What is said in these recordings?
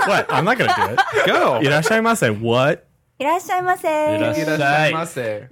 What? I'm not going to do it. Go. Irashaimase. What? いらっしゃいませ。 Irashaimase.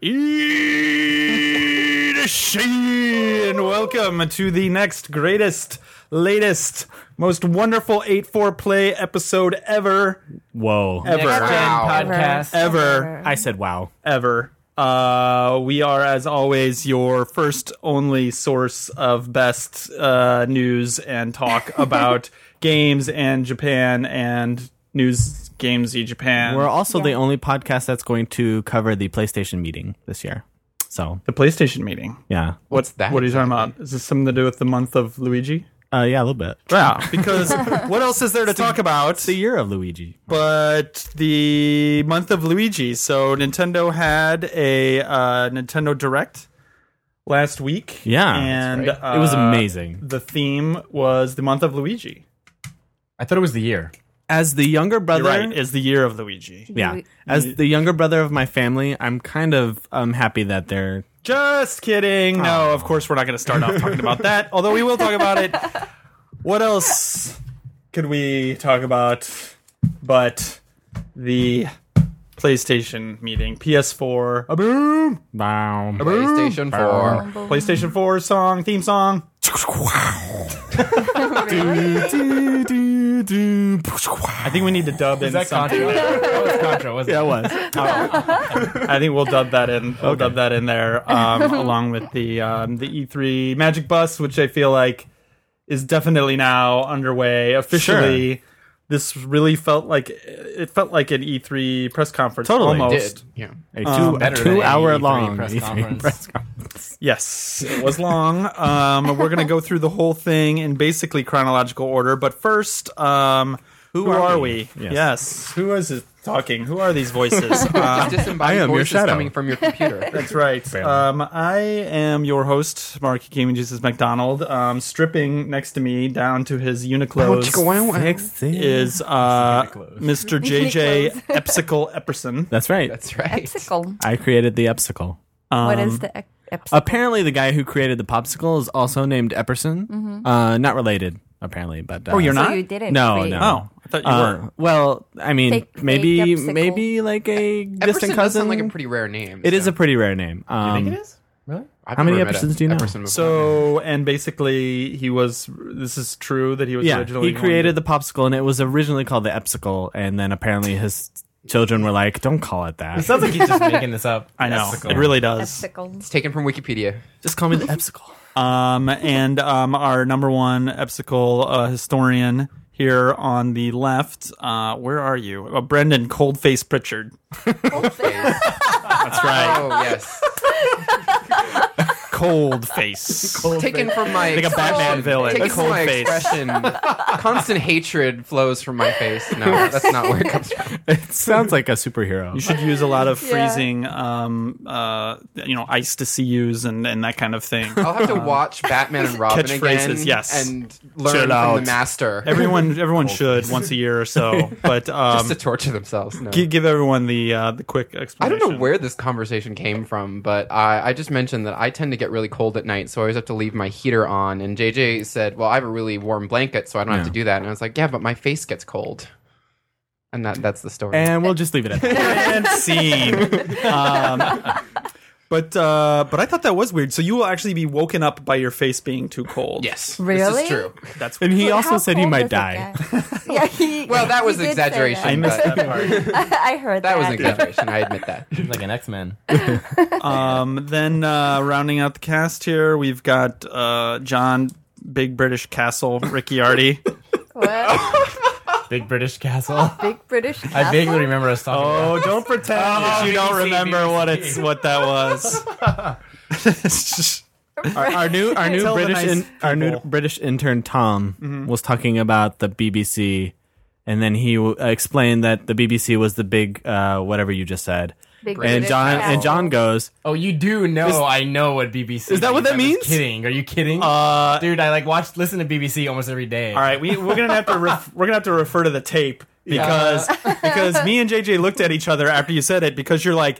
And welcome to the next greatest, latest, most wonderful 8-4 play episode ever. Whoa. Ever. Wow. podcast. Ever. I said wow. Ever. We are, as always, your first only source of best news and talk about games and Japan and news games in Japan. We're also the only podcast that's going to cover the PlayStation meeting this year. So, the PlayStation meeting. yeah. What's that? What are you talking about? Is this something to do with the month of Luigi? Yeah, a little bit. Yeah, because what else is there to talk about? It's the year of Luigi. But the month of Luigi. So Nintendo had a Nintendo Direct last week. Yeah, and that's right. It was amazing. The theme was the month of Luigi. I thought it was the year. As the younger brother... You're right, is the year of Luigi. Yeah. As the younger brother of my family, I'm kind of happy that they're... Just kidding. No, of course we're not going to start off talking about that, although we will talk about it. What else could we talk about but the PlayStation meeting? PS4. A boom! Wow. PlayStation 4. PlayStation 4 song, theme song. I think we need to dub in That something. Contra? That was Contra, wasn't Yeah, it? it was. I think we'll dub that in. We'll dub that in there, along with the E3 Magic Bus, which I feel like is definitely now underway officially. Sure. This really felt like an E3 press conference. Totally. Almost. Yeah. A better than any 2-hour E3 long press E3 conference. press conference. Yes, it was long. We're going to go through the whole thing in basically chronological order. But first, who are we? Yes. Who is it talking? Who are these voices? Disembodied I am your voices shadow. coming from your computer. That's right. I am your host, Mark Gaming Jesus McDonald. Stripping next to me down to his Uniqlo's is Mr. JJ Epsicle Epperson. That's right. That's right. Epsicle. I created the Epsicle. What is the Epsicle? Apparently, the guy who created the popsicle is also named Epperson. Not related, apparently. But Oh, you're So not? you didn't No, create no. Oh, I thought you were. Well, I mean, Fake maybe Epsicle. like a distant Epperson does cousin. sound like a pretty rare name. It is a pretty rare name. You think it is? Really? I've How many never met Eppersons do you know? Epperson before. So, and basically, this is true that he was Yeah, originally he created the popsicle, and it was originally called the Epsicle, and then apparently his children were like, "Don't call it that. It sounds like he's just making this up. I know. Epsicle. It really does. Epsicle. It's taken from Wikipedia. Just call me the Epsicle." And our number one Epsicle historian here on the left, where are you? Brendan Coldface Pritchard. That's right. Oh, yes. Coldface. Taken from my Like a Batman villain. Taken A from my cold face. expression. Constant hatred flows from my face. No, that's not where it comes from. It sounds like a superhero. You should use a lot of Yeah. freezing, ice to see yous and that kind of thing. I'll have to watch Batman and Robin Catchphrases, again, yes. and learn Chill from out. the master. Everyone should once a year or so, but just to torture themselves. No. give everyone the quick I explanation. don't know where this conversation came from, but I just mentioned that I tend to get really cold at night, so I always have to leave my heater on. And JJ said, "Well, I have a really warm blanket, so I don't have to do that." And I was like, "Yeah, but my face gets cold." And that's the story. And we'll just leave it at that. And scene. But I thought that was weird. So you will actually be woken up by your face being too cold. yes, Really? this is true. That's And he also How said he cold might does it die. get? Yeah, Well, that was he did say exaggeration. that. I missed but- that part. I heard that. That was an exaggeration. I admit that. Like an X-Men. Then rounding out the cast here, we've got John Big British Castle Ricciardi. What? Big British Castle. Big British Castle? I vaguely remember us talking about Oh, don't pretend that you don't BBC, remember BBC. what that was. It's just- Our new Tell the British nice our new people. British intern Tom was talking about the BBC, and then he explained that the BBC was the big whatever you just said. Big And British John Castle. goes, Oh, you do know I know what BBC Is that what that means? means? Kidding. Are you kidding? Dude, I listen to BBC almost every day. all right, we're gonna have to we're gonna have to refer to the tape because me and JJ looked at each other after you said it because you're like,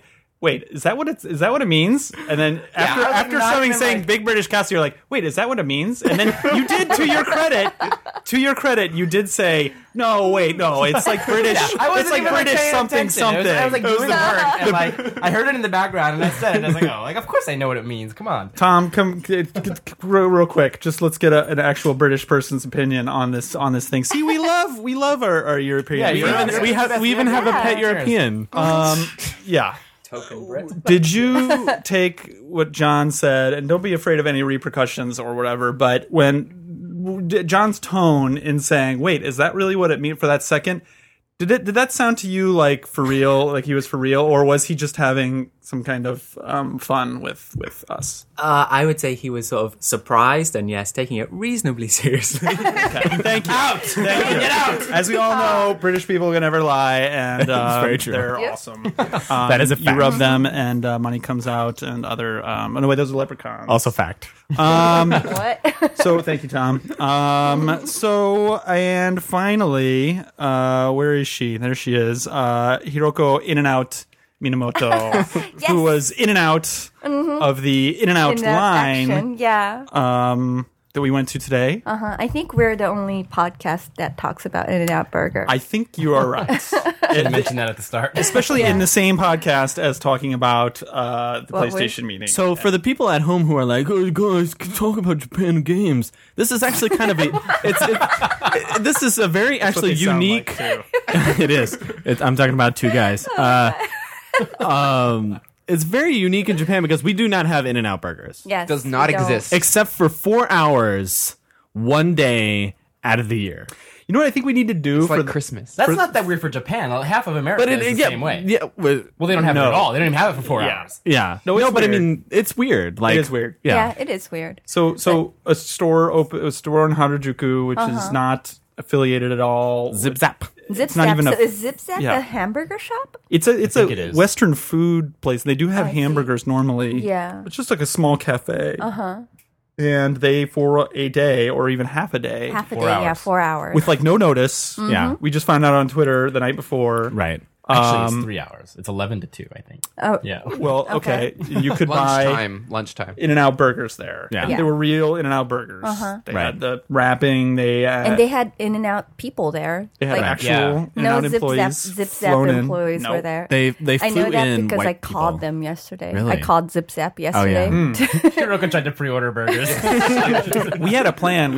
wait, is that what it means? And then after something saying Big British Castle, you're like, wait, is that what it means? And then you did, to your credit, you did say, no, wait, no, it's like British. I wasn't it's like even, British paying something attention. something. I was like doing the work, and like I heard it in the background, and I said it. And I was like, oh, like of course I know what it means. Come on. Tom, come real quick. Just let's get an actual British person's opinion on this thing. See, we love our European. Yeah, we even have a pet Yeah. European. Yeah. Token Brit. Did you take what John said, and don't be afraid of any repercussions or whatever, but when John's tone in saying, wait, is that really what it means for that second? Did that sound to you like for real, like he was for real, or was he just having some kind of fun with us? I would say he was sort of surprised and yes, taking it reasonably seriously. Okay. Thank you. Get out. As we all know, British people can never lie, and very true. they're Yep. awesome. That is a You fact. rub them, and money comes out, and other. Oh no, wait, those are leprechauns. Also fact. What? So thank you, Tom. So and finally, where is she? There she is. Hiroko In and Out Minamoto, Yes. who was in and out of the In and Out In that line action, yeah. that we went to today. I think we're the only podcast that talks about In-N-Out Burger. I think you are right. Didn't mention that at the start. Especially in the same podcast as talking about the What PlayStation meeting. So for the people at home who are like, "Oh, guys, talk about Japan games," this is actually kind of this is a very That's what actually they sound unique. like, too. It is. I'm talking about two guys. It's very unique in Japan because we do not have In-N-Out burgers, yes, Does not we don't. exist. except for 4 hours, one day out of the year. You know what I think we need to do It's for like the- Christmas. That's not that weird for Japan. Half of America is the same way. Yeah, well, Well, they don't have it No. at all. They don't even have it for 4 Yeah. hours. yeah. No, it's but I weird. mean, it's weird. Like, It is weird. Yeah. Yeah, it is weird. So a store in Harajuku, which is not affiliated at all. Zip zap. Zip not Zap. even So a- is Zip Zap yeah. a hamburger shop? It's a think it is. Western food place. They do have I see. hamburgers normally. Yeah. It's just like a small cafe. And they, for a day or even half a day, Half a 4 day, yeah, hours. 4 hours. with like no notice. Yeah. We just found out on Twitter the night before. Right. Actually, it's 3 hours. It's 11 to 2, I think. Oh. Yeah. Well, okay. You could buy Lunchtime. In-N-Out burgers there. Yeah. And Yeah. they were real In-N-Out burgers. They Right. had the wrapping. And they had In-N-Out people there. They had Like, actual Yeah. In-N-Out no Zip Zap, employees. Zip Zap flown in. employees Nope. were there. They I flew know that in because white I called people. them yesterday. Really? I called Zip Zap yesterday. Hiroko tried to pre-order burgers. We had a plan. We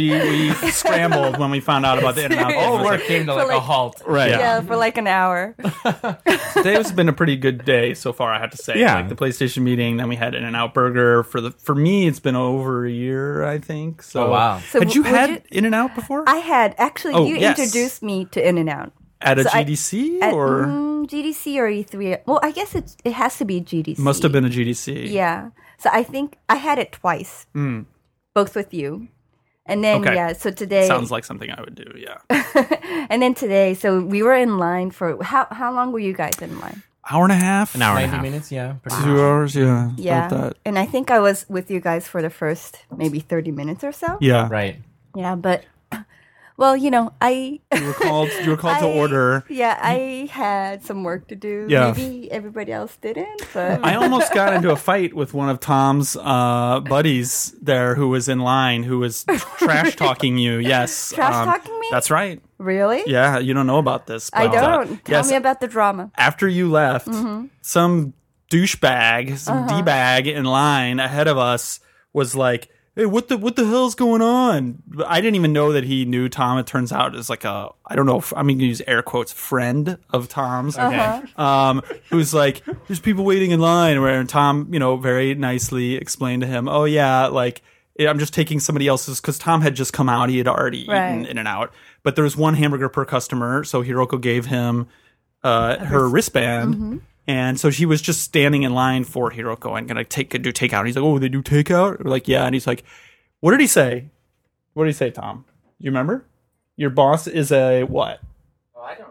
scrambled when we found out about the In-N-Out. All business. work came to like a like- halt. Right. Yeah, for like an hour. Today has been a pretty good day so far, I have to say. Yeah. Like the PlayStation meeting, then we had In-N-Out Burger. For me, it's been over a year, I think. So, Oh, wow. So had you would had you- In-N-Out before? I had actually. Oh, You yes. introduced me to In-N-Out At a so I- GDC at or GDC or E3. Well, I guess it has to be GDC. must have been a GDC. Yeah. So I think I had it twice, both with you, and then Okay. yeah. So today, Sounds like something I would do. Yeah, and then today, so we were in line for how long were you guys in line? hour and a half, An hour and a 90 half. minutes, yeah. Pretty 2 hours. Yeah, Yeah, about that. and I think I was with you guys for the first maybe 30 minutes or so. Yeah, Right. Yeah, but well, I You were called. You were called to order. Yeah, I had some work to do. Yeah. Maybe everybody else didn't, but I almost got into a fight with one of Tom's buddies there, who was in line, who was trash talking you. Yes, Trash talking me? That's right. really, Yeah, you don't know about this. I but, don't. Tell yes, me about the drama. after you left, some douchebag, some D-bag in line ahead of us was like, "Hey, what the hell's going on?" I didn't even know that he knew Tom. It turns out is like I don't know if I'm going to use air quotes, friend of Tom's. Okay. Who's like, "There's people waiting in line," where Tom, very nicely explained to him, "Oh yeah, like I'm just taking somebody else's," because Tom had just come out. He had already eaten Right. In-N-Out, but there was one hamburger per customer, so Hiroko gave him her wristband. And so she was just standing in line for Hiroko and gonna do takeout. And he's like, "Oh, they do takeout?" We're like, "Yeah." And he's like, "What did he say? What did he say, Tom? Do you remember? Your boss is a what?" Oh, I don't remember that.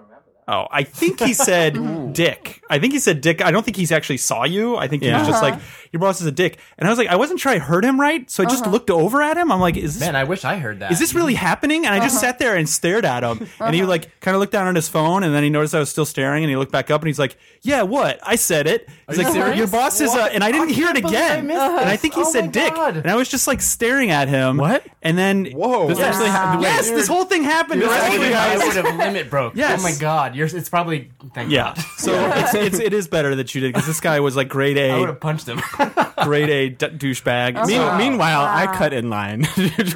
Oh, I think he said dick. I don't think he's actually saw you. I think he was just like, your boss is a dick. And I was like, I wasn't sure I heard him right, so I just looked over at him. I'm like, is this... Man, I wish I heard that. Is this really happening? And I just sat there and stared at him. And he like kind of looked down on his phone, and then he noticed I was still staring, and he looked back up, and he's like, yeah, what? I said it. He's like, serious? your boss is and I didn't hear it again. missed And I this. think he Oh said my dick. God. And I was just like staring at him. What? And then... Whoa. This actually happened. Yes, this whole thing happened. I Right? would have limit broke. Yes. Oh my God. It's probably... Thank Yeah. God. So it is better that you did, because this guy was like grade I would A, have punched him. grade A douchebag. Meanwhile, I cut in line. Oh, you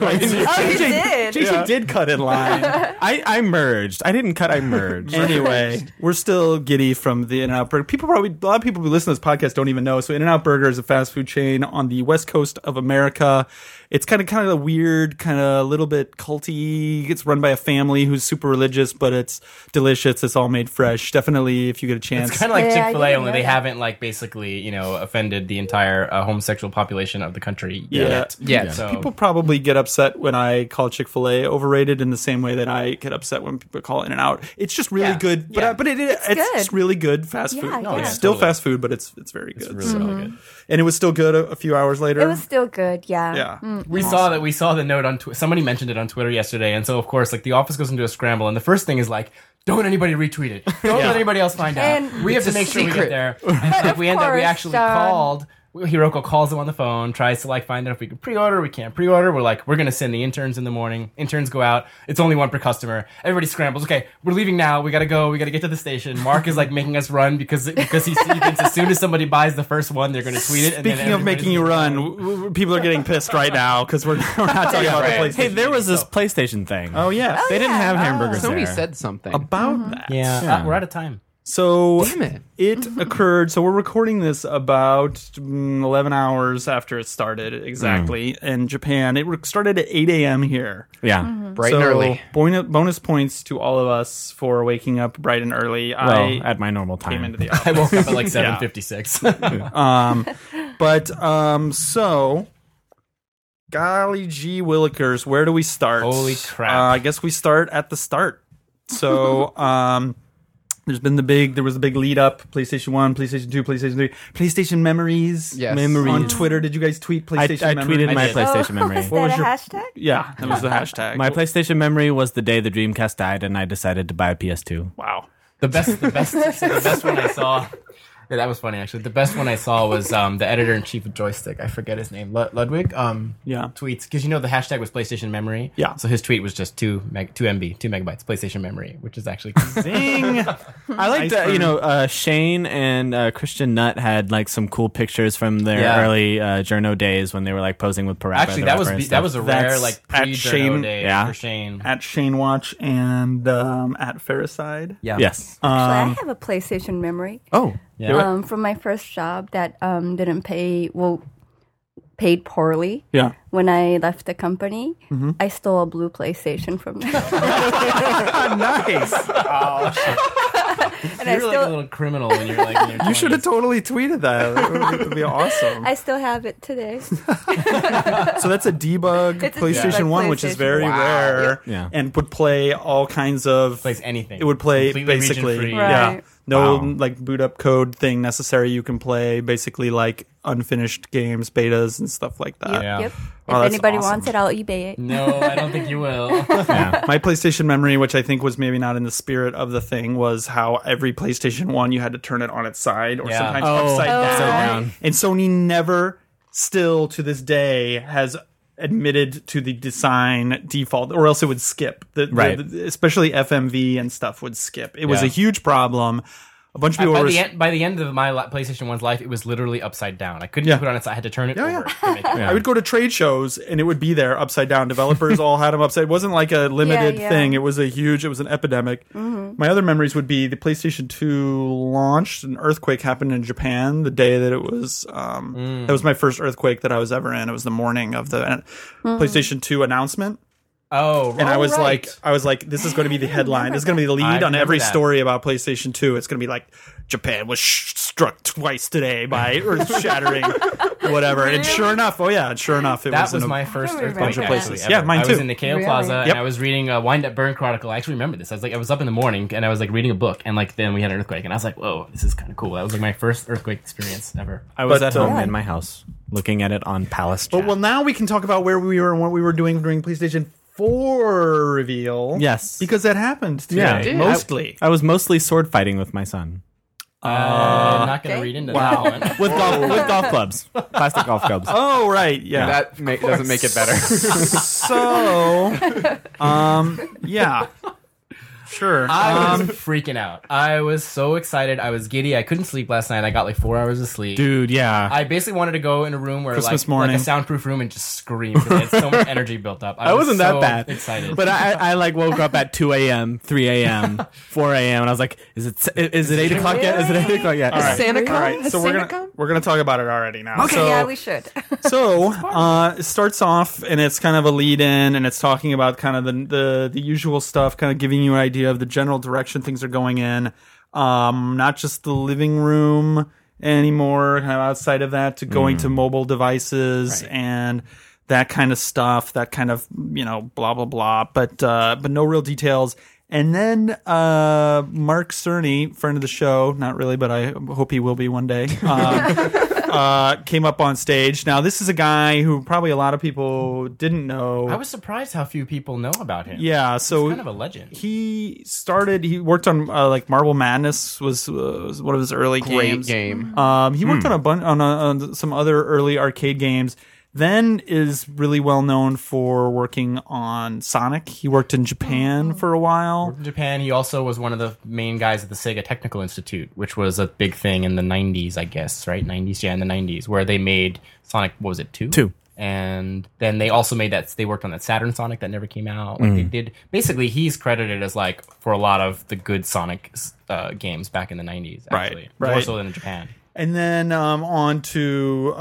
did. JJ did cut in line. I merged. I didn't cut. I merged. Anyway, we're still giddy from the In-N-Out Burger. A lot of people who listen to this podcast don't even know. So In-N-Out Burger is a fast food chain on the west coast of America. It's kind of a weird, kind of a little bit culty. It's run by a family who's super religious, but it's delicious. It's all made fresh. Definitely, if you get a chance. It's kind of like Yeah, I Chick-fil-A, didn't only know they that. haven't like basically, offended the entire homosexual population of the country yet. Yeah. So People probably get upset when I call Chick-fil-A overrated in the same way that I get upset when people call In-N-Out. It's just really Yeah. good, but Yeah. it's good. just really good fast Yeah, food. yeah. It's Yeah, still totally. fast food, but it's very good. it's really good. And it was still good a few hours later. It was still good, yeah. Yeah. We saw the note on somebody mentioned it on Twitter yesterday, and so of course like the office goes into a scramble, and the first thing is like, don't anybody retweet it, don't let anybody else find out. And We have to it's a make sure we secret. get there. And like, we end up we course, actually called. Hiroko calls them on the phone, tries to like find out if we can pre-order. We can't pre-order. We're like, we're gonna send the interns in the morning. Interns go out. It's only one per customer. Everybody scrambles. Okay, we're leaving now. We gotta go. We gotta get to the station. Mark is like making us run because he thinks as soon as somebody buys the first one, they're gonna tweet it. And then Speaking of making you run, people are getting pissed right now because we're not talking about right. the PlayStation. Hey, there was this PlayStation thing. Oh yeah, They didn't have hamburgers Somebody there. said something. about that. yeah, we're out of time. So Damn it. it occurred. So we're recording this about 11 hours after it started exactly in Japan. It started at 8 a.m. here. Yeah. Bright and early. Bonus points to all of us for waking up bright and early. Well, I at my normal time. came into the I office. woke up at like 7:56. But so, golly gee willikers, where do we start? Holy crap. I guess we start at the start. So, there was the big lead up, PlayStation 1, PlayStation 2, PlayStation 3, PlayStation Memories. Yes. On Twitter, did you guys tweet I PlayStation Memories? tweeted my did. PlayStation memory. Is What that was a your- hashtag? Yeah, that was the hashtag. My PlayStation memory was the day the Dreamcast died, and I decided to buy a PS2. Wow. The best one I saw. Yeah, that was funny actually. The best one I saw was the editor in chief of Joystick. I forget his name. Ludwig. Yeah. Tweets because the hashtag was PlayStation Memory. Yeah. So his tweet was just 2 megabytes PlayStation Memory, which is actually Zing. I liked, Shane and Christian Nutt had like some cool pictures from their early Journo days when they were like posing with Parappa. actually the that was rapper and that was a stuff. rare That's like at pre Shane- day yeah. for Shane. At Shane Watch and at Ferricide. Yeah. Yes. Actually, I have a PlayStation memory. Oh. Yeah. From my first job that didn't paid poorly. Yeah. When I left the company, I stole a blue PlayStation from them. Nice. And I You're like a still little criminal when you're like in your You should have 20s. totally tweeted that. That would be awesome. I still have it today. So that's a debug It's a PlayStation debug 1, which is PlayStation. very Wow. rare, Yep. Yeah. and would play all kinds of. Plays anything. It would play Completely basically, region-free. yeah. Right. No Wow. like boot up code thing necessary. You can play basically like unfinished games, betas, and stuff like that. Yeah. Yep. Oh, If that's anybody awesome. wants it, I'll eBay it. No, I don't think you will. Yeah. My PlayStation memory, which I think was maybe not in the spirit of the thing, was how every PlayStation 1 you had to turn it on its side or Yeah. sometimes Oh, upside upside down. down. And Sony never, still to this day, has admitted to the design default, or else it would skip. Right. Especially FMV and stuff would skip. It was Yeah. a huge problem. A bunch of people were... By the end of my PlayStation 1's life, it was literally upside down. I couldn't Yeah. put it on its side. I had to turn it over yeah. to make it I would go to trade shows and it would be there upside down. Developers all had them upside. It wasn't like a limited Yeah, yeah. thing. It was an epidemic. My other memories would be the PlayStation 2 launched. An earthquake happened in Japan the day that it was. That was my first earthquake that I was ever in. It was the morning of the PlayStation 2 announcement. Oh, And I was right. like, this is going to be the headline. This is going to be the lead I on remember every that. story about PlayStation 2. It's going to be like, Japan was struck twice today by earth-shattering whatever. And sure enough, it That was in my first remember earthquake. that. Places. Yeah, mine I too. was in Nikeo Really? Plaza and Yep. I was reading a Wind Up Burn Chronicle. I actually remember this. I was up in the morning and I was like reading a book and like then we had an earthquake and I was like, whoa, this is kind of cool. That was like my first earthquake experience ever. I was But, at home yeah. in my house looking at it on Palace But Chat. well, now we can talk about where we were and what we were doing during PlayStation 4 reveal. Yes. Because that happened today, Yeah. did. mostly. I was mostly sword fighting with my son. I'm not going to okay. read into Wow. that one. With golf clubs. Plastic golf clubs. Oh, right, yeah. That doesn't make it better. So, yeah. Sure. I was freaking out. I was so excited. I was giddy. I couldn't sleep last night. I got like 4 hours of sleep. Dude, yeah. I basically wanted to go in a room where Christmas like morning. a soundproof room and just scream because I had so much energy built up. I wasn't that so bad. excited. But I like woke up at 2 a.m., 3 a.m., 4 a.m. and I was like, is it 8 o'clock yet? Is it 8 o'clock yet? All right. Santa All come? right. Has So Santa come? we're gonna talk about it already now. Okay, So, yeah, we should. So it starts off and it's kind of a lead in and it's talking about kind of the usual stuff, kind of giving you an idea of the general direction things are going in. Not just the living room anymore, kind of outside of that, to going to mobile devices and that kind of stuff, that kind of, blah blah blah. But no real details. And then Mark Cerny, friend of the show, not really, but I hope he will be one day, came up on stage. Now, this is a guy who probably a lot of people didn't know. I was surprised how few people know about him. Yeah, so He's kind of a legend. he worked on like Marble Madness was one of his early Great games. game. He worked on on some other early arcade games. Then is really well known for working on Sonic. He worked in Japan for a while. In Japan, he also was one of the main guys at the Sega Technical Institute, which was a big thing in the 90s, I guess, right? 90s, yeah, in the 90s, where they made Sonic, what was it, 2? 2. And then they also made they worked on that Saturn Sonic that never came out. Like they did, basically, he's credited as like for a lot of the good Sonic games back in the 90s, actually. Right. More so than in Japan. And then on to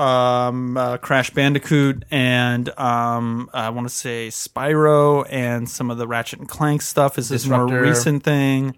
Crash Bandicoot and I want to say Spyro and some of the Ratchet and Clank stuff is this more Disruptor. recent thing.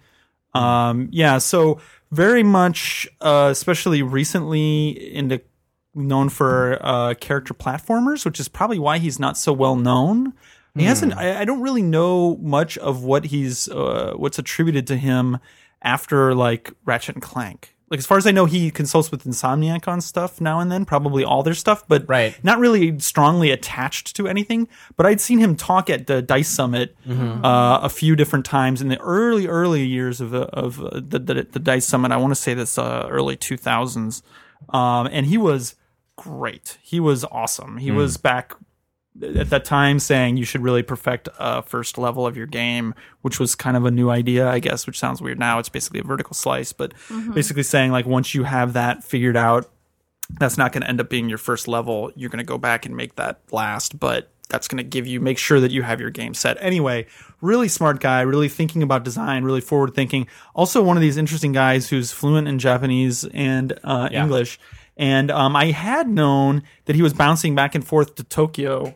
Yeah, so very much, especially recently, known for character platformers, which is probably why he's not so well known. He hasn't. I don't really know much of what what's attributed to him after like Ratchet and Clank. Like, as far as I know, he consults with Insomniac on stuff now and then, probably all their stuff, but not really strongly attached to anything. But I'd seen him talk at the DICE Summit a few different times in the early years of the DICE Summit. I want to say this early 2000s. And he was great. He was awesome. He was back at that time saying you should really perfect a first level of your game, which was kind of a new idea, I guess, which sounds weird now. It's basically a vertical slice, but basically saying like once you have that figured out, that's not going to end up being your first level. You're going to go back and make that last, but that's going to make sure that you have your game set. Anyway, really smart guy, really thinking about design, really forward thinking. Also one of these interesting guys who's fluent in Japanese and English. And I had known that he was bouncing back and forth to Tokyo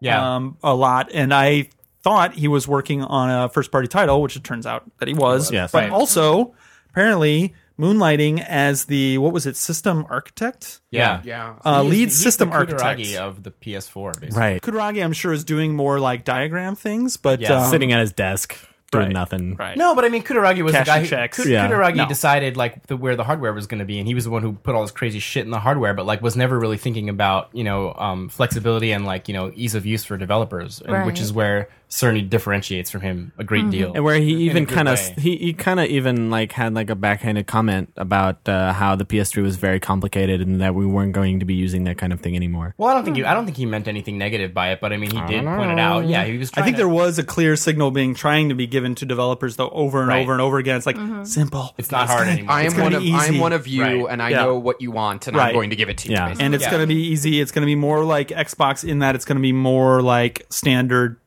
a lot, and I thought he was working on a first-party title, which it turns out that he was. Yes. But Right. also, apparently, moonlighting as the, system architect? Yeah. Lead He's system the architect. Kutaragi of the PS4, basically. Right. Kutaragi, I'm sure, is doing more like diagram things, but Sitting at his desk, doing right. nothing. right. No, but I mean, Kutaragi was Cashing the guy who checks. Yeah. Kutaragi No. decided like where the hardware was going to be, and he was the one who put all this crazy shit in the hardware, but like was never really thinking about flexibility and like ease of use for developers, and which is where Cerny differentiates from him a great deal. And where he even good kind of way. he kind of even like had like a backhanded comment about how the PS3 was very complicated and that we weren't going to be using that kind of thing anymore. Well, I don't think he meant anything negative by it, but I mean, he did point it out. Yeah, he was. I think there was a clear signal trying to be given to developers though over and Right. over and over again. It's like simple. It's not hard anymore. I am gonna be easy. one of you, Right. and I Yeah. know what you want, and Right. I'm going to give it to you. Yeah. basically. And it's Yeah. going to be easy. It's going to be more like Xbox in that it's going to be more like standard,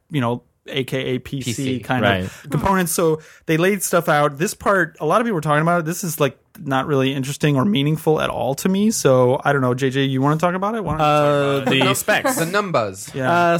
AKA PC, PC. kind Right. of components. So they laid stuff out. This part, a lot of people were talking about it. This is like not really interesting or meaningful at all to me. So I don't know, JJ, you want to talk about it? Why don't you talk about it? The specs. The numbers. Yeah.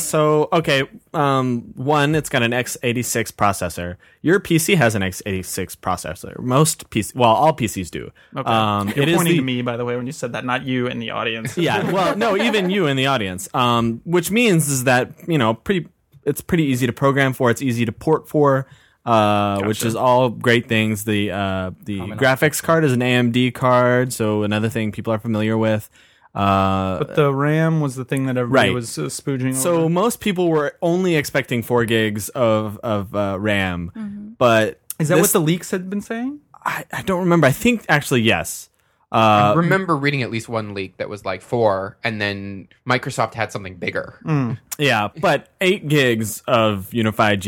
One, it's got an x86 processor. Your PC has an x86 processor. All PCs do. Okay. You're pointing to me, by the way, when you said that, not you in the audience. Yeah, well, no, even you in the audience. Which means is that, it's pretty easy to program for. It's easy to port for, which is all great things. The graphics card is an AMD card, so another thing people are familiar with. But the RAM was the thing that everybody was spooging So over. most people were only expecting 4 gigs of RAM, but Is that what the leaks had been saying? I don't remember. I think actually yes. I remember reading at least one leak that was like 4, and then Microsoft had something bigger. Yeah, but 8 gigs of unified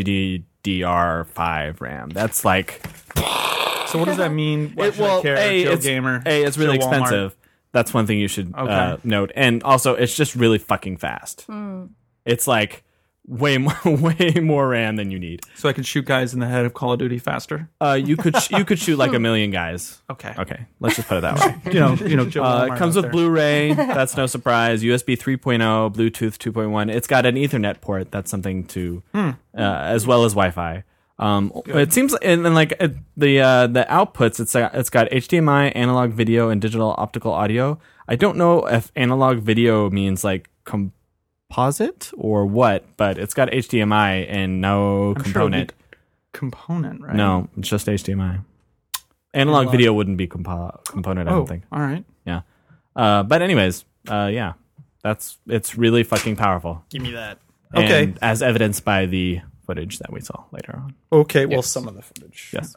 GDDR5 RAM. That's like So what does that mean? Why should I care? Joe Gamer. It's really Joe Walmart. expensive. That's one thing you should note. And also, it's just really fucking fast. It's like way more RAM than you need. So I can shoot guys in the head of Call of Duty faster. You could shoot like 1 million guys. Okay. Let's just put it that way. Joe Walmart It comes out with there. Blu-ray. That's no surprise. USB 3.0, Bluetooth 2.1. It's got an Ethernet port. That's something to, as well as Wi-Fi. It seems, and then like the outputs, it's got HDMI, analog video, and digital optical audio. I don't know if analog video means like composite or what, but it's got HDMI and no component. Component, right? No, it's just HDMI. Analog video wouldn't be component, I don't think. All right. Yeah. But anyways, yeah, it's really fucking powerful. Give me that. Okay. Okay. As evidenced by the footage that we saw later on. Okay, well, some of the footage. Yes.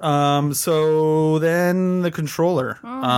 So then the controller.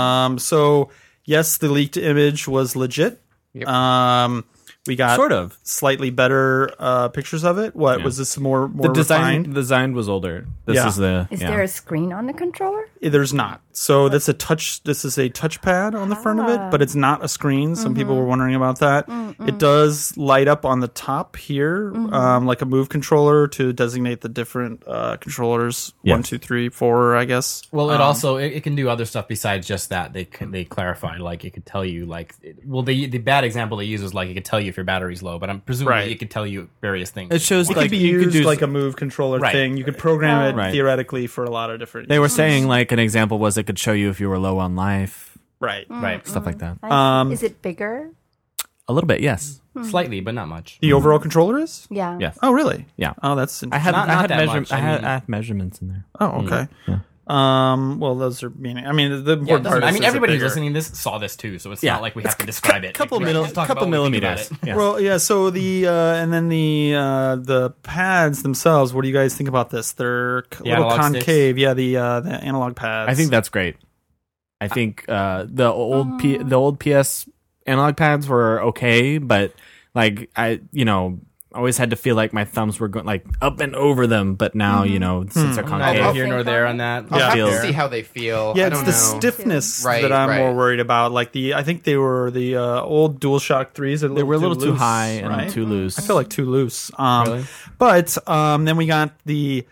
So yes, the leaked image was legit. Yep. We got Sort of. slightly better pictures of it. What was this more The refined? design was older. This Yeah. is the Is there a screen on the controller? There's not. So that's a touch. This is a touchpad on the front of it, but it's not a screen. Some people were wondering about that. It does light up on the top here, like a move controller to designate the different controllers. Yes. 1, 2, 3, 4, I guess. Well, it also it can do other stuff besides just that. They clarified, like it could tell you, like, the bad example they use was like it could tell you if your battery's low, but I'm presuming Right. it could tell you various things. It shows It like could be you used could do like a move controller Right. thing. You could program it Right. theoretically for a lot of different. They were saying like an example was it could show you if you were low on life, right. right, stuff like that. Is it bigger? A little bit, yes. slightly, but not much. The overall controller is. Yeah. Yes. Oh, really? Yeah. Oh, that's. I had Not I had, that much. I I mean- had measurements in there. Oh, okay. Yeah. Well, those are meaning. I mean, the Yeah, important part. I is mean, it's everybody who's bigger. listening to this saw this too, so it's Yeah. not like we have to describe it. Couple We can just talk about what we think about millimeters. it. Yes. Well, yeah. So the and then the pads themselves. What do you guys think about this? They're a little analog concave. Yeah, the analog pads. I think that's great. I think the old PS analog pads were okay, but like I always had to feel like my thumbs were going like up and over them, but now since they're Neither concave, here nor there on that. I'll have feels- to see how they feel. Yeah, I it's don't the know. stiffness Right, that I'm right. more worried about. Like I think they were the old DualShock 3s. they were a little too loose, high and right? too loose. I feel like too loose. Really? But then we got the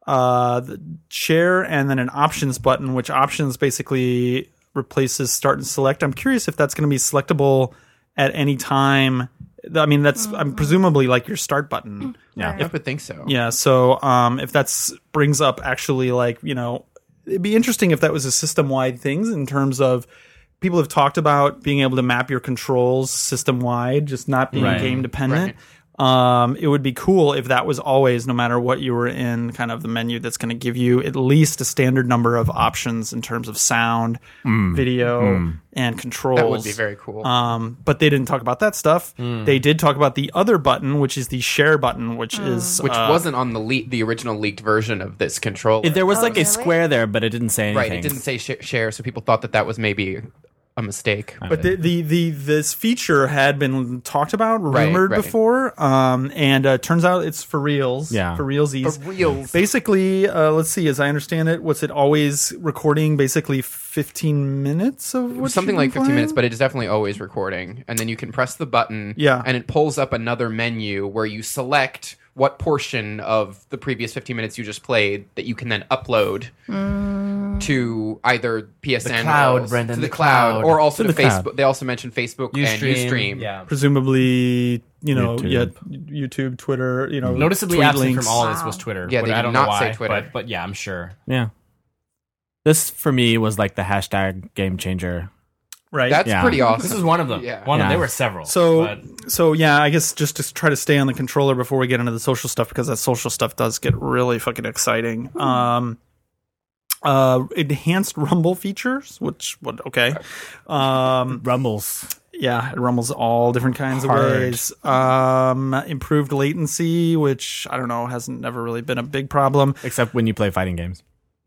share and then an options button, which options basically replaces start and select. I'm curious if that's going to be selectable at any time. I mean, that's I'm presumably like your start button. yeah. I would think so. Yeah. So if that brings up actually like, it'd be interesting if that was a system wide thing in terms of people have talked about being able to map your controls system wide, just not being Right. game dependent. It would be cool if that was always, no matter what you were in, kind of the menu that's going to give you at least a standard number of options in terms of sound, video, and controls. That would be very cool. But they didn't talk about that stuff. They did talk about the other button, which is the share button, which is Which wasn't on the original leaked version of this controller. There was like a really? square there, but it didn't say anything. Right, it didn't say share, so people thought that was maybe a mistake. But this feature had been talked about, rumored right. before, and turns out it's for reals. Yeah. For realsies. For reals. Basically, let's see. As I understand it, was it always recording basically 15 minutes of what Something you've like been 15 minutes, playing? but it is definitely always recording. And then you can press the button, Yeah. and it pulls up another menu where you select what portion of the previous 15 minutes you just played that you can then upload to either PSN cloud, or Brendan, to the the cloud, cloud. or also To to the cloud. Facebook. They also mentioned Facebook and Ustream. Yeah. Presumably, YouTube. YouTube, Twitter, Noticeably tweet absent links. from all of this Wow. was Twitter. Yeah, but they I did don't not know why, say Twitter. But yeah, I'm sure. Yeah. This for me was like the hashtag game changer. Right. That's Yeah. pretty awesome. This is one of them. Yeah. One of Yeah. there were several. So, but so yeah, I guess just to try to stay on the controller before we get into the social stuff, because that social stuff does get really fucking exciting. Enhanced rumble features, okay. Rumbles. Yeah, it rumbles all different kinds Hard. of ways. Improved latency, which I don't know, hasn't never really been a big problem. Except when you play fighting games.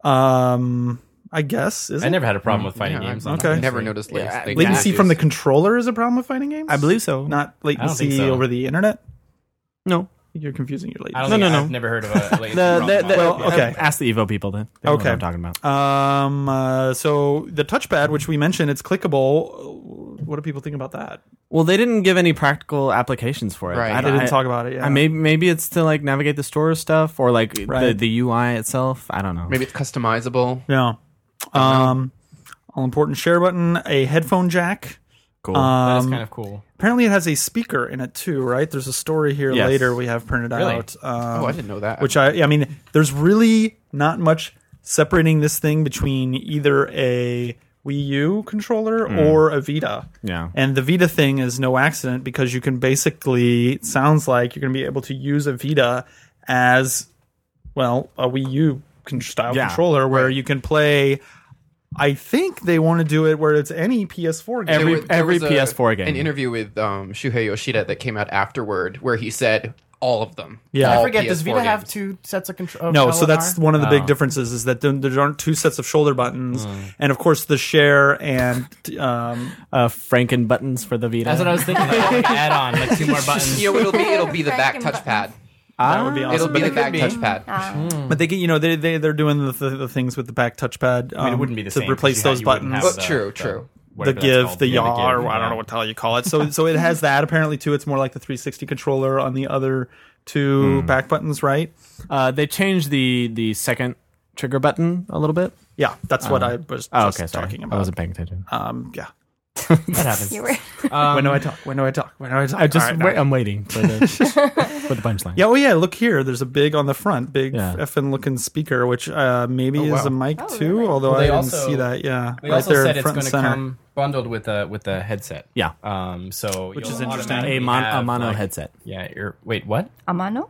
I guess is I it? never had a problem with fighting Yeah, games. I've Okay. never noticed latency. Latency from the controller is a problem with fighting games. I believe so. Not latency think so. over the internet. No. You're confusing your I latency. don't No, think no, no. I've never heard of a latency problem. Well, okay. Ask the Evo people then. They know Okay. what I'm talking about. So the touchpad, which we mentioned, it's clickable. What do people think about that? Well, they didn't give any practical applications for it. Right. They didn't talk about it. Yeah. Maybe it's to like navigate the store stuff or like Right. the UI itself. I don't know. Maybe it's customizable. Yeah. All important share button, a headphone jack. Cool. That is kind of cool. Apparently, it has a speaker in it too, right? There's a story here Yes. later we have printed Really? out. Oh, I didn't know that. Which I mean, there's really not much separating this thing between either a Wii U controller or a Vita. Yeah. And the Vita thing is no accident because you can basically, it sounds like you're going to be able to use a Vita as, well, a Wii U style Yeah, controller where you can play. I think they want to do it where it's any PS4 game. Every was PS4 game. An interview with Shuhei Yoshida that came out afterward where he said all of them. Yeah. All I forget, does PS4 Vita have games. 2 sets of control? No, so that's one of the big Oh. differences is that there aren't two sets of shoulder buttons, and of course the share and Franken buttons for the Vita. That's what I was thinking. Like, add on like 2 more buttons. You know, it'll be the back Franken touchpad. that would be awesome. It'll be the But back they- touchpad. But they get, they're doing the things with the back touchpad. I mean, it wouldn't be the to same. replace those buttons. But true. The whatever that's give, called. the Yeah, yaw, give, or I don't yeah. know what the hell you call it. So it has that apparently too. It's more like the 360 controller on the other two back buttons, right? They changed the second trigger button a little bit. Yeah, that's what I was Oh, just okay, sorry. talking I about. wasn't paying attention. Yeah. That happens. You were When do I talk? When do I talk? I just All right. I'm waiting for the for the punchline. Yeah, oh yeah, look here. There's a big on the front, big Yeah. effing looking speaker, which maybe is a mic Oh, too, really? although Well, I they didn't also- see that. Yeah, They right also there, said it's front going and to center. come bundled with a headset. Yeah. So Which you'll is interesting. automatically A have, mono like- headset. Yeah. Wait, what? Amano?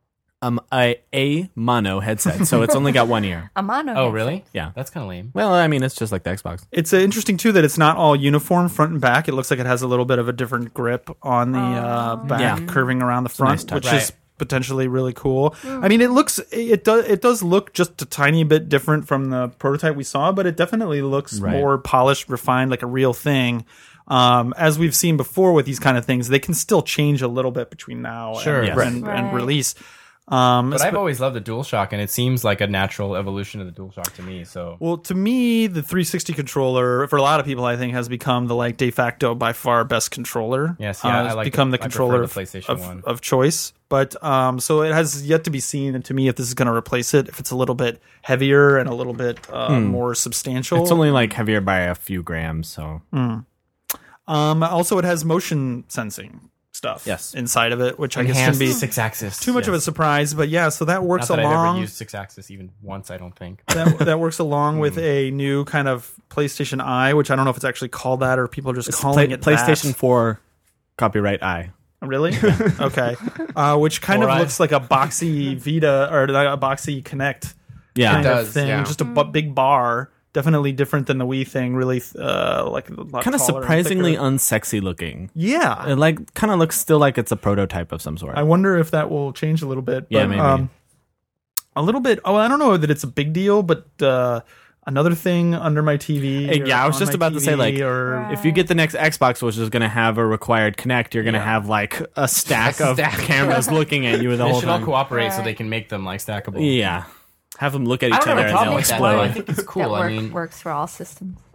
A mono headset. So it's only got one ear. Amano. Oh, headset. really? Yeah. That's kind of lame. Well, I mean, it's just like the Xbox. It's interesting too that it's not all uniform front and back. It looks like it has a little bit of a different grip on the back, Yeah. curving around the nice front, touch. which is Right. potentially really cool. I mean, it does look just a tiny bit different from the prototype we saw, but it definitely looks Right. more polished, refined, like a real thing. As we've seen before with these kind of things, they can still change a little bit between now Sure. and, Yes. and Right. release. But I've always loved the DualShock, and it seems like a natural evolution of the DualShock to me. So Well, to me, the 360 controller, for a lot of people, I think, has become the de facto, by far, best controller. Yes, yeah, It's I like become the- the I prefer controller the PlayStation of, 1. of choice. But so it has yet to be seen, and to me, if this is going to replace it, if it's a little bit heavier and a little bit more substantial. It's only like heavier by a few grams. So Also, it has motion sensing stuff Yes. inside of it, which I guess enhanced can be 6-axis. too much of a surprise. But yeah, so that works Not that I've ever along. used 6-axis even once. I don't think. That works along with a new kind of PlayStation Eye, which I don't know if it's actually called that or people are just calling it PlayStation that. 4 copyright I. Really? Okay. Which kind of Alright. looks like a boxy Vita or like a boxy Kinect Yeah. kind It of does, thing. yeah. Just a big bar. Definitely different than the Wii thing. Really, like a lot Kind of taller and surprisingly thicker. unsexy looking. Yeah. It like kind of looks still like it's a prototype of some sort. I wonder if that will change a little bit. Yeah, but, maybe. a little bit. Oh, I don't know that it's a big deal, but another thing under my TV. Hey, yeah, I was on just my about to say, TV, like, or if you get the next Xbox, which is going to have a required Kinect, you're going to have like a stack of stack. cameras looking at you the They whole should all time. cooperate so Right. they can make them like stackable. Yeah, have them look at I each don't have other a and problem they'll with that. Though. I explode. think it's cool. That I mean, works for all systems.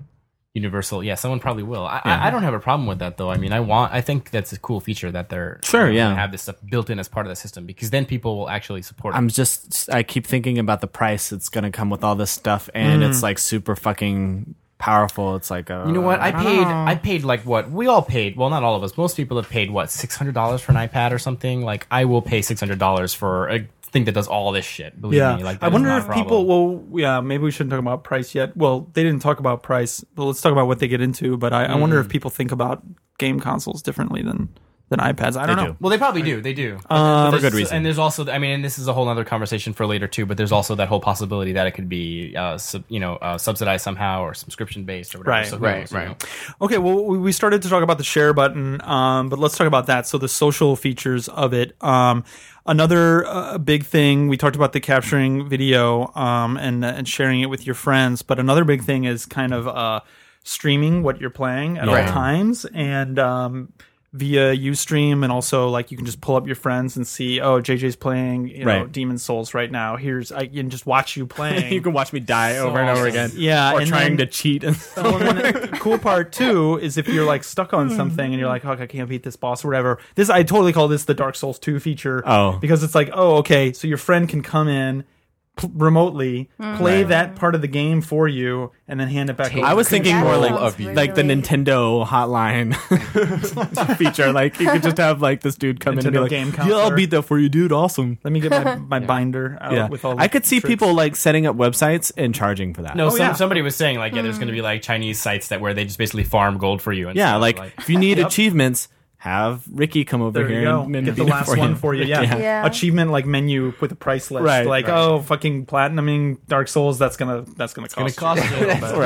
universal. Yeah, someone probably will. I don't have a problem with that though. I mean, I think that's a cool feature that they're gonna have this stuff built in as part of the system, because then people will actually support it. I keep thinking about the price it's going to come with all this stuff, and it's like super fucking powerful. It's like you know what? I paid like what we all paid. Well, not all of us. Most people have paid what, $600 for an iPad or something. Like I will pay $600 for a thing that does all this shit. Believe me. Like I wonder if people. Well, yeah, maybe we shouldn't talk about price yet. Well, they didn't talk about price, but let's talk about what they get into. But I wonder if people think about game consoles differently than iPads. I don't know. Well, they probably do. They do. for good reason. And there's also, I mean, and this is a whole other conversation for later too, but there's also that whole possibility that it could be, subsidized somehow or subscription based or whatever. Right, So who knows, you know? Okay, well, we started to talk about the share button, but let's talk about that. So the social features of it. Another big thing, we talked about the capturing video and sharing it with your friends, but another big thing is kind of streaming what you're playing at all times, and via Ustream, and also like you can just pull up your friends and see, oh, JJ's playing Demon's Souls right now. I can just watch you playing. You can watch me die over and over again. Yeah, or and trying then- to cheat. The cool part too is if you're like stuck on something and you're like, oh, I can't beat this boss or whatever. I totally call this the Dark Souls 2 feature. Oh. Because it's like, oh, okay, so your friend can come in remotely, play that part of the game for you, and then hand it back over. I was thinking more like sounds like the really- Nintendo hotline feature. Like you could just have like this dude come in and be Nintendo like, game "Yeah, counselor. I'll beat that for you, dude. Awesome." Let me get my binder out Yeah, with all the I could see tricks. people like setting up websites and charging for that. No, yeah. somebody was saying like, there's going to be like Chinese sites where they just basically farm gold for you. And Yeah, stuff, like if you need Yep. achievements, have Ricky come over There here you go. and Get the beat it last one for you. Yeah. Yeah. Achievement like menu with a price list. Right, like, right. oh, fucking platinuming Dark Souls. That's gonna cost. Gonna cost you a little bit.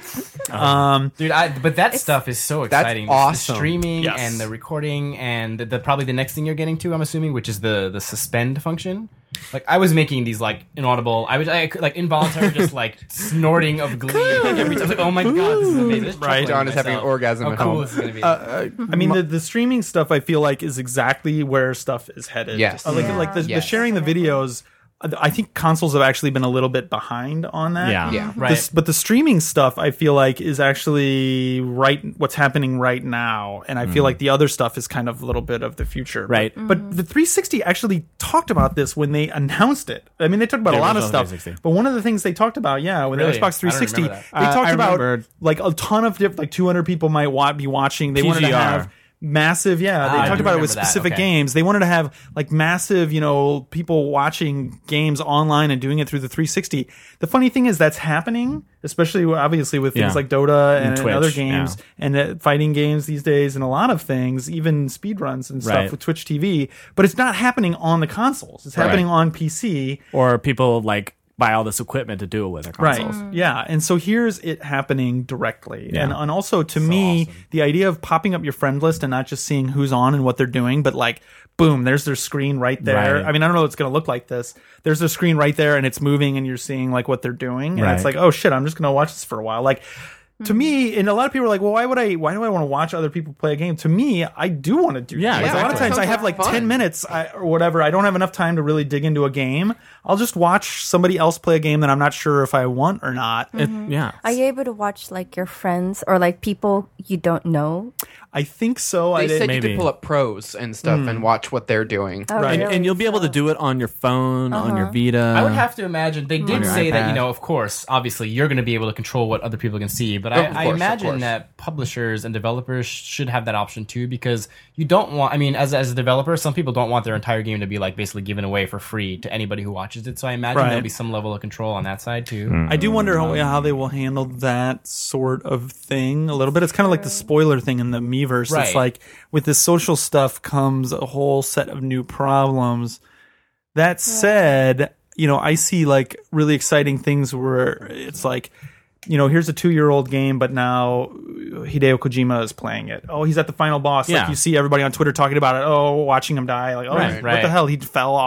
right. Dude, but that stuff is so exciting. awesome. The streaming Yes. and the recording and the probably the next thing you're getting to, I'm assuming, which is the suspend function. Like I was making these like inaudible, I could, like involuntary, just like snorting of glee like, every time. I was like, oh my god, this is amazing. Just Right. chuckling John to is having an myself. orgasm How at cool home. this is gonna be. I mean, the streaming stuff I feel like is exactly where stuff is headed. Yes. Like the Yes. sharing the videos. I think consoles have actually been a little bit behind on that. Yeah. Yeah. Right. But the streaming stuff, I feel like, is actually what's happening right now, and I feel like the other stuff is kind of a little bit of the future. Right. But the 360 actually talked about this when they announced it. I mean, they talked about a The lot of original stuff, 360. but one of the things they talked about, when Really? the Xbox 360, I don't remember they talked I about remember- like a ton of different, like 200 people might be watching. They wanted to PGR. have massive, they I talked do about it with remember that, specific okay. games. They wanted to have like massive, people watching games online and doing it through the 360. The funny thing is that's happening, especially obviously with things Yeah. like Dota and Twitch, other games yeah. and fighting games these days and a lot of things, even speedruns and stuff Right. with Twitch TV. But it's not happening on the consoles. It's happening on PC. Or people like buy all this equipment to do it with their consoles. Right. Yeah. And so here's it happening directly. Yeah. And also to me, awesome. the idea of popping up your friend list and not just seeing who's on and what they're doing, but like, boom, there's their screen right there. Right. I mean, I don't know if it's going to look like this. There's their screen right there and it's moving and you're seeing like what they're doing. And it's Right. like, oh shit, I'm just going to watch this for a while. Like, to me, and a lot of people are like, well, why do I want to watch other people play a game? To me, I do want to do Yeah, that. Like, a lot of exactly. times I have like Fun. 10 minutes or whatever. I don't have enough time to really dig into a game. I'll just watch somebody else play a game that I'm not sure if I want or not. Yeah. Are you able to watch like your friends or like people you don't know? I think so. They said you maybe. could pull up pros and stuff and watch what they're doing. Oh, Right. really? And you'll be able to do it on your phone, on your Vita. I would have to imagine they did your say that, iPad. of course, obviously you're going to be able to control what other people can see, but Of I course, of imagine course. that publishers and developers should have that option too, because you don't want, I mean, as a developer, some people don't want their entire game to be like basically given away for free to anybody who watches it. So I imagine Right. there'll be some level of control on that side too. I do wonder how they will handle that sort of thing a little bit. It's kind of like the spoiler thing in the Miiverse. Right. It's like with this social stuff comes a whole set of new problems. That said, I see like really exciting things where it's like, here's a 2-year-old game, but now Hideo Kojima is playing it. Oh, he's at the final boss. Like Yeah. you see everybody on Twitter talking about it. Oh, watching him die. Like, oh, Right, what right. the hell? He fell.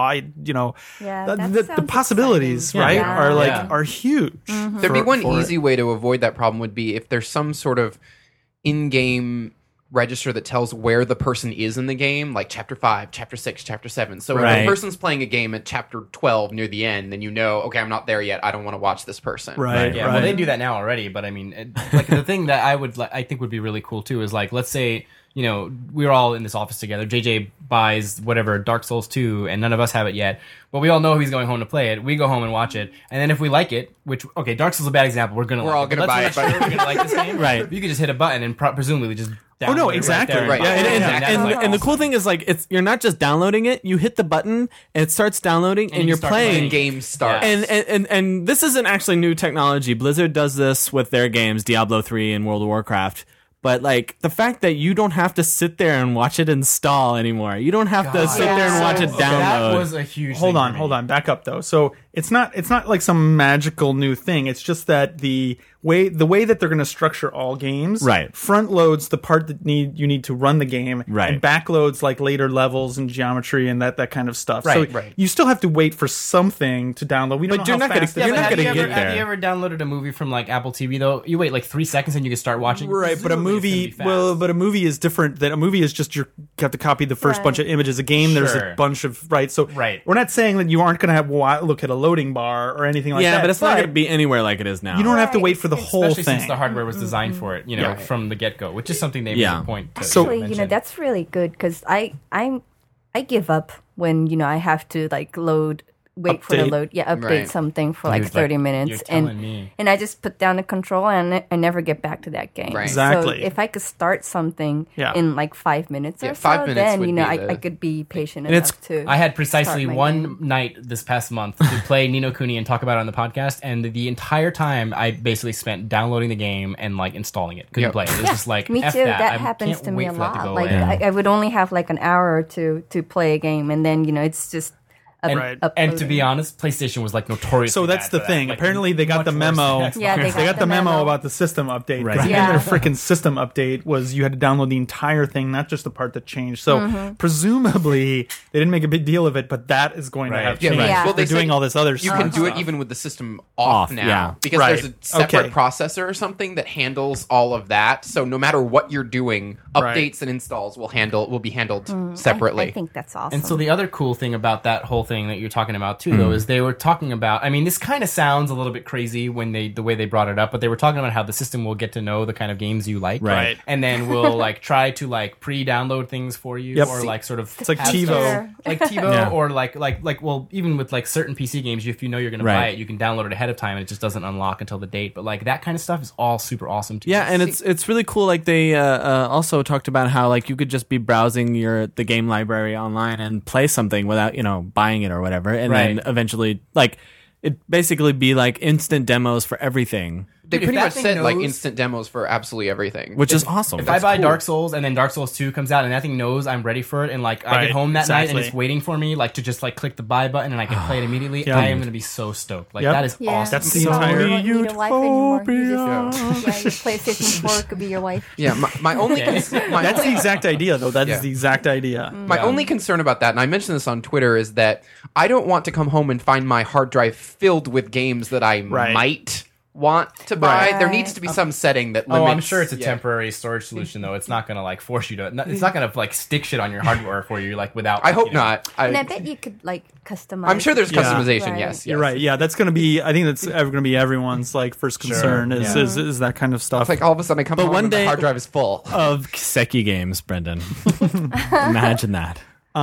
Yeah, the, that the sounds possibilities, exciting. right, Yeah. are like Yeah. are huge. There'd be one easy way to avoid that problem would be if there's some sort of in-game register that tells where the person is in the game, like chapter 5, chapter 6, chapter 7. So Right. if the person's playing a game at chapter 12 near the end, then you know, okay, I'm not there yet. I don't want to watch this person. Right. Yeah, well, they do that now already. But I mean, like the thing that I think would be really cool too is like, let's say, you know, we're all in this office together. JJ buys whatever Dark Souls 2, and none of us have it yet. But we all know he's going home to play it. We go home and watch it, and then if we like it, which Dark Souls is a bad example. We're all gonna buy it, But we're gonna like this game, Right. You could just hit a button and presumably just. Oh, no, download it exactly. Right, there Right. and- And, and, that's and, like and the awesome. cool thing is like you're not just downloading it. You hit the button and it starts downloading, and you you're start playing. playing. The game starts. And this isn't actually new technology. Blizzard does this with their games, Diablo 3 and World of Warcraft. But like the fact that you don't have to sit there and watch it install anymore. You don't have to sit there and watch it That download. was a huge. Hold thing on, for hold me. on, back up though. So it's not like some magical new thing. It's just that the way that they're going to structure all games, Right. front loads the part that you need to run the game, Right. and back loads like later levels and geometry and that kind of stuff. Right, so right. you still have to wait for something to download. We don't But know you're how not gonna- fast you're it not is. have gonna you get ever, Have there. you ever downloaded a movie from like Apple TV though? You wait like 3 seconds and you can start watching. Right, but a Presumably it's movie, gonna be fast. but a movie is different. Than a movie is just you have to copy the first Right. bunch of images. A game, there's Sure. a bunch of So Right. we're not saying that you aren't going to have look at a loading bar or anything like that. yeah, but it's not going to be anywhere like it is now. You don't have to Right. wait for the whole especially thing. since the hardware was designed for it, you know, Yeah. from the get go, which is something they Yeah. made a point to So- Actually, you know, mention. that's really good because I give up when, you know, I have to like wait for the Update. load. Yeah, update Right. something for like Dude, 30 like, minutes. you're telling me. And I just put down the controller and I never get back to that game. Right. Exactly. So if I could start something Yeah. in like 5 minutes Yeah, or 5 so, minutes then, would you know, be I the- could be patient And it's- enough to. I had precisely start my one game. night this past month to play Ni no Kuni and talk about it on the podcast, and the entire time I basically spent downloading the game and like installing it. Couldn't Yep. play it. It was just like Me F too. That, That I happens can't to me wait a for that to lot. go Like away. I would only have like an hour or two to play a game, and then, you know, it's just And, and to be honest, PlayStation was like notorious. So that's the thing. Apparently, they got the memo. Yeah, they They got the memo about the system update. Right. Because Yeah. their freaking system update was you had to download the entire thing, not just the part that changed. So Mm-hmm. presumably they didn't make a big deal of it, but that is going to Right. have Yeah, changed. right. Yeah. Well, They're they doing said all this other You stuff. can do it even with the system off now yeah. because Right. there's a separate Okay. processor or something that handles all of that. So no matter what you're doing, Right. updates and installs will be handled separately. I think that's awesome. And so the other cool thing about that whole thing that you're talking about too, though, is they were talking about. I mean, this kind of sounds a little bit crazy when the way they brought it up, but they were talking about how the system will get to know the kind of games you like, Right. And then will like try to like pre-download things for you, Yep. or like sort of It's like have TiVo. stuff- like TiVo, Yeah. or like well, even with like certain PC games, if you know you're going to buy Right. it, you can download it ahead of time, and it just doesn't unlock until the date. But like that kind of stuff is all super awesome too. Yeah, and it's really cool. Like they also talked about how like you could just be browsing the game library online and play something without buying it or whatever, and then Right. eventually like it basically be like instant demos for everything, They Dude, if pretty that much thing said like knows- instant demos for absolutely everything. which is awesome. If I buy Dark Souls and then Dark Souls 2 comes out and that thing knows I'm ready for it, and like I Right, get home that night and exactly. it's waiting for me like to just like click the buy button and I can play it immediately, Yeah. I am going to be so stoked. Like Yep. that is yeah. awesome. That's the You entire don't need a wife anymore. You utopia. just, your PlayStation 4 could be your wife. yeah, my only my That's the only, exact idea, though. That is Yeah. the exact idea. my only concern about that, and I mentioned this on Twitter, is that I don't want to come home and find my hard drive filled with games that I Right. might want to buy. Right. There needs to be some setting that limits. Oh, I'm sure it's a yeah. temporary storage solution though. It's not going to like force you to. It's not going to like stick shit on your hardware for you like without. I hope you know. not. And I bet you could like customize. I'm sure there's Yeah. customization. Right. Yes, You're yes. right. Yeah, that's going to be. I think that's going to be everyone's like first concern is, Yeah. is that kind of stuff. It's like all of a sudden I come home one and the day- hard drive is full. of Kiseki games, Brendan. Imagine that.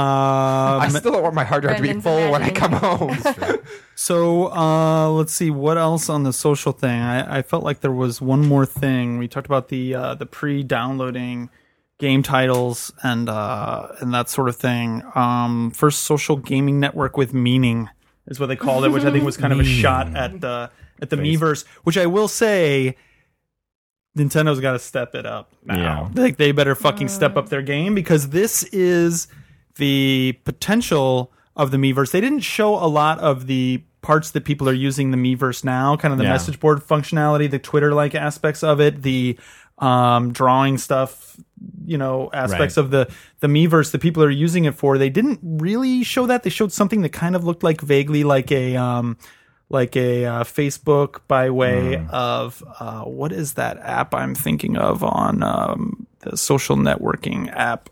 I still don't want my hard drive to be Brendan's full when I come imagining. home. So let's see what else on the social thing. I felt like there was one more thing. We talked about the pre-downloading game titles and that sort of thing. First social gaming network with meaning is what they called it, which I think was kind of a shot at the Miiverse. Which I will say, Nintendo's got to step it up now. Like they better fucking step up their game because this is the potential of the Miiverse. They didn't show a lot of the parts that people are using the Miiverse now, kind of the Yeah. message board functionality, the Twitter-like aspects of it, the drawing stuff, aspects Right. of the Miiverse that people are using it for. They didn't really show that. They showed something that kind of looked like vaguely like a like a Facebook by way of what is that app I'm thinking of on the social networking app?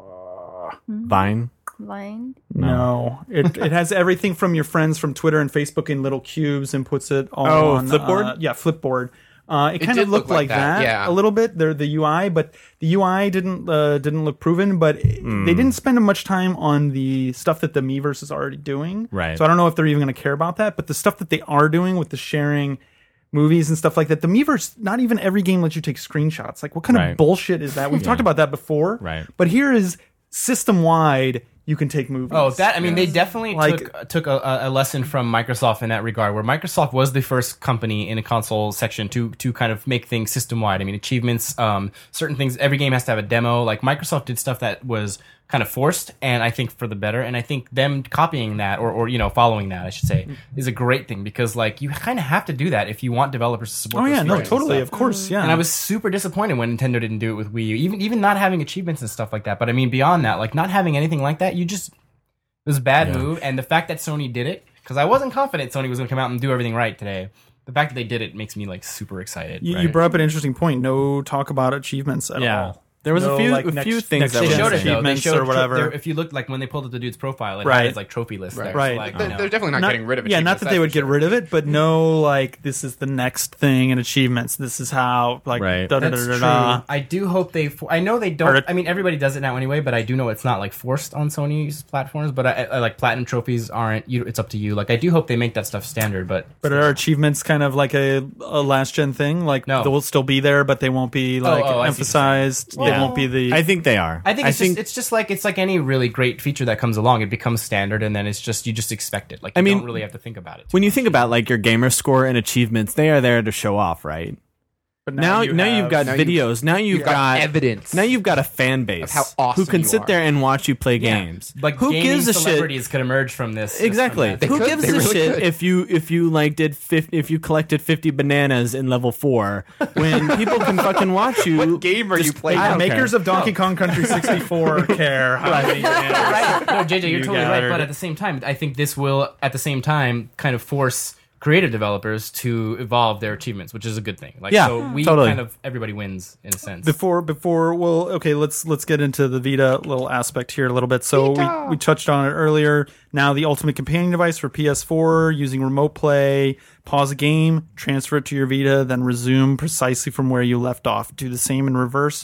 Vine. Vine. No, it has everything from your friends from Twitter and Facebook in little cubes and puts it all on Flipboard? Yeah, Flipboard. It kind did of looked look like like that yeah. a little bit. The UI, but the UI didn't look proven. But they didn't spend much time on the stuff that the Miiverse is already doing. Right. So I don't know if they're even going to care about that. But the stuff that they are doing with the sharing movies and stuff like that, the Miiverse, not even every game lets you take screenshots. Like, what kind Right. of bullshit is that? We've talked about that before. Right. But here is system wide. You can take movies. Oh, that I mean, they definitely Like- took a lesson from Microsoft in that regard, where Microsoft was the first company in a console section to kind of make things system wide. I mean, achievements, certain things. Every game has to have a demo. Like Microsoft did stuff that was kind of forced, and I think for the better. And I think them copying that or following that, I should say, is a great thing because like you kind of have to do that if you want developers to support. Oh yeah, those no, features and totally, stuff. of course, yeah. And I was super disappointed when Nintendo didn't do it with Wii U, even not having achievements and stuff like that. But I mean, beyond that, like not having anything like that, it was a bad move. And the fact that Sony did it, because I wasn't confident Sony was going to come out and do everything right today. The fact that they did it makes me like super excited. You brought up an interesting point. No talk about achievements at Yeah. all. There was No, a few like, a next- few things next that They were gen showed it though. They achievements showed or whatever. If you look like when they pulled up the dude's profile, it Right. had his like trophy list there. Right. So, like, They're definitely not getting rid of it. Yeah, not that they would get rid of it, but no, like this is the next thing in achievements. This is how, like, Right. da da That's da true. da da. I do hope they. I know they don't. I mean, everybody does it now anyway. But I do know it's not like forced on Sony's platforms. But I like platinum trophies aren't. It's up to you. Like I do hope they make that stuff standard. But Are achievements kind of like a last gen thing? Like No. they'll still be there, but they won't be like I see what you're emphasized. They Yeah. won't be the. I think they are. I think it's just like any really great feature that comes along. It becomes standard, and then it's just you just expect it. Like you mean, don't really have to think about it. when you think about like your gamer score and achievements, they are there to show off, right? but Now you've got videos. Now you've got evidence. Now you've got a fan base Of how awesome who can you sit are. there and watch you play games. Like who gaming gives a shit? celebrities could emerge from this. Exactly. just from Who could. gives They a really shit could. if you like did if you collected 50 bananas in level 4 when people can fucking watch you? What game are you playing? I the don't makers care. of Donkey Kong Country 64 care. How many right. No, JJ, you're You totally right. gathered. But at the same time, I think this will, at the same time, kind of force creative developers to evolve their achievements, which is a good thing. Like, Yeah, so we totally. kind of everybody wins in a sense. Before well, okay, let's get into the Vita little aspect here a little bit. So we touched on it earlier. Now the ultimate companion device for PS4 using remote play, pause a game, transfer it to your Vita, then resume precisely from where you left off. Do the same in reverse.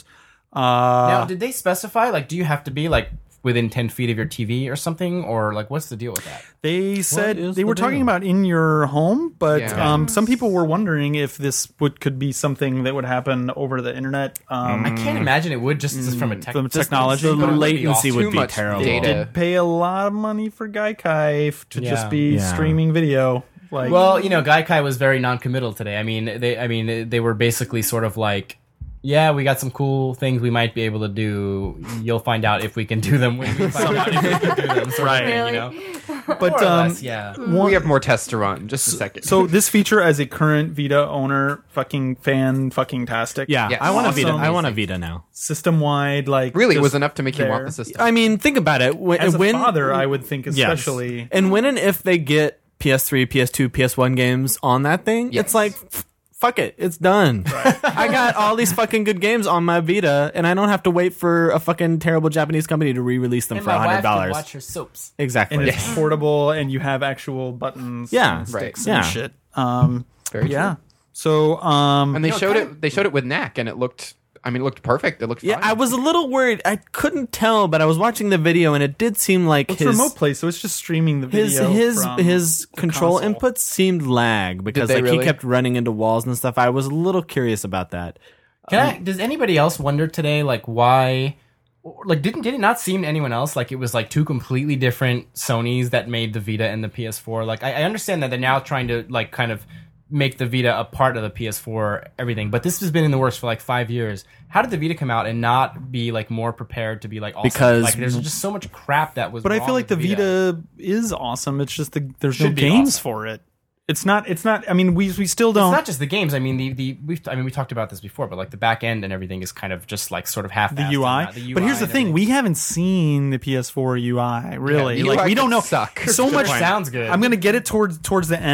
Now, did they specify? Like, do you have to be like within 10 feet of your TV or something, or like what's the deal with that? They said is they the were talking deal? about in your home, but Yeah. some people were wondering if this could be something that would happen over the internet. I can't imagine it would just from a tech From technology, The but it would be latency Too would be much terrible. data. pay a lot of money for Gaikai to Yeah. just be Yeah. streaming video. Like, Well, Gaikai was very non-committal today. I mean, they were basically sort of like, yeah, we got some cool things we might be able to do. You'll find out if we can do them when we find out if we can do them. Sort of thing, Really? but More or less, yeah. We have more tests to run. Just a second. So this feature, as a current Vita owner, fucking tastic. Yeah, Yes. I want a Vita. Awesome. I want a Vita now. System wide, like really, it just was enough to make you want there. the system. I mean, think about it. As a father, I would think Yes. especially. And when and if they get PS3, PS2, PS1 games on that thing, Yes. it's like, fuck it, it's done. I got all these fucking good games on my Vita, and I don't have to wait for a fucking terrible Japanese company to re-release them And for my wife $100. can watch her soaps. Exactly. And it's portable, and you have actual buttons, Yeah. and Right. sticks Yeah. and shit. Very Yeah. true. So, And they showed it. They showed it with Knack, and it looked. I mean, it looked perfect. It looked. Yeah, fine. I was a little worried. I couldn't tell, but I was watching the video, and it did seem like it's his remote play, so it's just streaming the his video. his from his the control console. inputs seemed lag because they like he really? kept running into walls and stuff. I was a little curious about that. Does anybody else wonder today, like why? Like, did it not seem to anyone else like it was like two completely different Sonys that made the Vita and the PS4? Like, I understand that they're now trying to like kind of make the Vita a part of the PS4 everything, but this has been in the works for like 5 years. How did the Vita come out and not be like more prepared to be like awesome? Because- like there's just so much crap that was. But I wrong feel like with the Vita is awesome. It's just there's no Should be games awesome. for it. It's not. I mean, we still It's don't. not just the games. I mean, we talked about this before, but like the back end and everything is kind of just like sort of half the UI. But here's the thing: we haven't seen the PS4 UI really. the like UI we don't could know. suck. So much sounds good. I'm gonna get it towards the end,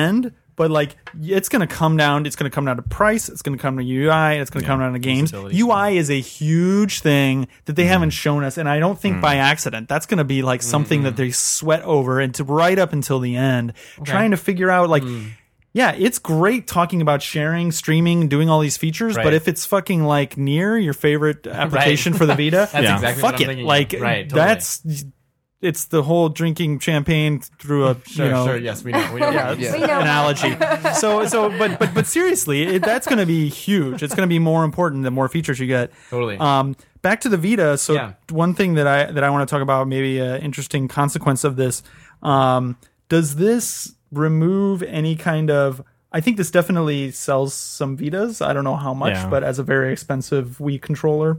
But like, it's going to come down. It's going to come down to price. It's going to come to UI. It's going to come down to games. UI is a huge thing that they haven't shown us, and I don't think by accident. That's going to be like something that they sweat over and to right up until the end, trying to figure out like. Yeah, it's great talking about sharing, streaming, doing all these features, but if it's fucking like Nier, your favorite application for the Vita, That's exactly fuck what I'm it. thinking. Like Totally. that's it's the whole drinking champagne through a Sure, yes, we know. Yeah. We know. analogy. But seriously, that's going to be huge. It's going to be more important the more features you get. Totally. Back to the Vita. So Yeah. one thing that I want to talk about, maybe an interesting consequence of this, does this remove any kind of? I think this definitely sells some Vitas. I don't know how much, but as a very expensive Wii controller,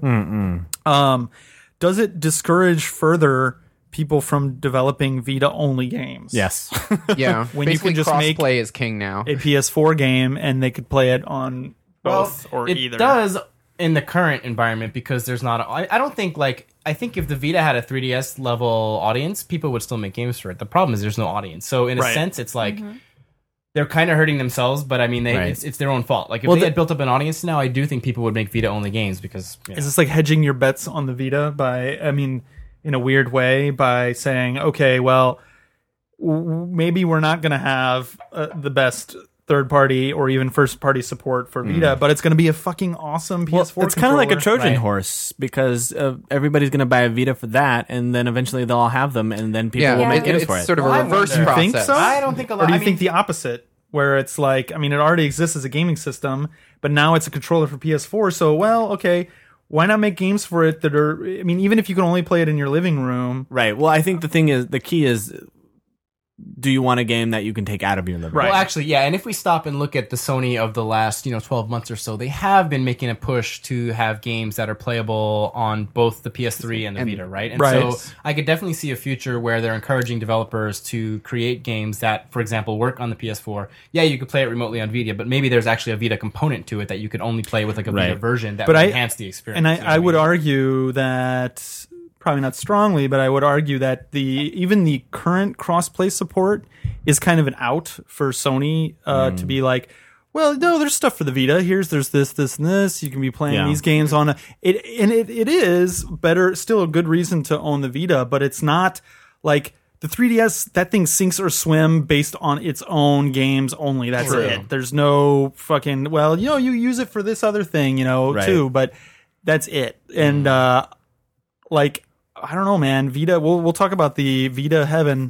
does it discourage further people from developing Vita-only games? Yes. Yeah, When you basically can just make crossplay is king now. a PS4 game and they could play it on both or it either. does in the current environment because there's not. I don't think like. I think if the Vita had a 3DS level audience, people would still make games for it. The problem is there's no audience. So in a Right. sense, it's like. They're kind of hurting themselves, but I mean, it's their own fault. Like if they had built up an audience now, I do think people would make Vita only games because Is this like hedging your bets on the Vita by, I mean, in a weird way, by saying, okay, well, maybe we're not going to have the best third-party or even first-party support for Vita, but it's going to be a fucking awesome PS4 It's kind of like a controller. Trojan Right. horse because everybody's going to buy a Vita for that, and then eventually they'll all have them, and then people will make games it's for it. sort of Well, I a reverse wonder. process. You think so? I don't think a lot. Or do you I mean, think the opposite, where it's like, I mean, it already exists as a gaming system, but now it's a controller for PS4, so, well, okay, why not make games for it that are, I mean, even if you can only play it in your living room, Right. Well, I think the key is, do you want a game that you can take out of your living room? Well, actually, yeah. And if we stop and look at the Sony of the last, 12 months or so, they have been making a push to have games that are playable on both the PS3 and the Vita, right? And Right. so I could definitely see a future where they're encouraging developers to create games that, for example, work on the PS4. Yeah, you could play it remotely on Vita, but maybe there's actually a Vita component to it that you could only play with like a Vita Right. version that But would I- enhance the experience. and you know what I would mean? argue that, probably not strongly, but I would argue that even the current crossplay support is kind of an out for Sony to be like, well, no, there's stuff for the Vita. There's this, and this. You can be playing these games on it. And it is better, still a good reason to own the Vita, but it's not like the 3DS, that thing sinks or swim based on its own games only. That's True. it. There's no fucking, well, you use it for this other thing, Right. too, but that's it. And, like, I don't know, man. Vita. We'll talk about the Vita Heaven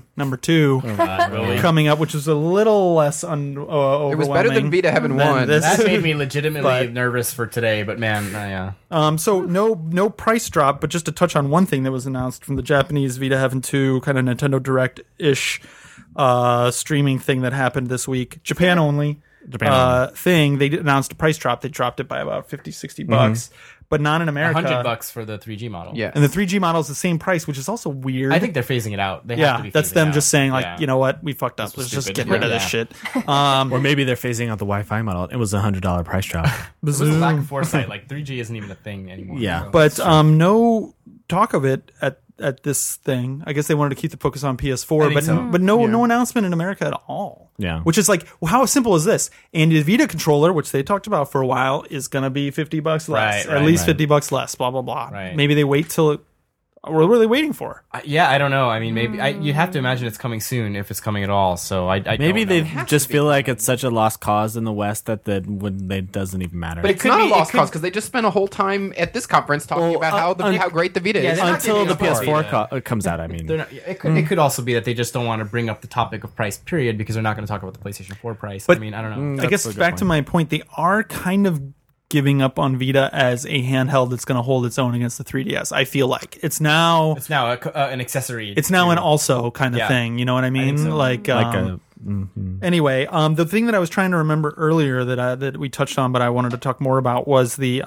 #2 coming up, which is a little less overwhelming. It was better than Vita Heaven 1. this. That made me legitimately But- nervous for today, but man, yeah. So no price drop, but just to touch on one thing that was announced from the Japanese Vita Heaven 2 kind of Nintendo Direct-ish streaming thing that happened this week. Japan only thing. They announced a price drop. They dropped it by about $50-$60 bucks, but not in America. $100 for the 3G model. Yeah. And the 3G model is the same price, which is also weird. I think they're phasing it out. They have to Yeah, be that's phasing them it out. just saying like, Yeah. you know what, we fucked up. This was Let's just stupid. get rid of Yeah. this shit. Or maybe they're phasing out the Wi-Fi model. It was $100 price drop. It was a lack of foresight. Like 3G isn't even a thing anymore. Yeah. So. But no talk of it at this thing. I guess they wanted to keep the focus on PS4, think but so. but no announcement in America at all. Yeah. Which is like, well, how simple is this? And the Vita controller, which they talked about for a while, is going to be $50 less, Right, at right, least right. $50 less. Blah blah blah. Right. Maybe they wait till. What are they waiting for? Yeah, I don't know. I mean, maybe you have to imagine it's coming soon if it's coming at all. So I Maybe don't know. they just feel like it's such a lost cause in the West that it doesn't even matter. But it's could not be- a it lost could- cause because they just spent a whole time at this conference talking about how great the Vita Yeah, is. they're not Until the giving us PS4 Vita. comes out, I mean. They're not, it could also be that they just don't want to bring up the topic of price, period, because they're not going to talk about the PlayStation 4 price. But- I mean, I don't know. I guess a good back to point. my point, they are kind of giving up on Vita as a handheld that's going to hold its own against the 3DS. I feel like it's now It's now an accessory. it's now to- an also kind of Yeah. thing. You know what I mean? so. Anyway, the thing that I was trying to remember earlier that we touched on, but I wanted to talk more about was the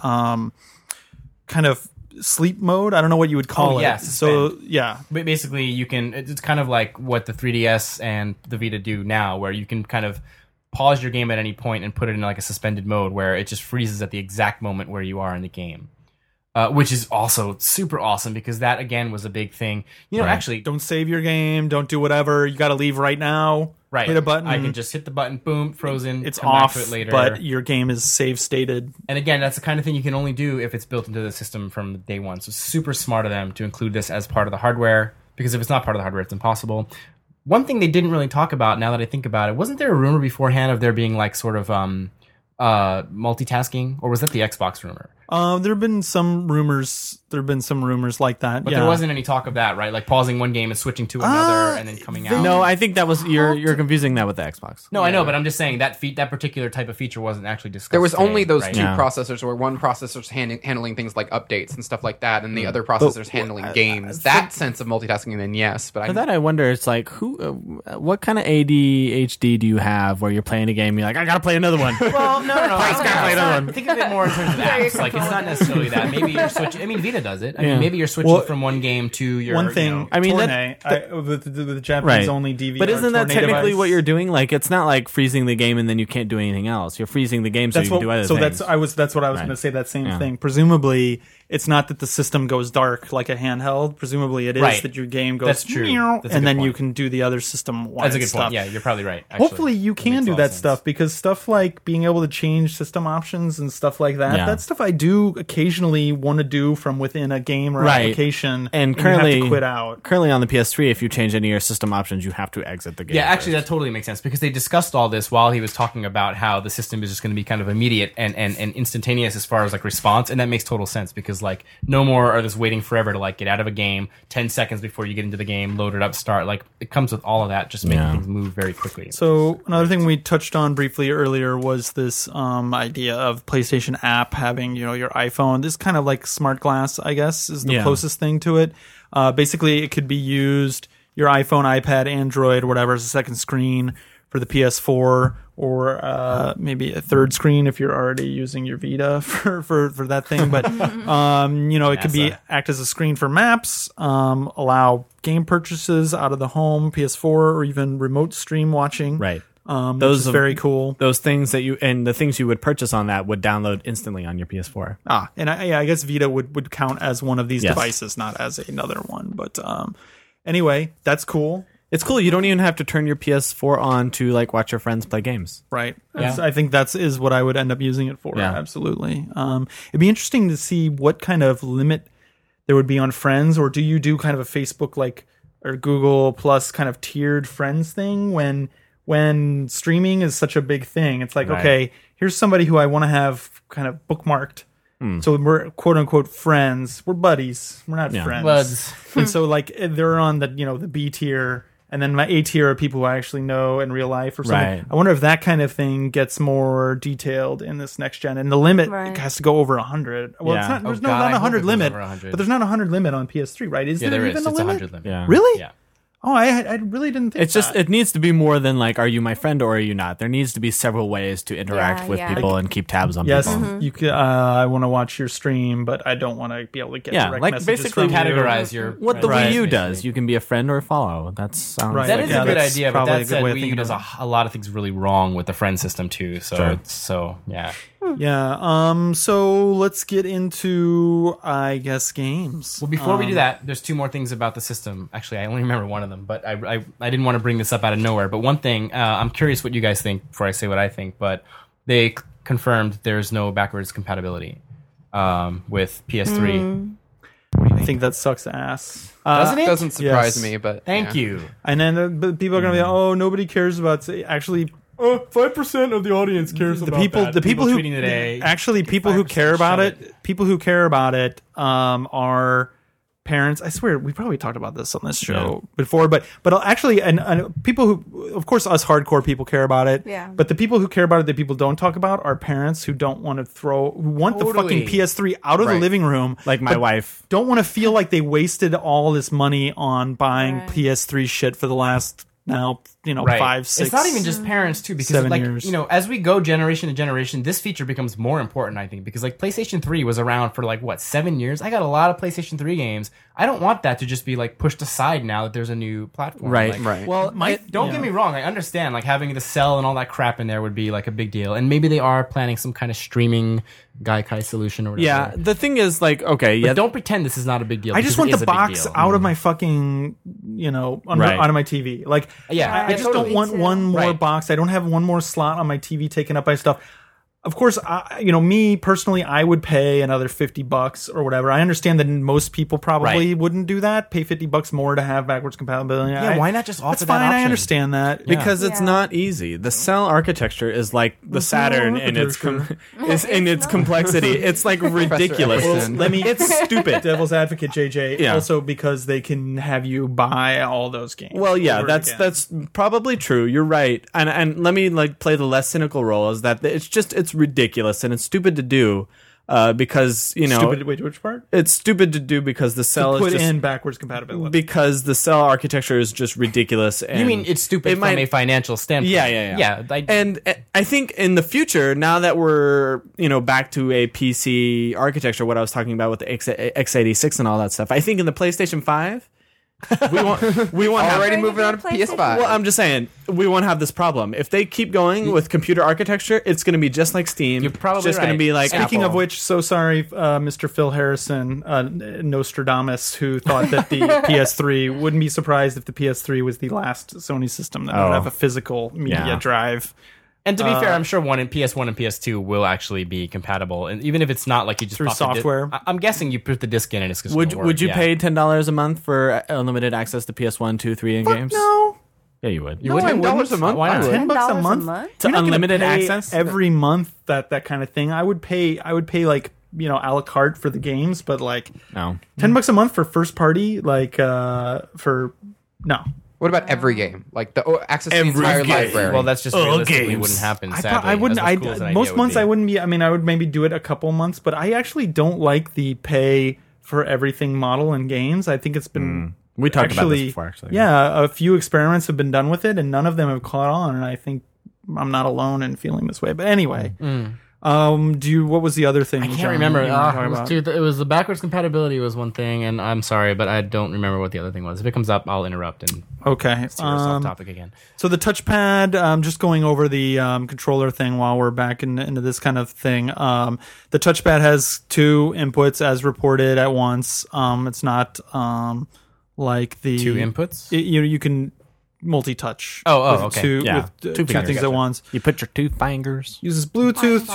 kind of sleep mode. I don't know what you would call Oh, it. yeah, So suspend. yeah, But basically, you can. It's kind of like what the 3DS and the Vita do now, where you can kind of pause your game at any point and put it in like a suspended mode, where it just freezes at the exact moment where you are in the game, which is also super awesome because that again was a big thing. You know, actually, don't save your game. Don't do whatever. You got to leave right now. Right. hit a button. I can just hit the button, boom, frozen. It's come back off, to it later. but your game is save stated. And again, that's the kind of thing you can only do if it's built into the system from day one. So super smart of them to include this as part of the hardware, because if it's not part of the hardware, it's impossible. One thing they didn't really talk about, now that I think about it, wasn't there a rumor beforehand of there being like sort of multitasking, or was that the Xbox rumor? There have been some rumors. Like that, But there wasn't any talk of that, right? Like pausing one game and switching to another, and then coming out. No, I think that was you're confusing that with the Xbox. No, I know, but I'm just saying that that particular type of feature wasn't actually discussed. There was only today, those right? two Yeah. processors, where one processor's handling things like updates and stuff like that, and the other processor's handling games. That sense of multitasking, then yes, but For that, I wonder. It's like what kind of ADHD do you have where you're playing a game? You're like, I gotta play another one. Well, no. play another one. Think of it more in terms of apps. Like, it's not necessarily that. Maybe you're switching. I mean, Vita does it. I mean, maybe you're switching from one game to your. One thing. You know, I mean, with the Japanese only DVR. But isn't that Tornado technically device. what you're doing? Like, it's not like freezing the game and then you can't do anything else. You're freezing the game so you can do other things. That's what I was going to say. That same Yeah. thing. Presumably, it's not that the system goes dark like a handheld. Presumably, it is Right. that your game goes. That's true. meow, That's a and good then you point. can do the other system. that's a good stuff. point. Yeah, you're probably right. Actually. Hopefully, you That can makes a do lot that of sense. stuff, because stuff like being able to change system options and stuff like that. Yeah. That stuff I do occasionally want to do from within a game or Right. application, And you currently, have to quit out. Currently on the PS3, if you change any of your system options, you have to exit the game. Yeah, actually, first. that totally makes sense, because they discussed all this while he was talking about how the system is just going to be kind of immediate and instantaneous as far as like response, and that makes total sense, because like no more are this waiting forever to like get out of a game 10 seconds before you get into the game, load it up, start. Like, it comes with all of that, just making Yeah. things move very quickly. So another thing we touched on briefly earlier was this idea of PlayStation app having your iPhone. This kind of like smart glass, I guess, is the Yeah. closest thing to it. Basically, it could be used your iPhone, iPad, Android, whatever, as a second screen for the PS4, or maybe a third screen if you're already using your Vita for that thing. But it could be act as a screen for maps, allow game purchases out of the home, PS4, or even remote stream watching. Right. Those is very cool. Those things that the things you would purchase on that would download instantly on your PS4. And I guess Vita would count as one of these Yes. devices, not as another one. But anyway, that's cool. It's cool. You don't even have to turn your PS4 on to like watch your friends play games. Right. Yeah. I think is what I would end up using it for. Yeah. Absolutely. It'd be interesting to see what kind of limit there would be on friends, or do you do kind of a Facebook or Google Plus kind of tiered friends thing when streaming is such a big thing? It's like, Right. okay, here's somebody who I want to have kind of bookmarked. So we're quote unquote friends. We're buddies. We're not friends. Buds. And so they're on the B tier, and then my A tier are people who I actually know in real life or something. Right. I wonder if that kind of thing gets more detailed in this next gen, and the limit Right. has to go over 100. Well, it's Yeah. not. There's God, I not a hope 100 it goes limit, over 100. but there's not a 100 limit on PS3, right? Is Yeah, there there even is. a It's limit? 100 limit. Yeah. Really? Yeah. Oh, I really didn't think. It's just that. it needs to be more than like, are you my friend or are you not? There needs to be several ways to interact Yeah, with yeah. people and keep tabs on Yes, people. you could. I want to watch your stream, but I don't want to be able to get Yeah, direct like messages basically from you. Categorize your What the Right. Wii U does, you can be a friend or follow. That sounds Right. That like is Yeah, a good that's idea, but probably a that good said, way of Wii U thinking does about a lot of things really wrong with the friend system too. So yeah. Yeah. So let's get into, I guess, games. Well, before we do that, there's two more things about the system. Actually, I only remember one of them, but I didn't want to bring this up out of nowhere. But one thing, I'm curious what you guys think before I say what I think. But they confirmed there's no backwards compatibility with PS3. I think that sucks ass. Doesn't it? Doesn't surprise Yes. me, but Thank yeah. you. And then but people are gonna be like, oh, nobody cares about. Actually, 5% of the audience cares the people who tweeting today. actually people who 5% care about shove it, people who care about it, are parents. I swear we probably talked about this on this show before, but actually, and people who, of course, us hardcore people care about it. Yeah. But the people who care about it that people don't talk about are parents who don't want to who want the Totally. fucking PS3 out of the Right. living room, like my but wife. don't want to feel like they wasted all this money on buying Right. PS3 shit for the last Right. 5, 6. It's not even just parents too, because 7 like years. as we go generation to generation, this feature becomes more important, I think, because like PlayStation 3 was around for like what 7 years. I got a lot of PlayStation 3 games I don't want that to just be like pushed aside now that there's a new platform. Right. Like, Right. Well, Don't get me wrong. I understand like having the cell and all that crap in there would be like a big deal, and maybe they are planning some kind of streaming Gaikai solution or whatever. yeah. The thing is, like, okay, But yeah, don't pretend this is not a big deal. I just because want it is the a big box deal. out of my fucking, Right. out of my TV. Like, Yeah, I just totally. don't want Me too. one more Right. box. I don't have one more slot on my TV taken up by stuff. Of course, me personally, I would pay another $50 or whatever. I understand that most people probably Right. wouldn't do that. Pay $50 more to have backwards compatibility. Yeah, why not just offer That's that fine. I option? understand that because it's Yeah. not easy. The cell architecture is like the Saturn in its in its complexity. It's like ridiculous. Eccleston. Let me. It's stupid. Devil's advocate, JJ. Yeah. Also because they can have you buy all those games. Well, yeah, over that's again. that's probably true. You're right, and let me like play the less cynical role. Is that it's ridiculous and it's stupid to do, because stupid. Wait, which part? it's stupid to do because the cell Put is just in backwards compatibility. because the cell architecture is just ridiculous. And You mean it's stupid it from might- a financial standpoint? Yeah. I, And I think in the future, now that we're back to a PC architecture, what I was talking about with the x86 and all that stuff, I think in the PlayStation 5, we won't have, Already moving on to PlayStation. PS5. well, I'm just saying we won't have this problem if they keep going with computer architecture. It's going to be just like Steam. You're probably just going to right. be like Speaking Apple. of which, so sorry, Mr. Phil Harrison, Nostradamus, who thought that the PS3 wouldn't be surprised if the PS3 was the last Sony system that would have a physical media Yeah. drive. and to be fair, I'm sure PS1 and PS2 will actually be compatible, and even if it's not like you just Through pop the software. I'm guessing you put the disc in and it's just would gonna work. would you Yeah. pay $10 a month for unlimited access to PS1, 2, 3 in games? No, Yeah, you would. You wouldn't? $10 a month? Why not? I would. $10 a $10 month. To You're not gonna unlimited pay access? every month. That kind of thing. I would pay like a la carte for the games, but like No. $10 a month for first party, like for no. What about every game? Like the access to the Every entire game. library. Well, that's just Oh, realistically games. wouldn't happen. I, Sadly, I wouldn't. as cool as an idea Most would months be. I wouldn't be. I mean, I would maybe do it a couple months, but I actually don't like the pay for everything model in games. I think it's been We talked about this before, actually. Yeah, a few experiments have been done with it, and none of them have caught on. And I think I'm not alone in feeling this way. But anyway, what was the other thing? I can't John, remember. you were talking about? It was the backwards compatibility was one thing, and I'm sorry, but I don't remember what the other thing was. If it comes up, I'll interrupt and Okay. steer us off topic again. So the touchpad, just going over the controller thing while we're back into this kind of thing. The touchpad has two inputs as reported at once. It's not like the Two inputs? You can multi-touch. Oh, with okay. Two, Yeah. with, Two two fingers. things at once. You put your 2 fingers. Uses Bluetooth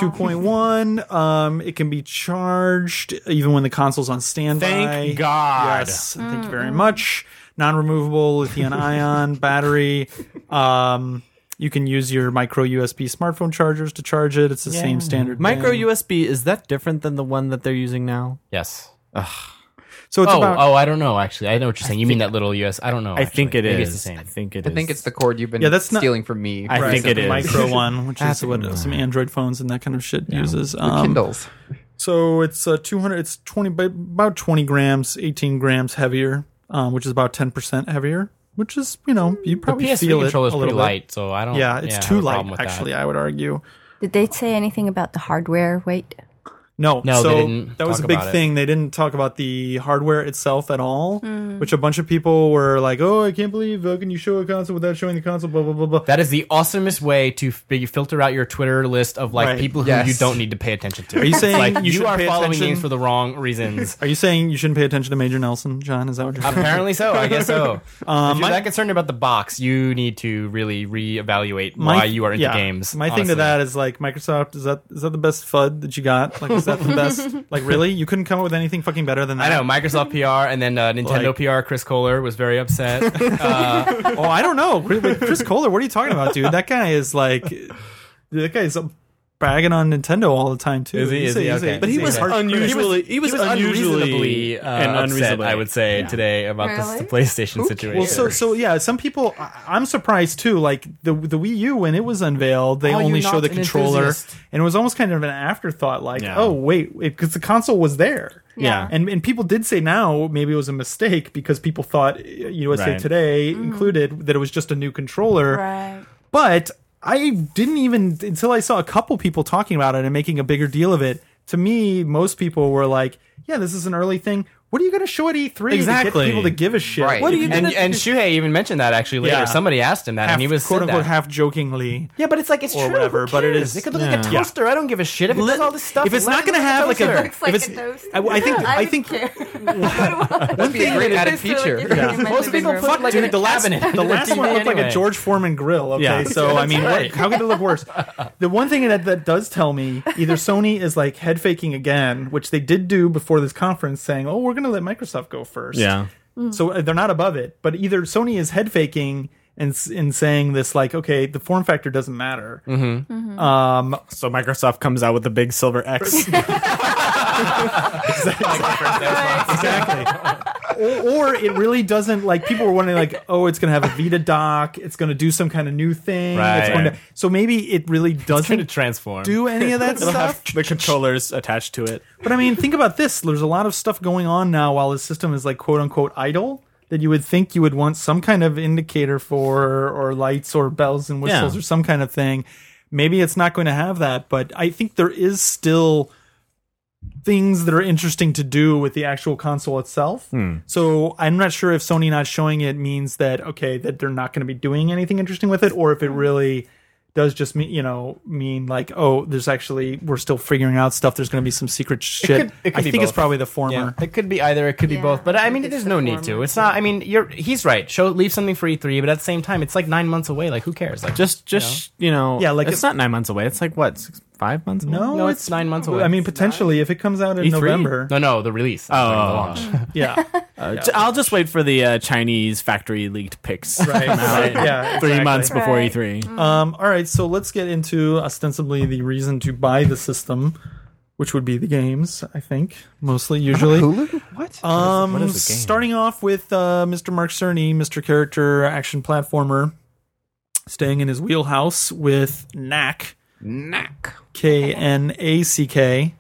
2.1. It can be charged even when the console's on standby. Thank God. Yes, thank you very much. Non-removable lithium-ion battery. You can use your micro USB smartphone chargers to charge it. It's the same standard Micro thing. USB, is that different than the one that they're using now? Yes. So it's about I don't know. Actually, I know what you're saying. You mean that little US? I don't know. I think it Maybe is. It's the same. I think it I is. think it's the cord you've been that's not- stealing from me. I think it the is. micro one, which is what some Android phones and that kind of shit uses. Kindles. So it's 200. It's 20 by about 20 grams, 18 grams heavier, which is about 10% heavier. Which is you The probably PS3 feel it controller a is little pretty bit. light, so I don't. Yeah, it's have too a problem light. with Actually, that. I would argue. Did they say anything about the hardware weight? No, No, so they didn't that was a talk big about it. thing. They didn't talk about the hardware itself at all, which a bunch of people were like, "Oh, I can't believe how can you show a console without showing the console?" Blah blah blah blah. That is the awesomest way to filter out your Twitter list of like Right. people who Yes. you don't need to pay attention to. Are you saying like you you should are pay following attention? games for the wrong reasons? Are you saying you shouldn't pay attention to Major Nelson, John? Is that what you're saying? Apparently so. I guess so. If you're my- that concerned about the box, you need to really reevaluate why you are into games. My thing to honestly. that is like Microsoft. Is that the best FUD that you got? Like, is that the best? Like, really? You couldn't come up with anything fucking better than I that? know Microsoft PR and then Nintendo Like- PR. Chris Kohler was very upset. Oh, I don't know. Chris Kohler, what are you talking about, dude? That guy is like, that guy's bagging on Nintendo all the time too. Is he? He's Is he? a- he's a- Okay. But he he's a was hard critic. unusually unreasonably and upset, unreasonably. I would say today about Really? the PlayStation situation. Well, so yeah, some people. I'm surprised too. Like the Wii U when it was unveiled, they Oh, only you're show the not an controller, enthusiast. and it was almost kind of an afterthought. Like, Yeah. oh wait, because the console was there. Yeah. And people did say now maybe it was a mistake because people thought USA Right. Today included that it was just a new controller. Right. But I didn't even until I saw a couple people talking about it and making a bigger deal of it. To me, most people were like, "Yeah, this is an early thing. what are you going to show at E3 to Exactly. get people to give a shit? Right. What are you And gonna Shuhei even mentioned that actually later. Yeah. Somebody asked him that, half, and he was quote said unquote that. half jokingly. Yeah, but it's like it's or true. whatever, Who but it cares? is- It could look like a Yeah. toaster. I don't give a shit if it does all this stuff. If it's let not it going to look have like toaster. a, Looks like if it's, a toaster. I think That'd be a great added feature. Most people put Fuck, like dude, in a the last cabinet under the their last TV one looked like a anyway. George Foreman grill. Okay, Yeah. so I mean, right. how could it look worse? The one thing that does tell me either Sony is like head faking again, which they did do before this conference, saying, "Oh, we're going to let Microsoft go first." Yeah. So they're not above it, but either Sony is head faking and in saying this, like, okay, the form factor doesn't matter. So Microsoft comes out with the big silver X. Exactly. or it really doesn't, like, people were wondering, like, oh, it's going to have a Vita dock, it's going to do some kind of new thing. Right. It's going to, so maybe it really It's going to doesn't transform. do any of that It'll have stuff. the controllers attached to it. But I mean, think about this. There's a lot of stuff going on now while the system is, like, quote unquote idle, that you would think you would want some kind of indicator for, or lights or bells and whistles Yeah. or some kind of thing. Maybe it's not going to have that, but I think there is still things that are interesting to do with the actual console itself. So I'm not sure if Sony not showing it means that, okay, that they're not going to be doing anything interesting with it, or if it really does just mean like, oh, there's actually, we're still figuring out stuff. There's going to be some secret shit. it could I be think it's both. probably the former. Yeah, it could be either. It could be Yeah, both. But I mean, it's there's the no need former. to. It's not. I mean, he's right. Leave something for E3, but at the same time, it's like 9 months away. Like, who cares? Like, Just Yeah, like it's not 9 months away. It's like what, 5 months away? No, No, it's 9 months away. I mean, potentially, if it comes out in E3? November. no, the release. The launch. Yeah. I'll just wait for the Chinese factory leaked pics. Right. Yeah. 3 exactly. months before Right. E3. All right, so let's get into ostensibly the reason to buy the system, which would be the games, I think, mostly, usually. Hulu? What? What is the game? Starting off with Mr. Mark Cerny, Mr. Character Action Platformer, staying in his wheelhouse with Knack, Knack. Knack,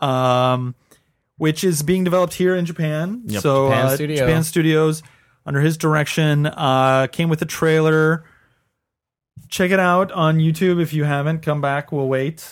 which is being developed here in Japan. Yep. So Japan Studio. Japan Studios, under his direction, came with a trailer. Check it out on YouTube if you haven't. Come back, we'll wait.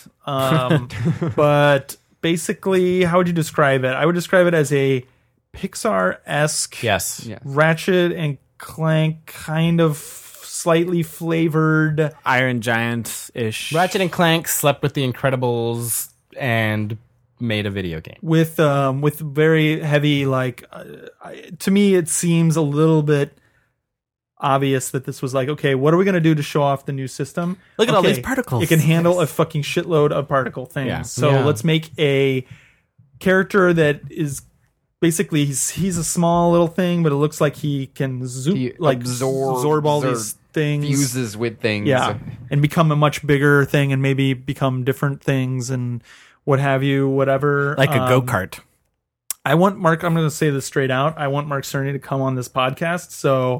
But basically, how would you describe it? I would describe it as a Pixar-esque Yes. Yes. Ratchet and Clank kind of slightly flavored. Iron Giant ish. Ratchet and Clank slept with the Incredibles and made a video game. With very heavy, like, to me it seems a little bit obvious that this was like, okay, what are we going to do to show off the new system? Look at all Okay, these particles. It can handle a fucking shitload of particle things. Yeah. So Yeah. let's make a character that is basically he's a small little thing, but it looks like he can He absorb all absorbs these things. Fuses with things. Yeah, and become a much bigger thing, and maybe become different things and what have you, whatever. Like a go-kart. I want Mark. I'm going to say this straight out. I want Mark Cerny to come on this podcast. So,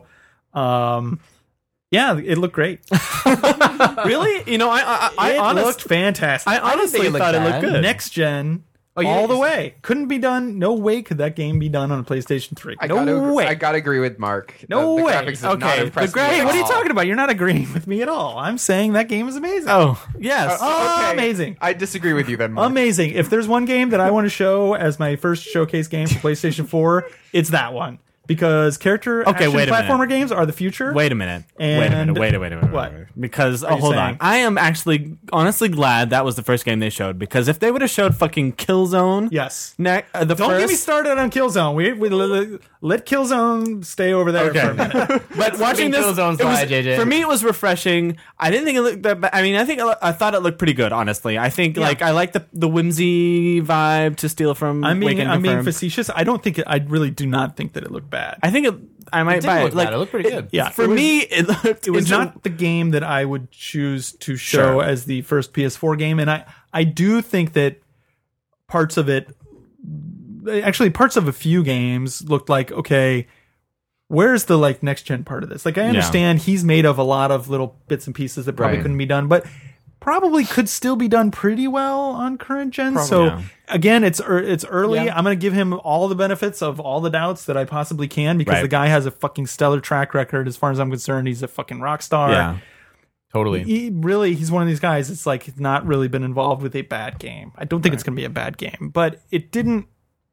yeah, it looked great. Really? You know, I It honestly looked fantastic. I honestly think it looked thought it looked bad. good. Next gen. you all didn't- the way. Couldn't be done. No way could that game be done on a PlayStation 3. I No way. gotta agree with Mark. No the way. graphics did not Okay, impress the me Hey, at what are you all. talking about? You're not agreeing with me at all. I'm saying that game is amazing. Oh, yes. Okay. Amazing. I disagree with you then, Mark. Amazing. If there's one game that I want to show as my first showcase game for PlayStation 4, it's that one. Because character action wait a minute. platformer games are the future. Wait a minute. And- Wait a minute. What? Because Are you hold saying? on. I am actually honestly glad that was the first game they showed, because if they would have showed fucking Killzone, Yes. the Don't first, get me started on Killzone. We let Killzone stay over there for a minute. But watching this, Killzone's it was, fine, JJ. for me, it was refreshing. I didn't think it looked that bad. I mean, I thought it looked pretty good. Honestly, I think like I like the whimsy vibe to steal from. I'm Wake being and I'm being Confirm. facetious. I don't think I really do not think that it looked bad. I think I might didn't buy look it. Like bad. It looked pretty good. Yeah, For it was- me, it looked. It was inter- not the game that I would choose to show Sure. as the first PS4 game, and I do think that parts of it, actually parts of a few games looked like, okay, where's the like next gen part of this? Like, I understand he's made of a lot of little bits and pieces that probably Right. couldn't be done, but probably could still be done pretty well on current gen. Probably, So yeah. again, it's early. Yeah. I'm going to give him all the benefits of all the doubts that I possibly can, because Right. the guy has a fucking stellar track record. As far as I'm concerned, he's a fucking rock star. Yeah. Totally. He's one of these guys. It's like he's not really been involved with a bad game. I don't think it's going to be a bad game, but it didn't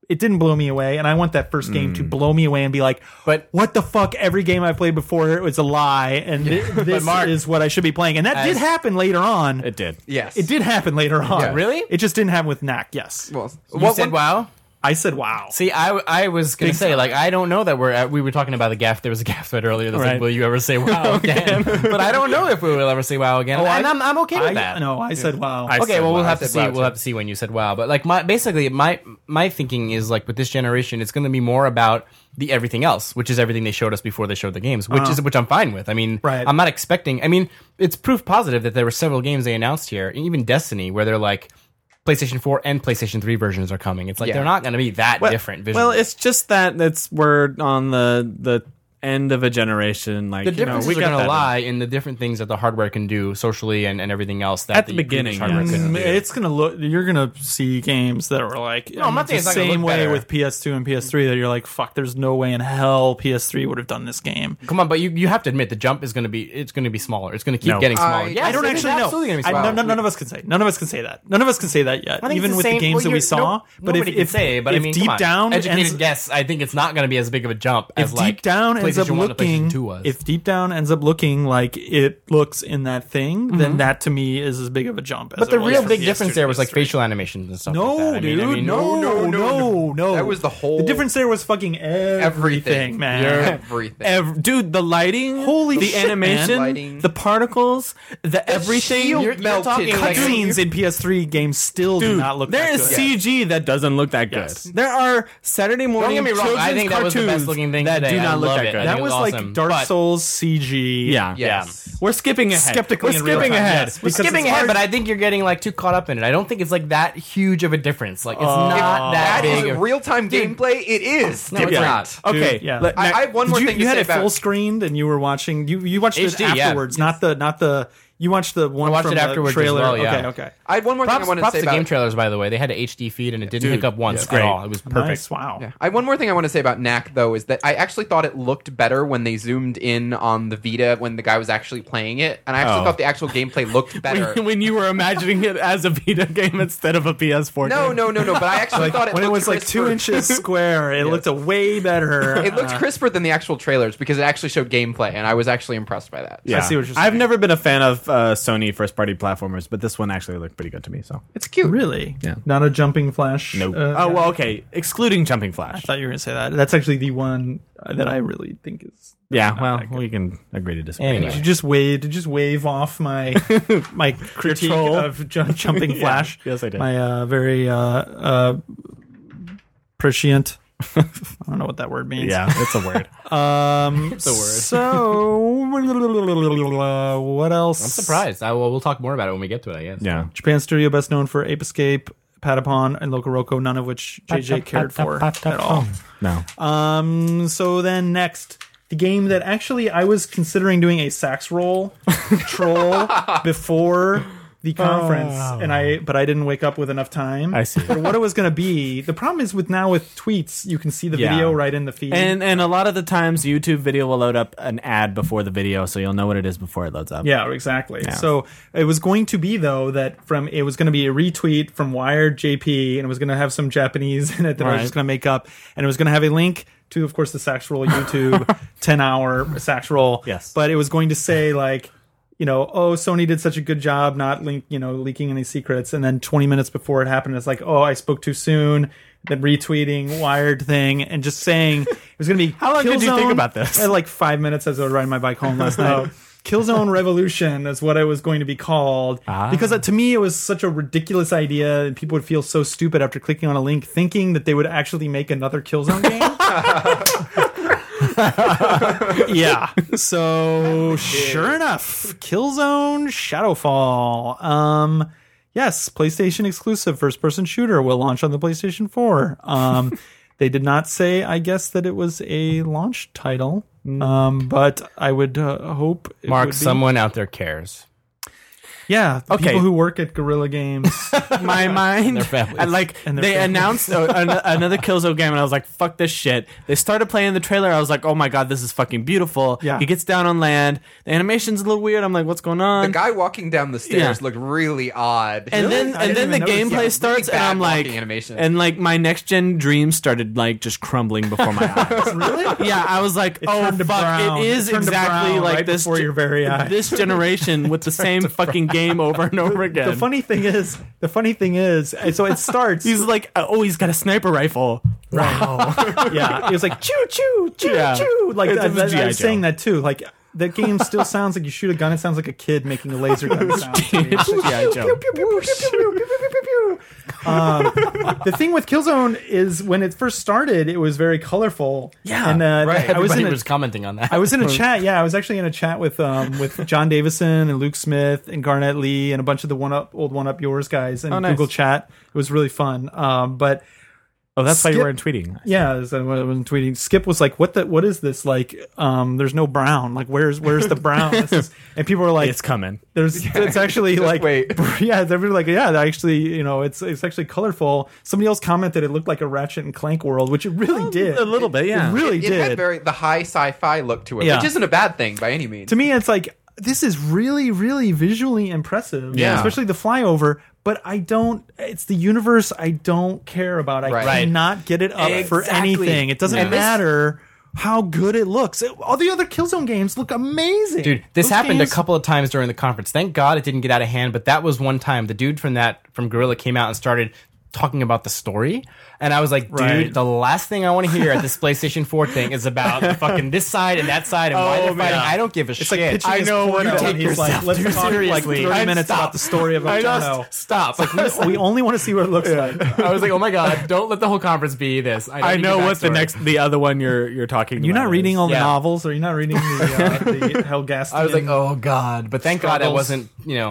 it didn't blow me away, and I want that first game to blow me away and be like, But- what the fuck? Every game I played before it was a lie, and this Mark- is what I should be playing. And that did happen later on. It did. Yes. It did happen later on. Yeah. Really? It just didn't happen with Knack. Yes, Well, You said WoW? I said wow. See, I was gonna say like I don't know that we were talking about the gaff. There was a gaff thread earlier that's Right. like, will you ever say WoW again? But I don't know if we will ever say WoW again. and I'm okay with that. No, I said wow. I Okay, said well we'll WoW. have to said see. WoW, We'll have to see when you said WoW. But like my thinking is like with this generation, it's going to be more about the everything else, which is everything they showed us before they showed the games, which I'm fine with. I mean, Right. I'm not expecting. I mean, it's proof positive that there were several games they announced here, even Destiny, where they're like. PlayStation 4 and PlayStation 3 versions are coming. It's like Yeah. they're not going to be that different visually. Well, it's just that we're on the end of a generation. Like the you know, differences we are got going to that lie in the different things that the hardware can do socially and everything else that At the beginning, hardware yes. couldn't do. It's gonna look. You're gonna see games that are like. No, I'm not saying the it's not gonna same look way better. with PS2 and PS3 that you're like, fuck. There's no way in hell PS3 would have done this game. Come on, but you have to admit the jump is going to be smaller. It's going to keep No. getting smaller. I Yes, I don't it is actually know. absolutely gonna be smaller. None of us can say. None of us can say that. None of us can say that yet. I think Even it's with the the same- games well, that we you're- saw. But nobody can say. But I mean, deep come on. down, educated ends, guess, I think it's not going to be as big of a jump as if like deep down ends up PlayStation 1 to looking, PlayStation 2 was. if deep down ends up looking like it looks in that thing, then that to me is as big of a jump. As but the it was real for big PS2 difference there was like PS3. facial animations and stuff. No, like that. dude, I mean, no. That was the whole- The difference there was fucking everything, Everything. man. Everything. dude, the lighting, Holy the shit, animation, man. Lighting. the particles, the everything. shield You're melted. talking like Cutscenes in PS3 games still do Dude, not look there that is good. CG that doesn't look that good. Yes. There are Saturday morning Don't get me wrong. I children's think that was the best cartoons looking thing that today. do I not look love that it. good. I That think was it was like awesome. Dark But- Souls CG. Yeah, Yes. We're skipping ahead. Skeptically We're in real skipping time, ahead. yes. We're Because skipping it's ahead, hard- but I think you're getting like too caught up in it. I don't think it's like that huge of a difference. Like it's not that That big. is of- real-time gameplay. It is No, it's different. not. Okay, Dude, yeah. I have one more Did thing you to had say it full about. screened and you were watching. You watched it HD, yeah. afterwards, not the. You watched the one. I watched from it afterwards the as trailer. well, yeah. Okay. I had one more thing I Props, wanted to props say to about game trailers, by the way. They had an HD feed and it didn't hiccup once at all. It was perfect. Nice. Wow. Yeah. I one more thing I want to say about Knack though is that I actually thought it looked better when they zoomed in on the Vita when the guy was actually playing it, and I actually thought the actual gameplay looked better. when you were imagining it as a Vita game instead of a PS4 No, game. no. But I actually thought it When it looked was like crisper. 2 inches square, it looked a way better. It looked crisper than the actual trailers because it actually showed gameplay, and I was actually impressed by that. Yeah. I see what you're I've saying. never been a fan of Sony first-party platformers, but this one actually looked pretty good to me. So It's cute. Really? Yeah. Not a jumping flash. nope. Oh, Well, okay, excluding Jumping Flash. I thought you were gonna say that. That's actually the one that I really think is. Yeah, well, we can agree to disagree. Anyway. Did you just wave off my my critique troll. of jumping flash? Yes, I did. My very prescient. I don't know what that word means. Yeah, it's a word. It's a word. So what else? I'm surprised. We'll talk more about it when we get to it, I guess. Yeah. Japan studio best known for Ape Escape, Patapon, and Loco Roco, none of which JJ cared for at all. No. So then next, the game that actually I was considering doing a sax roll troll before the conference, but I didn't wake up with enough time. I see. For what it was going to be. The problem is with tweets, you can see the Yeah. video right in the feed. And a lot of the times, YouTube video will load up an ad before the video, so you'll know what it is before it loads up. Yeah, exactly. Yeah. So it was going to be though that it was going to be a retweet from Wired JP, and it was going to have some Japanese in it that I was Right. just going to make up, and it was going to have a link to, of course, the Sax Roll YouTube 10-hour Sax Roll. Yes. But it was going to say like, oh, Sony did such a good job not leaking any secrets, and then 20 minutes before it happened, it's like, oh, I spoke too soon. Then retweeting Wired thing and just saying it was going to be. How long did you think about this? I had like 5 minutes as I was riding my bike home last night. Killzone Revolution is what it was going to be called because to me it was such a ridiculous idea, and people would feel so stupid after clicking on a link thinking that they would actually make another Killzone game. Yeah. So sure enough, Killzone Shadowfall. Yes, PlayStation exclusive first-person shooter will launch on the PlayStation 4. They did not say, I guess, that it was a launch title, but I would hope. It Mark, would be. someone out there cares. Yeah, the Okay. people who work at Guerrilla Games. my mind. Their families. And like And their they families. announced another Killzone game, and I was like, "Fuck this shit." They started playing the trailer. I was like, "Oh my god, this is fucking beautiful." Yeah. He gets down on land. The animation's a little weird. I'm like, "What's going on?" The guy walking down the stairs Yeah. looked really odd. and then I and then didn't the even notice gameplay that. starts, Really and I'm bad like, walking animation. and like my next gen dreams started like just crumbling before my eyes. Really? Yeah, I was like, "Oh turned to fuck!" brown. It is It turned to exactly brown like right this before your very eyes. This generation with the same fucking game over and over again. The funny thing is, so it starts. He's like, "Oh, he's got a sniper rifle." Wow. Yeah, it was like choo choo choo Yeah. choo. Like It I was G.I. was saying Joe. that too. Like that game still sounds like you shoot a gun. It sounds like a kid making a laser gun sound. to me. It's like, G.I. Joe. the thing with Killzone is when it first started, it was very colorful. Yeah, and right. I was Everybody in was commenting on that. I was in a chat. Yeah, I was actually in a chat with John Davison and Luke Smith and Garnett Lee and a bunch of the old One Up Yours guys and Oh, nice. Google Chat. It was really fun. But Oh, that's why you Skip- weren't tweeting. yeah, so when I was tweeting, Skip was like, what is this? Like, there's no brown. Like, where's the brown? And people were like, It's coming. it's actually Just like, wait. yeah, they're like, yeah, actually, it's actually colorful. Somebody else commented it looked like a Ratchet and Clank world, which it really did. a little bit, yeah. It really It had did. the high sci-fi look to it, Yeah. which isn't a bad thing by any means. To me, it's like, this is really, really visually impressive. Yeah. Especially the flyover. But it's the universe I don't care about. I Right. cannot get it up for Exactly. anything. It doesn't And this- matter how good it looks. All the other Killzone games look amazing. Dude, this Those happened games- a couple of times during the conference. Thank God it didn't get out of hand, but that was one time the dude from Guerrilla came out and started talking about the story. And I was like, dude, Right. the last thing I want to hear at this PlayStation 4 thing is about fucking this side and that side and why they're fighting. I don't give a It's shit. like pitching his know porno, you take and he's like, yourself let's too talk like seriously. 30 minutes Stop. about the story of I Inferno. just stop. We only want to see what it looks like. I was like, oh my god, don't let the whole conference be this. I know what the other one you're talking about. You're not reading all the Yeah. novels, or you're not reading the Helgastian. I was like, oh god, but thank God it Struggles. wasn't.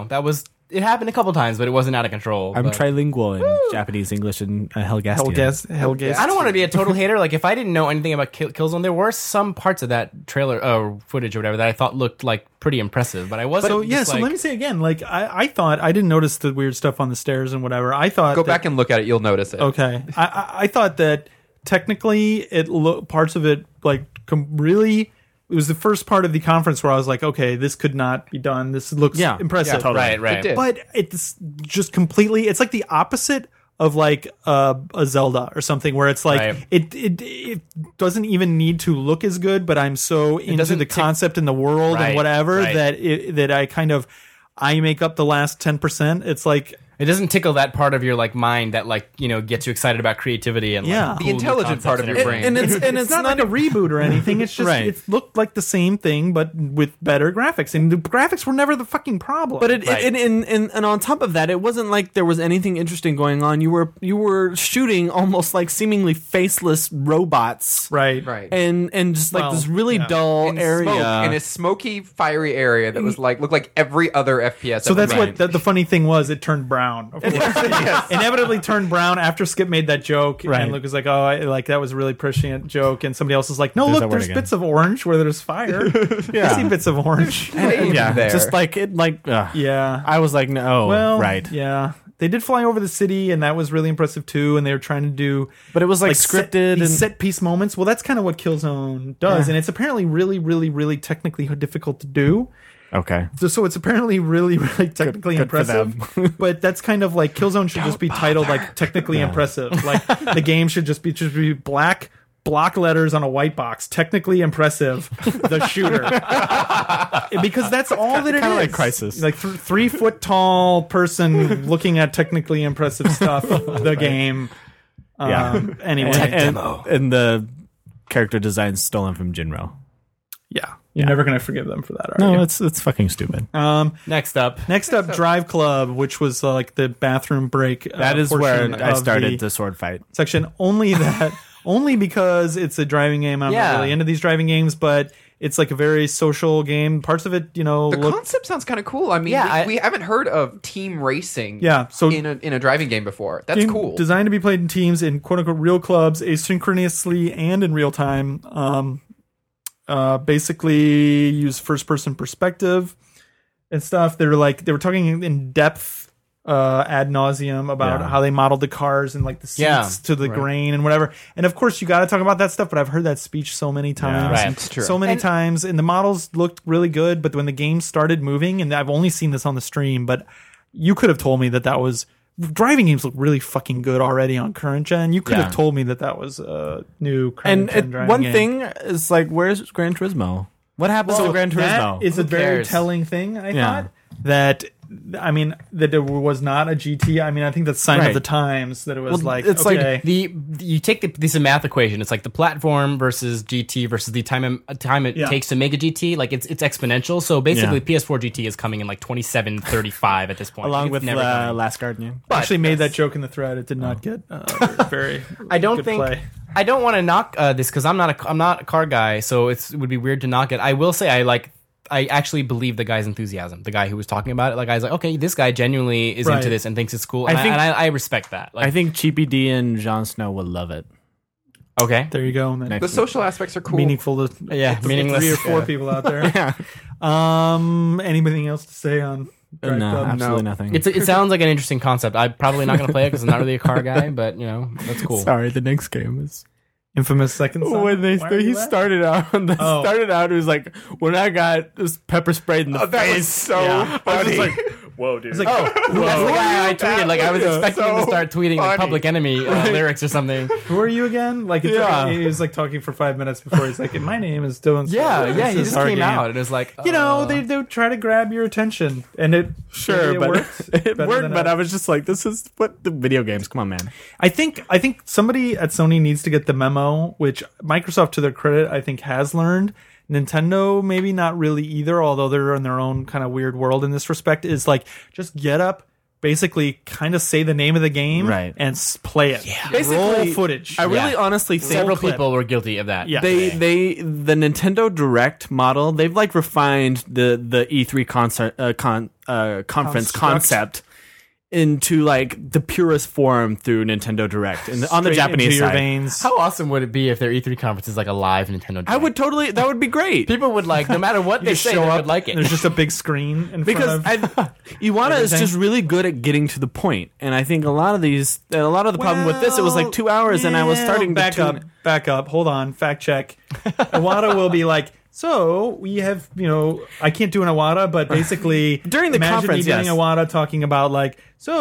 It happened a couple times, but it wasn't out of control. I'm but- trilingual in Japanese, English, and Helgastian. Helgast. I don't want to be a total hater. Like, if I didn't know anything about Killzone, there were some parts of that trailer footage or whatever that I thought looked like pretty impressive, but I wasn't. So yeah, just so like, let me say again. Like I thought I didn't notice the weird stuff on the stairs and whatever. I thought Go back and look at it; you'll notice it. okay. I thought that technically parts of it like really. It was the first part of the conference where I was like, okay, this could not be done. This looks impressive. Yeah, totally. right. It did. But it's just completely. It's like the opposite of like a Zelda or something, where it's like Right. it doesn't even need to look as good, but I'm so into doesn't the concept and the world and Right, whatever right. that I kind of I make up the last 10%. It's like It doesn't tickle that part of your like mind that like gets you excited about creativity and like, Yeah. cool The intelligent new part of concepts your and brain. everything. And it's not like a reboot or anything. It's just Right. it looked like the same thing, but with better graphics. And the graphics were never the fucking problem. But Right. and on top of that, it wasn't like there was anything interesting going on. You were shooting almost like seemingly faceless robots, right, Right. And just like Well, this really yeah. dull in area. smoke, in a smoky, fiery area that was looked like every other FPS. So ever that's made. what the funny thing was. It turned brown. Of course. Inevitably turned brown after Skip made that joke. Right. And Luke was like, "Oh, that was a really prescient joke." And somebody else was like, "No, There's that look, word there's again. bits of orange where there's fire. I see bits of orange." yeah, there. just like it, like Yeah. I was like, no, Well, right, Yeah. They did fly over the city, and that was really impressive too. And they were trying to do but it was like scripted these and set piece moments. Well, that's kind of what Killzone does, and it's apparently really, really, really technically difficult to do. okay. So it's apparently really, really technically good for impressive. But that's kind of like Killzone should just be titled like technically impressive. Like the game should just be black block letters on a white box. Technically impressive. The shooter. Because that's all that it is. Kinda like Crysis. Like 3 foot tall person looking at technically impressive stuff. The game. Yeah. Anyway. and the character design stolen from Jinro. Yeah. You're never going to forgive them for that, are No, you? it's fucking stupid. Next up, Next up, Drive Club, which was like the bathroom break. That is where portion I of started the the sword fight. section. Only that, only because it's a driving game. I'm Yeah. not really into these driving games, but it's like a very social game. Parts of it, The look. concept sounds kind of cool. I mean, Yeah, we haven't heard of team racing. Yeah, so- in a driving game before. That's game cool. Designed to be played in teams in quote unquote real clubs, asynchronously and in real time. Basically, use first person perspective. and stuff. They were talking in depth ad nauseum about how they modeled the cars and like the seats to the grain and whatever. And of course, you got to talk about that stuff. But I've heard that speech so many times, Right. It's true. so many times, and the models looked really good. But when the game started moving, and I've only seen this on the stream, but you could have told me that was. Driving games look really fucking good already on current gen. You could have told me that was a new current gen driving one game. thing is like, where's Gran Turismo? What happens to Gran Turismo? That is a very cares? telling thing, I thought. That it was not a GT. I mean, I think that's sign of Right. the times that it was Well, it's like okay. You take this math equation. It's like the platform versus GT versus the time it takes to make a GT. Like it's exponential. So basically, PS4 GT is coming in like 2735 at this point. along Like, with it's never coming. Last Guardian. I actually made that joke in the thread. It did not get very. I don't good think play. I don't want to knock this because I'm not a car guy, so it would be weird to knock it. I will say I actually believe the guy's enthusiasm. The guy who was talking about it, like I was like, okay, this guy genuinely is Right. into this and thinks it's cool. And I respect that. Like, I think Cheapy D and Jon Snow will love it. okay, There you go. And then The social aspects are cool. meaningful to meaningless. 3 or 4 people out there. Anything else to say on? Drive No, Club? absolutely nothing. It sounds like an interesting concept. I'm probably not going to play it because I'm not really a car guy, but that's cool. Sorry, the next game is Infamous Second Son. when Why are he you laughing? started out. It was like when I got this pepper sprayed in the face. so Yeah. funny. Whoa, dude! That's the guy I tweeted. Like I was expecting him to start tweeting like funny. Public Enemy lyrics or something. Who are you again? Like, it's he was like talking for 5 minutes before he's like, my name is Dylan. Yeah, This yeah. He is just our came game. out and it was like, You know, they try to grab your attention, and it Sure, it but worked. it better worked. than But I- I was just like, this is what the video games. Come on, man. I think somebody at Sony needs to get the memo, which Microsoft, to their credit, I think has learned. Nintendo, maybe not really either, although they're in their own kind of weird world in this respect, is like, just get up, basically kind of say the name of the game, Right. and play it. Yeah. Roll footage. I really honestly think several clip. people were guilty of that. Yeah. the Nintendo Direct model, they've like refined the E3 conference concept into like the purest form through Nintendo Direct and on the Straight Japanese into your side. veins. How awesome would it be if their E3 conference is like a live Nintendo Direct? I would totally. That would be great. People would like, no matter what they just say, show they up, would like it. There's just a big screen in Because front of Iwata is everything. just really good at getting to the point, and I think a lot of the problem with this, it was like 2 hours, and I was starting back to back up. Hold on, fact check. Iwata will be like, so we have, I can't do an Iwata, but basically During the imagine conference, me doing yes. Iwata talking about like,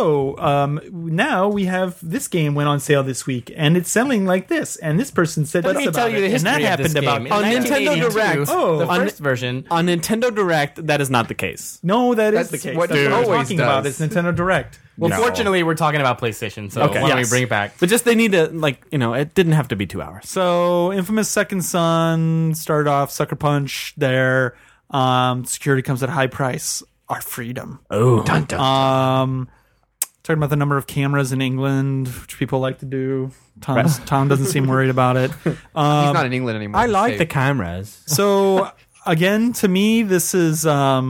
so now we have this game went on sale this week, and it's selling like this, and this person said Let this me about tell you it, the and history that of happened this game. about In On Nintendo 1982, Direct. the On- first version. on Nintendo Direct. That is not the case. No, that is That's the case. what That's it what I'm always talking about. does. It's Nintendo Direct. Well, No. fortunately, we're talking about PlayStation, so Okay. why don't we Yes. bring it back? But just they need to it didn't have to be 2 hours. So, Infamous Second Son started off Sucker Punch there. Security comes at a high price. Our freedom. Oh, Dun, dun. Talking about the number of cameras in England, which people like to do. Tom doesn't seem worried about it. He's not in England anymore. I like Safe. the cameras. So, again, to me, this is.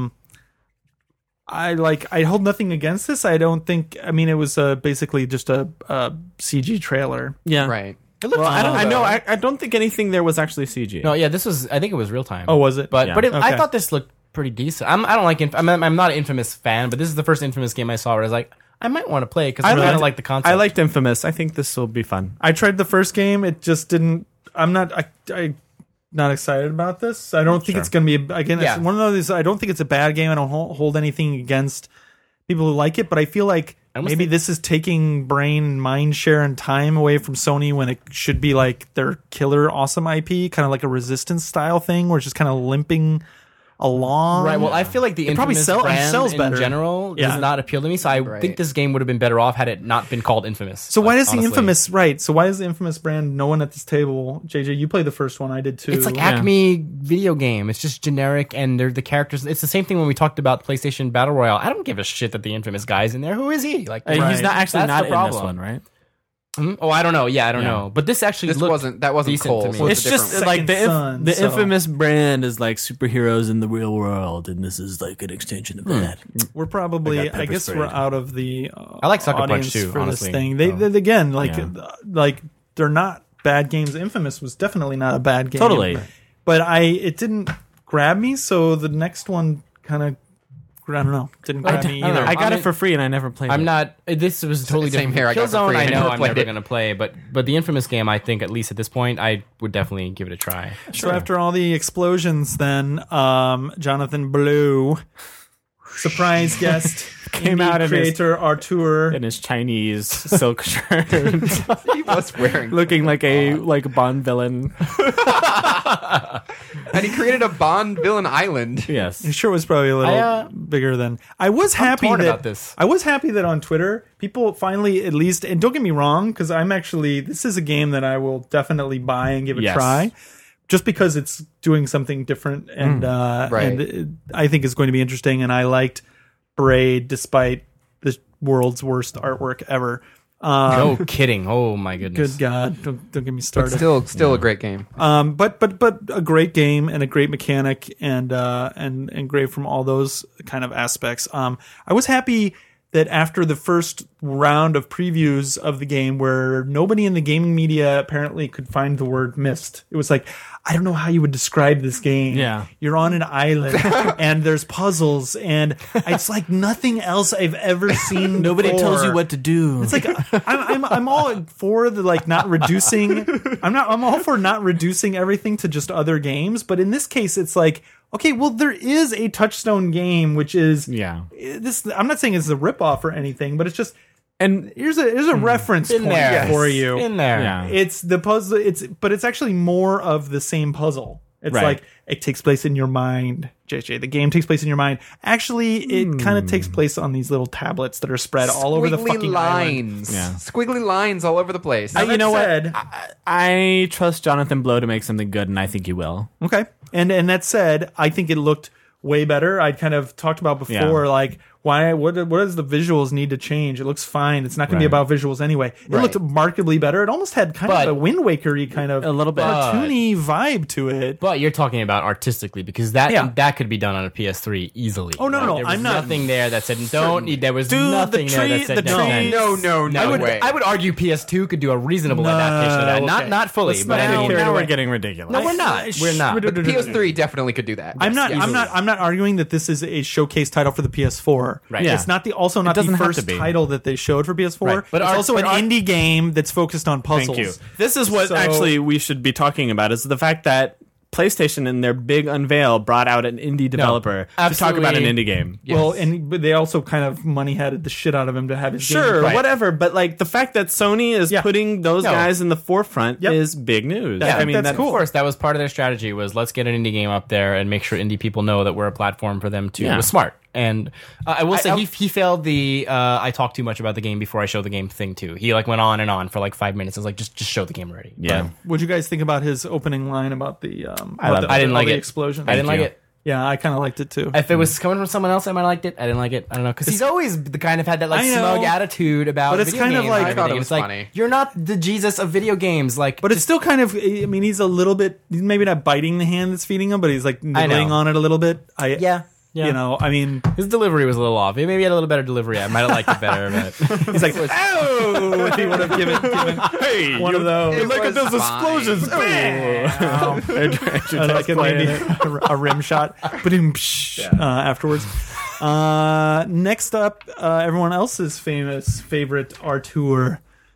I hold nothing against this. I don't think. I mean, it was basically just a CG trailer. Yeah, Right. Well, I don't think anything there was actually CG. No, yeah, this was. I think it was real time. Oh, was it? But Yeah. I Okay. thought this looked pretty decent. I don't like. I'm not an Infamous fan, but this is the first Infamous game I saw where I was like, I might want to play it because I really don't like the concept. I liked Infamous. I think this will be fun. I tried the first game. It just didn't. I'm not. I not excited about this. I don't think it's going to be again. Yeah. It's one of those. I don't think it's a bad game. I don't hold anything against people who like it, but I feel like almost maybe think- this is taking brain, mind share, and time away from Sony when it should be like their killer, awesome IP, kind of like a Resistance style thing, where it's just kind of limping along. Right. Well, I feel like the probably Infamous brand sells in better. general Yeah. does not appeal to me. So I think this game would have been better off had it not been called Infamous. So why does the honestly. Infamous right? So why is the Infamous brand? No one at this table. JJ, you played the first one. I did too. It's like Acme video game. It's just generic, and they're the characters. It's the same thing when we talked about PlayStation Battle Royale. I don't give a shit that the Infamous guy's in there. Who is he? Like He's not actually That's not the in this problem. one, right? Oh, I don't know. Yeah, I don't know. But this actually This looked that wasn't decent Cole. to me. So It's a just different- like the Second Son, the so- Infamous brand is like superheroes in the real world, and this is like an extension of that. We're probably. I got pepper I guess we're sprayed. out of the. I like Sucker Punch audience too, for honestly. this thing. They again like Yeah. they're not bad games. Infamous was definitely not a bad game. Totally. But it didn't grab me. So the next one kind of I don't know. Didn't grab me either. I got it for free and I never played it. I'm not. This was totally Same different. here, I got it for Killzone, free, I I know never I'm played never it. going to play, but the Infamous game, I think at least at this point, I would definitely give it a try. So after all the explosions, then Jonathan Blow, surprise guest, Came indie out in his- creator Artur. in his Chinese silk shirt, He was wearing. looking like a Bond villain. And he created a Bond villain island. Yes. His shirt was probably a little bigger than. I was happy torn that about this. I was happy that on Twitter people finally at least, and don't get me wrong, because this is a game that I will definitely buy and give a Yes. try, just because it's doing something different and Right. I think it's going to be interesting. And I liked Braid despite the world's worst artwork ever. No kidding. Oh my goodness. Good God, don't get me But started. still a great game. But a great game and a great mechanic and great from all those kind of aspects. I was happy that after the first round of previews of the game, where nobody in the gaming media apparently could find the word mist, it was like, I don't know how you would describe this game. Yeah. You're on an island and there's puzzles and it's like nothing else I've ever seen. Nobody tells you before. what to do. It's like I'm all for the not reducing. I'm all for not reducing everything to just other games, but in this case, it's like, okay, well, there is a Touchstone game, which is this. I'm not saying it's a ripoff or anything, but it's just and here's a reference In point there. for you. In there. yeah. It's the puzzle. But it's actually more of the same puzzle. It's Right. like it takes place in your mind, JJ. The game takes place in your mind. Actually, it kind of takes place on these little tablets that are spread all over the Squiggly fucking island. lines. Yeah. Squiggly lines all over the place. Now, you know what? said, I trust Jonathan Blow to make something good, and I think he will. Okay. And that said, I think it looked way better. I kind of talked about before, Yeah. like, what does the visuals need to change? It looks fine. It's not going to be Right. about visuals anyway. It Right. looked markedly better. It almost had kind But- of a Wind Waker-y kind of A little bit. cartoony vibe to it. But you're talking about artistically because that Yeah. that could be done on a PS3 easily. Oh, no, no, There was I'm not- nothing there that said don't need. There was Dude, the nothing there tree- that said the no. tree- No No, I would argue PS2 could do a reasonable adaptation of that. okay. Not fully, Let's but not I get mean, carried Now away. we're getting ridiculous. no, we're not. We're not. But PS3 definitely could do that. I'm Yes, not. I'm not arguing that this is a showcase title for the PS4. Right. Yeah. It's not not doesn't the have first to be. title that they showed for PS4. Right. But it's also an but indie game that's focused on puzzles. Thank you. This is what So- actually we should be talking about is the fact that PlayStation in their big unveil brought out an indie developer to talk about an absolutely. indie game. Well, but they also kind of money-headed the shit out of him to have his game. Sure, Right. whatever, but like the fact that Sony is Yeah. putting those No. guys in the forefront Yep. is big news. Yeah, I mean, that's that, cool. Of course, that was part of their strategy was let's get an indie game up there and make sure indie people know that we're a platform for them to. Yeah. It was smart. And I will say he failed the I talked too much about the game before I showed the game thing too. He went on and on for like 5 minutes. I was like, just show the game already. Yeah. What'd you guys think about his opening line about the? I didn't like the it. explosion. I didn't like you. it. Yeah, I kind of liked it too. If it was coming from someone else, I might have liked it. I didn't like it. I don't know because he's always the kind of had that like I know. smug attitude about. But it's video kind of games like- and I thought it everything. was It's like funny. you're not the Jesus of video games. Like, But it's still kind of. I mean, he's a little bit. He's maybe not biting the hand that's feeding him, but he's like nibbling on it a little bit. yeah. You know, I mean, His delivery was a little off. He maybe had a little better delivery. I might have liked it better. But he's like, oh, if he would have given hey, one of those. It was those fine. explosions. Like maybe a rim shot, but afterwards. Next up, everyone else's favorite Artur,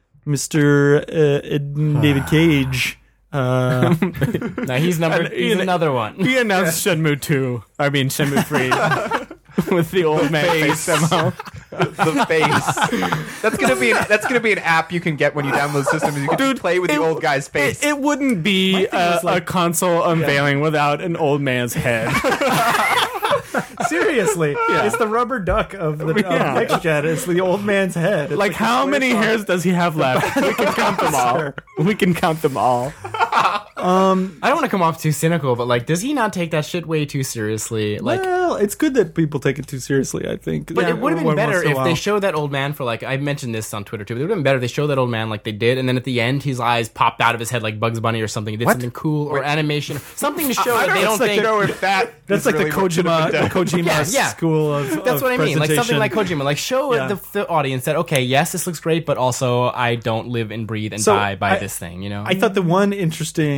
Mr. David Cage. now he's he's another one. He announced Shenmue 2. I mean, Shenmue 3. With the old man face demo. The face. That's gonna be an app you can get when you download systems. You can play with the old guy's face. It wouldn't be was like- a console unveiling without an old man's head. Seriously, it's the rubber duck of the next gen. It's the old man's head. It's Like, how a many square hairs does he have left? We can count them all. We can count them all. I don't want to come off too cynical, but like, does he not take that shit way too seriously? Like, well, it's good that people take it too seriously, I think. but it would have been Once better in a if while. they showed that old man for like I mentioned this on Twitter too. But it would have been better if they showed that old man like they did, and then at the end his eyes popped out of his head like Bugs Bunny or something. He did something cool or animation, something to show that they don't think. know if that. That's is like really the what should have been Kojima done. Yeah. school of That's what I mean. Like something presentation. like Kojima. Like show Yeah. the audience that okay, yes, this looks great, but also I don't live and breathe and So die by I- this thing. You know. I thought the one interesting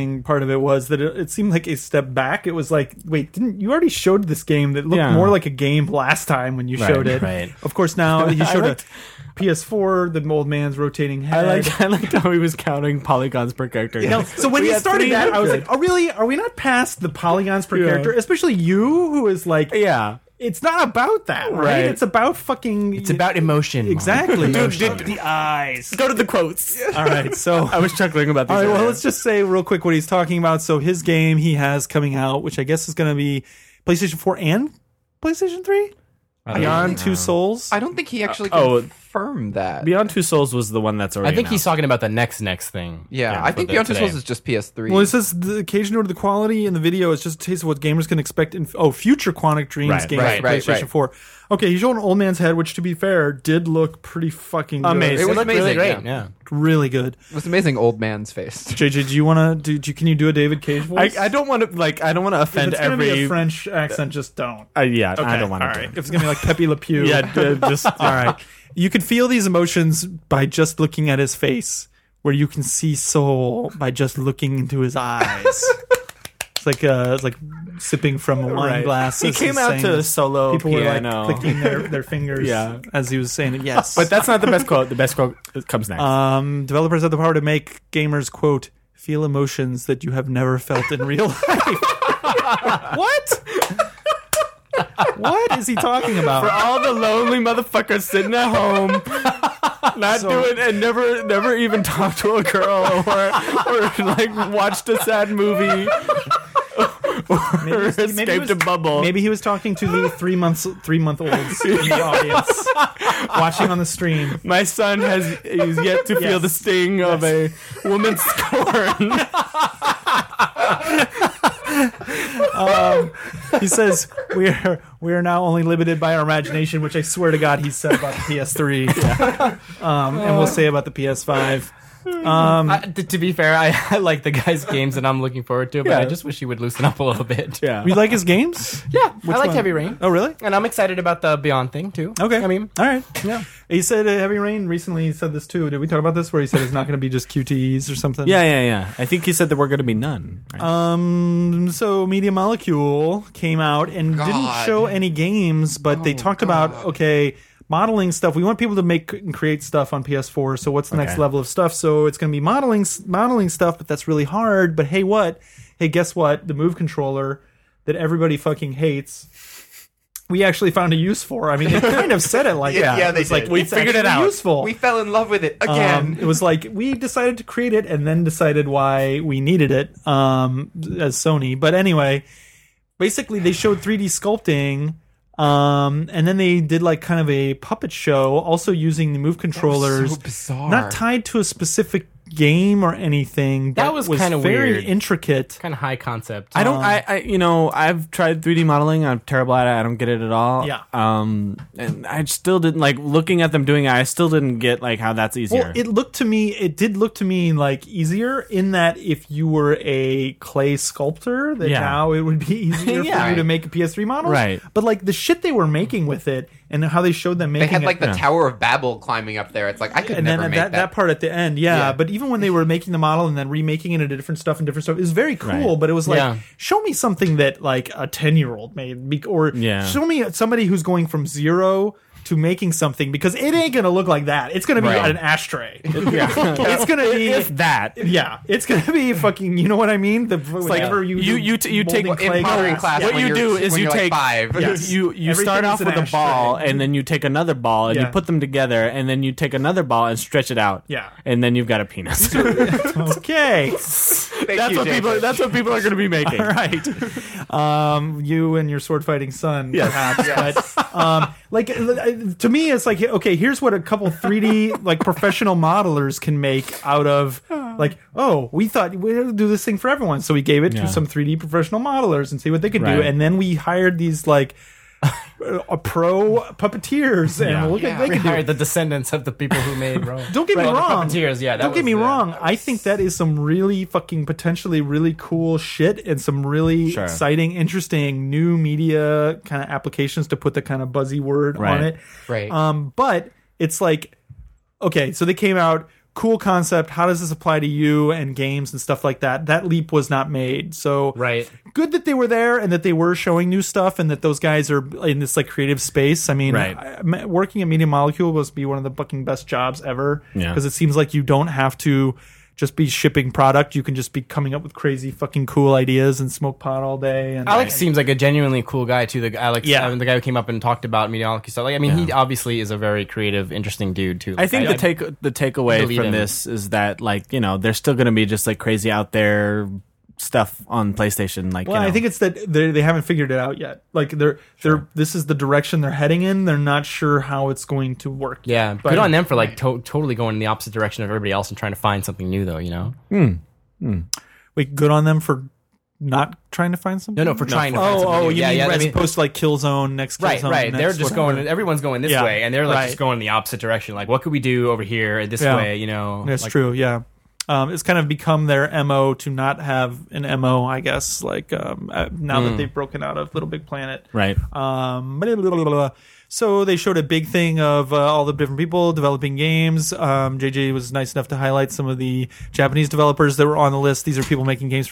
interesting part of it was that it seemed like a step back. It was like, wait, didn't you already showed this game that looked more like a game last time when you showed it? Right. Of course, now he showed a PS4, the old man's rotating head. I liked how he was counting polygons per character. So when he started that, I was like, oh, really? Are we not past the polygons per character? Especially you, who is like, it's not about that, right? It's about fucking... It's about emotion. Exactly. Dude, the eyes. go to the quotes. All right, so... I was chuckling about these. All right, well, earlier. let's just say real quick what he's talking about. So his game he has coming out, which I guess is going to be PlayStation 4 and PlayStation 3? Beyond Two Souls? I don't think he actually oh. confirmed that. Beyond Two Souls was the one that's already I think he's announced. talking about the next thing. Yeah, I think Beyond Two Souls is just PS3. Well, it says the occasion or the quality in the video is just a taste of what gamers can expect in future Quantic Dreams games for PlayStation 4. Okay, he showed an old man's head, which to be fair, did look pretty fucking good. Amazing. It was amazing. Really great. Yeah. Really good. It was amazing old man's face. JJ, do you want to can you do a David Cage voice? I don't want to I don't want to if offend it's gonna every. be a French accent, just don't. Yeah, Okay, I don't want all to. right. If it's gonna be like Pepe Le Pew, Just all right. You can feel these emotions by just looking at his face, where you can see soul by just looking into his eyes. It's like sipping from a wine glass. He came out to solo People piano. were like clicking their fingers as he was saying it. Yes, But that's not the best quote. The best quote comes next. developers have the power to make gamers, quote, feel emotions that you have never felt in real life. What? What is he talking about? For all the lonely motherfuckers sitting at home, not doing and never even talked to a girl or like watched a sad movie. Or escaped a bubble. Maybe he was talking to the 3-month-olds in the audience, watching on the stream. My son he's yet to feel the sting of a woman's scorn. He says we are now only limited by our imagination, which I swear to God he said about the PS3, and we'll say about the PS5. To be fair, I like the guy's games and I'm looking forward to it, but I just wish he would loosen up a little bit. Yeah. We like his games. Yeah, I like one? Heavy Rain. Oh, really? And I'm excited about the Beyond thing, too. Okay. I mean, all right. Yeah. He said Heavy Rain recently. He said this too. Did we talk about this? Where he said it's not going to be just QTEs or something? Yeah. I think he said there were going to be none. Right? So Media Molecule came out and didn't show any games, but they talked about modeling stuff. We want people to make and create stuff on PS4. So what's the next level of stuff? So it's going to be modeling stuff, but that's really hard. But hey, guess what? The Move controller that everybody fucking hates, we actually found a use for. I mean, they kind of said it like that. Yeah, they it's like did. we figured it out. Useful. We fell in love with it again. It was like we decided to create it and then decided why we needed it as Sony. But anyway, basically they showed 3D sculpting. And then they did like kind of a puppet show, also using the Move controllers, so bizarre. not tied to a specific game or anything. That was kinda very weird. intricate. kind of high concept. I don't. I've tried 3D modeling. I'm terrible at it. I don't get it at all. Yeah. And I still didn't like looking at them doing it. I still didn't get like how that's easier. Well, it did look to me like easier in that if you were a clay sculptor, that now it would be easier for you to make a PS3 model. Right. But like the shit they were making with it and how they showed them They making had like it. the Tower of Babel climbing up there. It's like I could And never then make that part at the end, But even when they were making the model and then remaking it into different stuff, it was very cool. Right. But it was like, show me something that like a 10-year-old made, or show me somebody who's going from zero to making something, because it ain't gonna look like that. It's gonna be an ashtray. It's gonna be that. Yeah, it's gonna be fucking. You know what I mean? The Like whenever you take in pottery class. What when you you're- do is when you you're take like 5. Yes. you Everything start is off an with a ashtray. ball, and then you take another ball and you put them together, and then you take another ball and stretch it out. Yeah. And then you've got a penis. Okay. That's what people are going to be making. All right. You and your sword fighting son, perhaps. But like to me, it's like, okay, here's what a couple 3D like professional modelers can make out of like, oh, we thought we'd do this thing for everyone, so we gave it to some 3D professional modelers and see what they could do, Right. and then we hired these like a pro puppeteers and look at they We could do hired it. the descendants of the people who made Rome. Don't get me the wrong. puppeteers, Don't get me wrong. I think that is some really fucking potentially really cool shit and some really exciting, interesting new media kind of applications, to put the kind of buzzy word on it. Right. But it's like, okay, so they came out. cool concept. How does this apply to you and games and stuff like that? That leap was not made. So Right. good that they were there and that they were showing new stuff and that those guys are in this like creative space. I mean, Right. working at Media Molecule must be one of the fucking best jobs ever. Yeah. Because it seems like you don't have to just be shipping product. You can just be coming up with crazy fucking cool ideas and smoke pot all day. And Alex seems like a genuinely cool guy too. The the guy who came up and talked about Mediology stuff. Like, I mean, he obviously is a very creative, interesting dude too. I think the takeaway believe from him. this is that, like, you know, there's still going to be just like crazy out there stuff on PlayStation. Like, Well, you know. I think it's that they haven't figured it out yet. Like they're this is the direction they're heading in. They're not sure how it's going to work. Yeah, But- good on them for like totally going in the opposite direction of everybody else and trying to find something new, though. You know? Wait, good on them for not trying to find something. No, for trying to. Find something Oh, new. you mean as opposed to like Killzone next Killzone. Right. They're next just whatever. going. Everyone's going this Yeah, way, and they're like right. just going in the opposite direction. Like, what could we do over here this Yeah. way? You know, That's like, true. Yeah. It's kind of become their MO to not have an MO, I guess. Like now that they've broken out of Little Big Planet, right. So they showed a big thing of all the different people developing games. JJ was nice enough to highlight some of the Japanese developers that were on the list. These are people making games for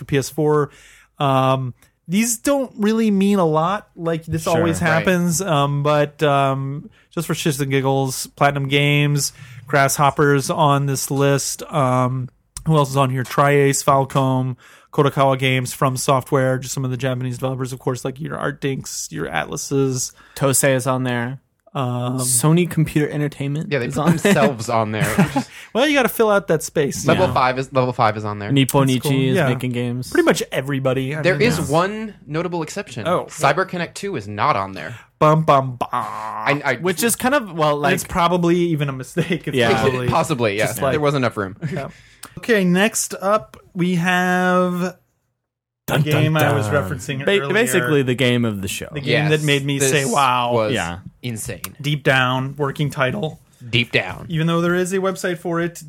PS4. These don't really mean a lot. Like this Sure, always right. happens. But just for shits and giggles, Platinum Games, Grasshoppers on this list. Who else is on here? Tri-Ace, Falcom, Kodokawa Games, From Software, just some of the Japanese developers, of course, like your Art Dinks, your Atlases. Tosei is on there. Sony Computer Entertainment. Yeah, they is put on themselves on there. Well, you got to fill out that space. Level Yeah. 5 is on there. Nipponichi cool. is Yeah. making games. Pretty much everybody. I There mean, is yeah. one notable exception. Oh. CyberConnect 2 is not on there. Bum bum bum. Which Which is kind of, well, And like, it's probably even a mistake. It's Yeah. probably, possibly, yeah. like- There wasn't enough room. yeah. Okay, next up we have the game I was referencing earlier. basically the game of the show. the game that made me this say "Wow!" Was Yeah. insane. Deep Down, working title. Deep down. Even though there is a website for it,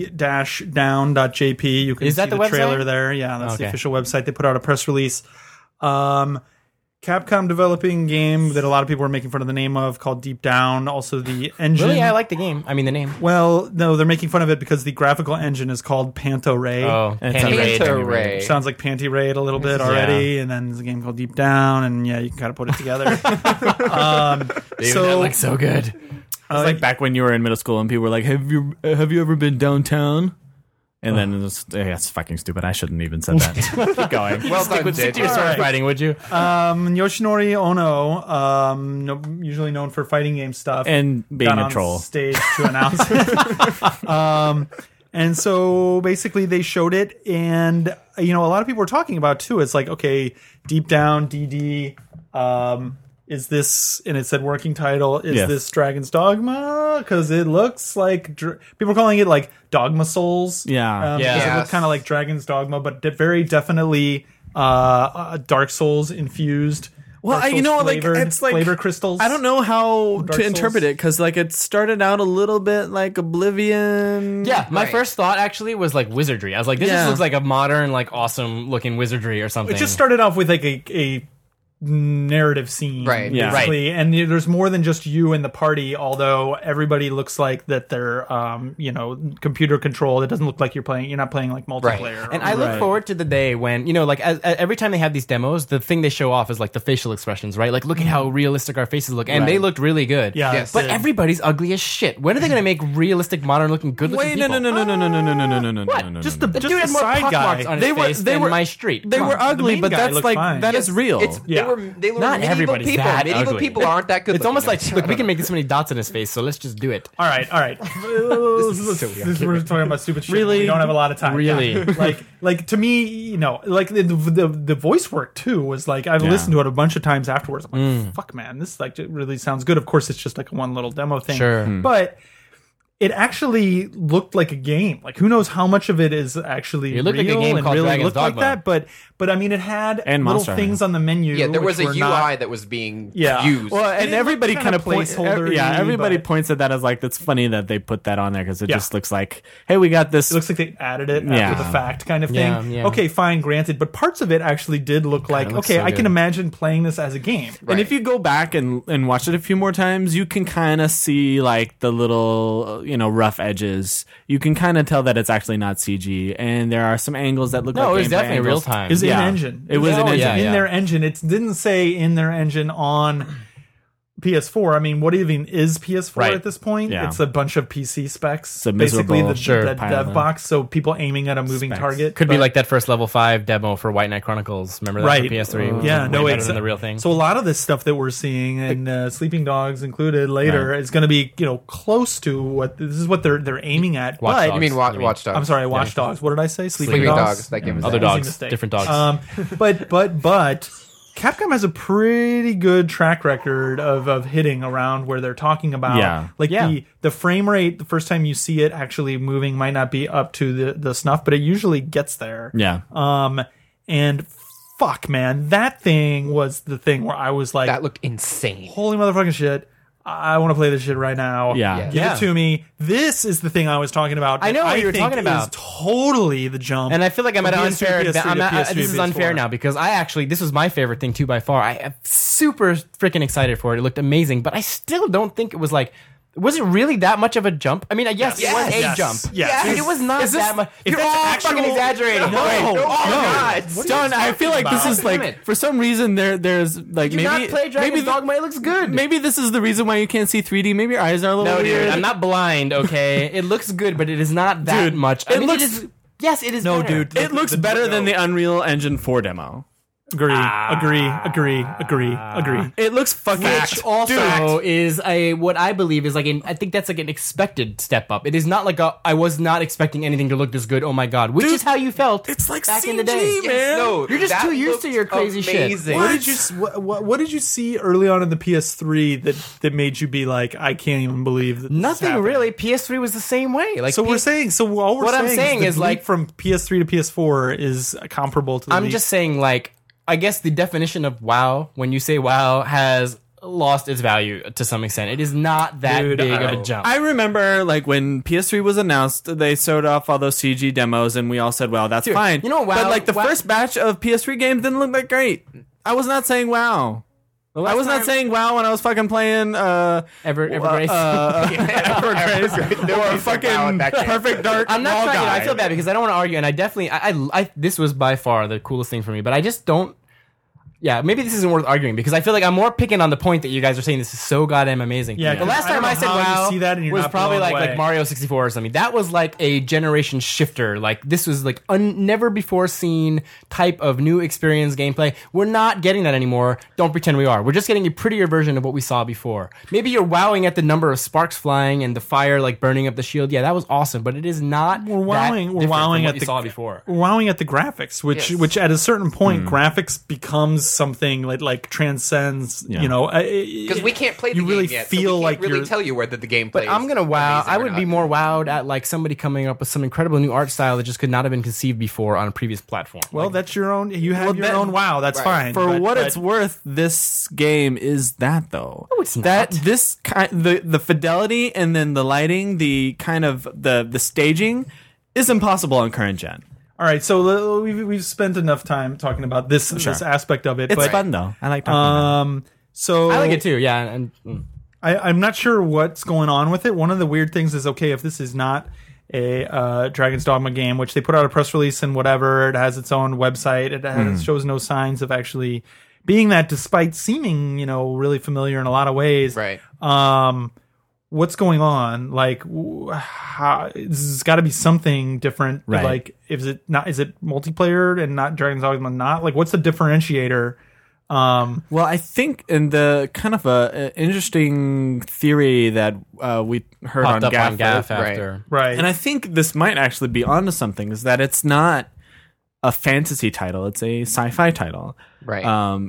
d-down.jp. You can Is see that the trailer website? there. Yeah, that's the Okay. official website. They put out a press release. Capcom developing game that a lot of people are making fun of the name of called Deep Down. Also the engine. Really, I like the game. I mean, the name. Well, no, they're making fun of it because the graphical engine is called Panto Ray. Oh, And it's Panty Panto Raid. Ray. Which sounds like Panty Raid a little bit already, and then there's a game called Deep Down, and yeah, you can kind of put it together. Dude, that looks so good. It's like back when you were in middle school and people were like, have you ever been downtown? And then it was, yeah, it's fucking stupid. I shouldn't even said that. Keep going. Well done, Stick to your JJ. sword Alright. fighting, would you? Yoshinori Ono, usually known for fighting game stuff, And being got a on troll. stage to announce it. And so basically they showed it, and a lot of people were talking about too. It's like, okay, Deep Down, DD, is this, and it said working title, is Yes. this Dragon's Dogma? Because it looks like, people are calling it like Dogma Souls. Yeah. Yeah. Because it Yes. looked kind of like Dragon's Dogma, but very definitely Dark Souls infused. Well, Dark you know, Souls like, flavored it's like, flavor crystals. I don't know how Dark to interpret Souls. it because, like, it started out a little bit like Oblivion. Yeah, my Right. first thought actually was like wizardry. I was like, this Yeah. just looks like a modern, like awesome looking wizardry or something. It just started off with like a narrative scene, Right. Yeah. basically. And there's more than just you and the party, although everybody looks like that they're computer controlled. It doesn't look like you're not playing like multiplayer. And I look Right. forward to the day when, like, every time they have these demos, the thing they show off is like the facial expressions, right? Like, look at how realistic our faces look, and they looked really good. Yeah, Yes. But the- everybody's ugly as shit. When are they going to make realistic, modern looking, good looking Wait, people? no. just the The dude had more side pockmarks guy. on his They were- face they than were- my street. They Come were on. ugly, main but guy that's looked like fine. that is real. Yeah. They were Not medieval everybody's people. that Medieval ugly. people aren't that good. It's almost like, looking. look, we can make this many dots in his face, so let's just do it. All right. We're talking about stupid shit. Really? We don't have a lot of time. Really? Yeah. like to me, like the voice work too was like I've listened to it a bunch of times afterwards. I'm like, fuck, man, this like it really sounds good. Of course, it's just like one little demo thing. Sure. But it actually looked like a game. Like, who knows how much of it is actually It looked like a real game and called really Dragon's looked like Dogma. that. But I mean, it had And little Monster things on the menu. Yeah, there was a which UI were not- that was being Yeah. used. Well, and it everybody looked kind of kinda points. placeholder-y, Yeah, everybody but- points at that as like that's funny that they put that on there because it Yeah. just looks like, hey, we got this. It looks like they added it Yeah. after the fact kind of thing. Yeah, yeah. Okay, fine, granted. But parts of it actually did look like, looks okay, so I can good. imagine playing this as a game. And if you go back and watch it a few more times, you can kind of see like the little rough edges, you can kind of tell that it's actually not CG, and there are some angles that look like No, it was gameplay definitely angles. real time. Is Yeah. in engine. It was in engine. yeah, in their engine. It didn't say in their engine on PS4. I mean, what even is PS4 Right. at this point? Yeah. It's a bunch of PC specs. It's a basically miserable the pile dev of box, so people aiming at a moving specs. target. Could be but- like that first level 5 demo for White Knight Chronicles. Remember that right. for PS3? Yeah, Way no, better it's than the real thing. So a lot of this stuff that we're seeing, and Sleeping Dogs included later, is going to be close to what this is what they're aiming at. Watch but Dogs. You mean You mean- Watch Dogs? I'm sorry, Watch Dogs. What did I say? Sleeping Dogs. That game was Other out. dogs, mistake. different dogs. But Capcom has a pretty good track record of hitting around where they're talking about. Yeah. Like Yeah. the frame rate, the first time you see it actually moving might not be up to the snuff, but it usually gets there. Yeah. And fuck, man, that thing was the thing where I was like, That looked insane. holy motherfucking shit. I want to play this shit right now. Yeah. Give Yeah. it to me. This is the thing I was talking about. I know that what you were think talking about. Is totally the jump. And I feel like I'm at an from unfair. PS2 to I'm at- PS3 to this is unfair PS4. now because this was my favorite thing too by far. I am super freaking excited for it. It looked amazing, but I still don't think it was like. Was it really that much of a jump? I mean, yes, it was a Yes. jump. Yes. Dude, it was not Is this- that much. if You're that's all actual- fucking exaggerating. No, Wait, no. God. John, I feel like this is Damn like it. for some reason there's like Do maybe not play Dragon's maybe Dogma. It looks good. maybe this is the reason why you can't see 3D. Maybe your eyes are a little No, weird. dude, I'm not blind. Okay, it looks good, but it is not that Dude, much. it I mean, looks- it is. Yes, it is. No, better. dude. It looks better than the Unreal Engine 4 demo. Agree. Agree. It looks fucking Which also is what I believe is I think that's like an expected step up. It is not like I was not expecting anything to look this good. Oh my god, which Dude, is how you felt. it's like back CG, in the day. man. No, You're just that too used to looked your crazy shit. amazing. What did you see early on in the PS3 that made you be like, I can't even believe that this is Nothing happening? really. PS3 was the same way. Like So what I'm saying the is, leap like- from PS3 to PS4 is comparable to the I'm leap. just saying, like, I guess the definition of WoW, when you say WoW, has lost its value to some extent. It is not that Dude, big of a jump. I remember like when PS3 was announced, they showed off all those CG demos, and we all said, "Well, that's Dude, fine." you know, WoW- but like the WoW- first batch of PS3 games didn't look that great. I was not saying wow. I was not saying wow when I was fucking playing Evergrace. Evergrace or fucking Perfect Dark. I'm not Wall trying. Guy. I feel bad because I don't want to argue, and I definitely, I this was by far the coolest thing for me. But I just don't. Yeah, maybe this isn't worth arguing because I feel like I'm more picking on the point that you guys are saying this is so goddamn amazing. Yeah, the last I don't time I know said how you wow see that and you're was not probably blown like away. Mario 64 or something. That was like a generation shifter. Like this was like never before seen type of new experience gameplay. We're not getting that anymore. Don't pretend we are. We're just getting a prettier version of what we saw before. Maybe you're wowing at the number of sparks flying and the fire like burning up the shield. Yeah, that was awesome, but it is not. We're wowing. We're wowing at you the saw before. We're wowing at the graphics, which at a certain point, graphics becomes something like transcends. Yeah. You know, Because we can't play the you game really yet, feel so we like can't really you're. tell you whether the game But plays I'm gonna wow. amazing I or would be not. more wowed at like somebody coming up with some incredible new art style that just could not have been conceived before on a previous platform. Well, that's your own. You have your that- own wow. That's Right. fine. For but- what but- it's worth, this game is that though. No, it's That not. this kind, the fidelity and then the lighting, the kind of the staging, is impossible on current gen. All right, so we've spent enough time talking about this aspect of it. It's but, fun though. I like talking about it. So I like it too. Yeah, and I'm not sure what's going on with it. One of the weird things is, okay, if this is not a Dragon's Dogma game, which they put out a press release and whatever, it has its own website. It shows no signs of actually being that, despite seeming, really familiar in a lot of ways. Right. What's going on? Like, there's got to be something different. Right. Like, is it multiplayer and not Dragon's Dogma? Not like, what's the differentiator? Well, I think in the kind of a interesting theory that we heard popped on up on Gaff, Gaff after. Right. and I think this might actually be onto something, is that it's not a fantasy title; it's a sci-fi title. Right.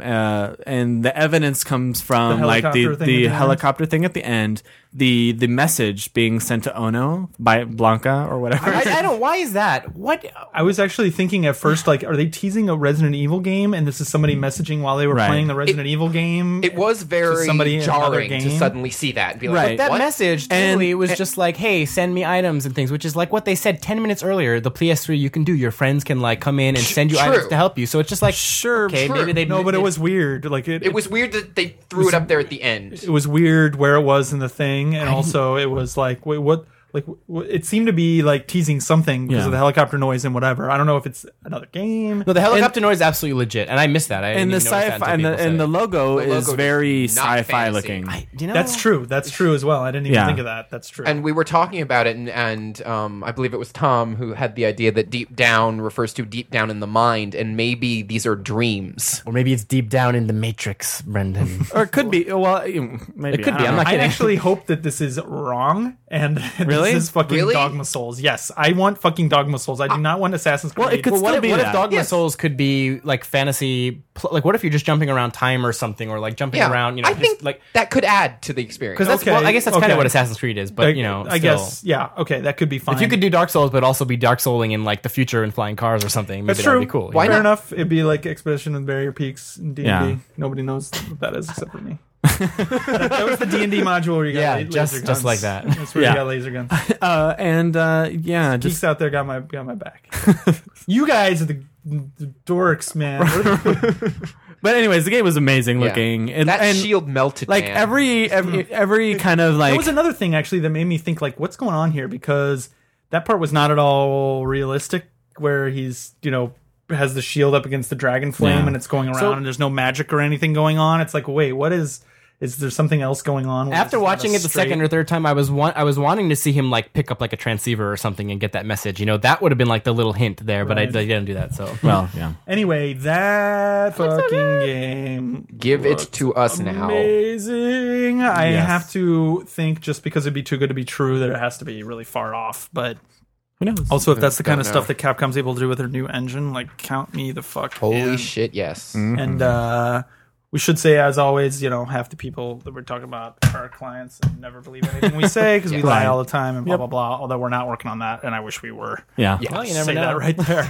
And the evidence comes from The like helicopter thing at the the end? helicopter thing at the end, the message being sent to Ono by Blanca or whatever. I don't. Why is that? What? I was actually thinking at first, like, are they teasing a Resident Evil game? And this is somebody messaging while they were Right. playing the Resident Evil game? It was very somebody in another jarring to game? suddenly see that and be like, Right. That what? message And- totally was just like, "Hey, send me items and things," which is like what they said 10 minutes earlier. The PS3 you can do. Your friends can like come in and send you True. items to help you. So it's just like, Sure, okay, true. maybe they No, but it was weird. Like It was weird that they threw it up there at the end. it was weird where it was in the thing, and also it was like, wait, what? like it seemed to be like teasing something because of the helicopter noise and whatever. I don't know if it's another game. No, the helicopter noise is absolutely legit, and I missed that. I And the didn't even notice that sci-fi until and people said the it. logo The is logo very is not sci-fi fantasy. looking. Do you know? That's true. That's true as well. I didn't even Yeah. think of that. That's true. And we were talking about it, and I believe it was Tom who had the idea that deep down refers to deep down in the mind, and maybe these are dreams. Or maybe it's deep down in the Matrix, Brendan. Or it could be. Well, maybe It could I be, don't I'm know. not I kidding. actually hope that this is wrong and Really? this is fucking Really? Dogma Souls. Yes, I want fucking Dogma Souls. I do not want Assassin's Creed. Well, it could Well, what still if, be what if that. Dogma Yes. Souls could be like fantasy? Like, what if you're just jumping around time or something, or like jumping Yeah, around? You know, I think just, like that could add to the experience. because that's Okay, well, I guess that's kind okay. of what Assassin's Creed is. But you know, I still. guess yeah. Okay, that could be fine. If you could do Dark Souls, but also be Dark Souling in like the future and flying cars or something, maybe that's that true. would be cool. Why Fair not? enough. It'd be like Expedition of the Barrier Peaks in D&D. Yeah. Nobody knows what that is except for me. that was the D&D module where you got Yeah, laser just guns. like that. That's where Yeah. you got laser guns. Yeah, Geeks just out there got my back. You guys are the dorks, man. but anyways, the game was amazing Yeah. looking, and, that and shield melted, like man. every kind of like That was another thing actually that made me think like, what's going on here? Because that part was not at all realistic. Where he's has the shield up against the dragon flame Yeah. and it's going around and there's no magic or anything going on. It's like, wait, what is? Is there something else going on? where After it's not watching a it the straight- second or third time, I was wanting to see him like pick up like a transceiver or something and get that message. You know, that would have been like the little hint there, but I Right. didn't do that. So well, yeah. Anyway, that fucking game. Give it looked to us now. Amazing. I Yes. have to think just because it'd be too good to be true that it has to be really far off. But Who knows? also, if that's the kind of know. stuff that Capcom's able to do with their new engine, like count me the fuck Holy in. shit, yes. And we should say, as always, half the people that we're talking about are our clients and never believe anything we say because we lie all the time and blah, blah, blah. Although we're not working on that, and I wish we were. Yeah. well, you never Say know. that right there.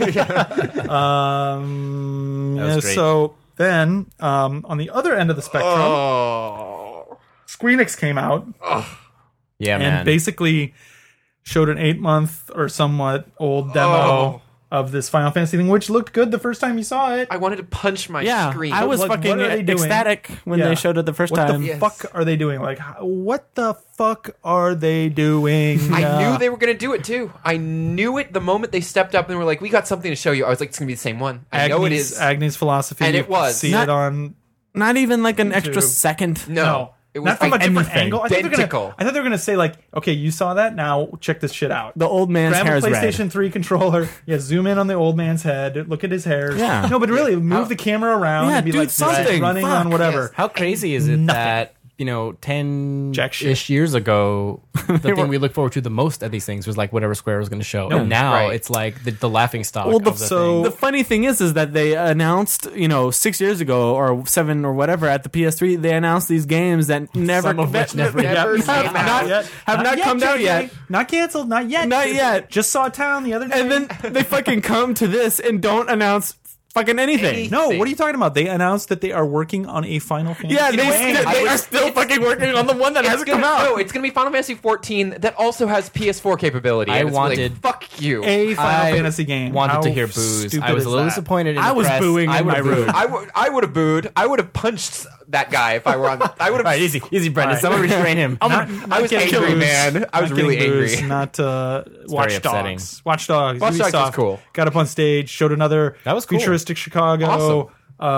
That was great. So then, on the other end of the spectrum, Oh. Squeenix came out Yeah, and man. basically showed an 8-month or somewhat old demo of this Final Fantasy thing, which looked good the first time you saw it. I wanted to punch my Yeah, screen. I was Like, fucking what are they doing? ecstatic when Yeah. they showed it the first What time. the Yes. fuck are they doing? Like, what the fuck are they doing? I knew they were going to do it too. I knew it the moment they stepped up and were like, "We got something to show you." I was like, "It's going to be the same one." I know it is. Agnes philosophy, And it was. See Not- it on Not even like an extra YouTube. second. No, it was not from a like different anything. angle. Identical. I thought they were gonna say like, okay, you saw that. Now check this shit out. The old man's Grab hair a is PlayStation red. 3 controller. Yeah, zoom in on the old man's head. Look at his hair. Yeah. No, but really, move the camera around Yeah, and be do like something. running Fuck. on whatever. Yes. How crazy is it Nothing. that 10 Jack shit. ish years ago, the thing we look forward to the most at these things was like whatever Square was going to show, and now Right. it's like the laughing stock. Well, of the thing. The funny thing is that they announced, 6 years ago or 7 or whatever at the PS3, they announced these games that never, Some of which never Never Yep. came Not out. yet. have not come down JJ. yet. Not canceled. Not yet. Not yet. Just saw Town the other day. And then they fucking come to this and don't announce fucking anything. no, what are you talking about? They announced that they are working on a Final Fantasy. Yeah, they game. are still fucking working on the one that hasn't come out. No, it's going to be Final Fantasy 14 that also has PS4 capability. I and it's like, wanted- fuck you. a Final I Fantasy game. wanted How to hear boos. stupid I was is a little that? disappointed. In I the was press. booing in I my would've room. booed. I would have booed. I would have punched that guy if I were on. I would have. All right, easy, Brendan. All right. Someone restrain him. I was getting angry, boos. man. I was Not really getting angry. boos, Not Watch upsetting. Dogs. Watch Dogs. Watch Dogs was Ubisoft cool. Got up on stage, showed another That was cool. futuristic Chicago.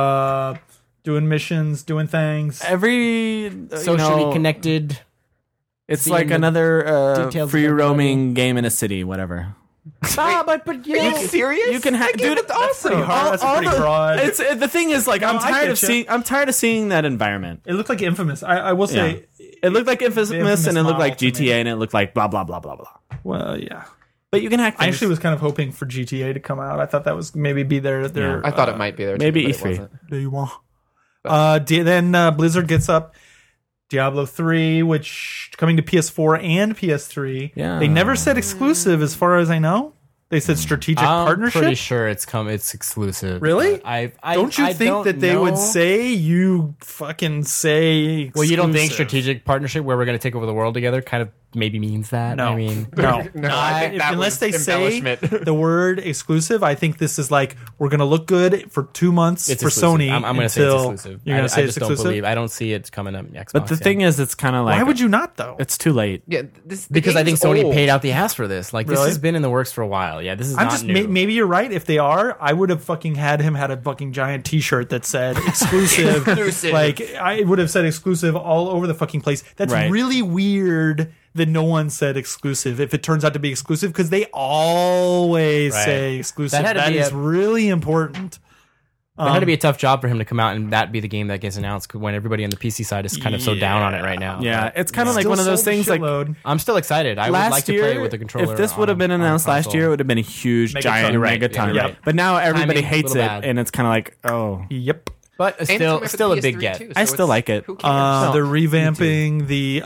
Doing missions, doing things. Socially connected. It's seeing like the another details of free everybody. roaming game in a city, whatever. but Are you serious? You can have, That game dude. looked awesome. pretty hard. That's pretty broad. It's the thing is like No, I'm I tired get of ya. seeing. I'm tired of seeing that environment. It looked like Infamous. I will say. It looked like Infamous, Infamous and it looked model like to me. GTA, and it looked like blah blah blah blah blah. Well, yeah. But you can hack. I things. actually was kind of hoping for GTA to come out. I thought that was maybe be their. Yeah. I thought it might be there. maybe too, but it E3. wasn't. There you are. Then Blizzard gets up Diablo 3, which coming to PS4 and PS3. Yeah. They never said exclusive, as far as I know. They said strategic I'm partnership. pretty sure it's exclusive. Really? I Don't you think don't that they would know. say you fucking say? Well, you don't think exclusive? strategic partnership where we're going to take over the world together kind of maybe means that. No. I mean, No, I think that unless was they say embellishment. the word exclusive, I think this is like we're gonna look good for 2 months it's for exclusive. Sony. I'm going to say it's until- exclusive. You're gonna say I it's just don't exclusive. believe. I don't see it coming up Xbox. But the thing is, it's kind of like Why would you not though? It's too late. Yeah, the because I think game's Sony old. paid out the ass for this. Like this Really? has been in the works for a while. Yeah, this is I'm not just new. maybe you're right. If they are, I would have fucking had a fucking giant T-shirt that said exclusive. Exclusive. Like I would have said exclusive all over the fucking place. That's Right. really weird that no one said exclusive. If it turns out to be exclusive, because they always Right. say exclusive. That had to That be is a- really important. It had to be a tough job for him to come out and that be the game that gets announced when everybody on the PC side is kind of so down on it right now. Yeah, But it's kind of like Still one of those sold a things. Like shitload. I'm still excited. I would last like to year, play with the controller. if this would have been on announced last console. year, it would have been a huge, Megaton. giant You're right. megaton. Yeah, right. But now everybody Timing, hates it, little bad. and it's kind of like, oh, Yep. but And still, it's coming for still the a big PS3 get. too, I so still it's- like it. Who cares? They're revamping the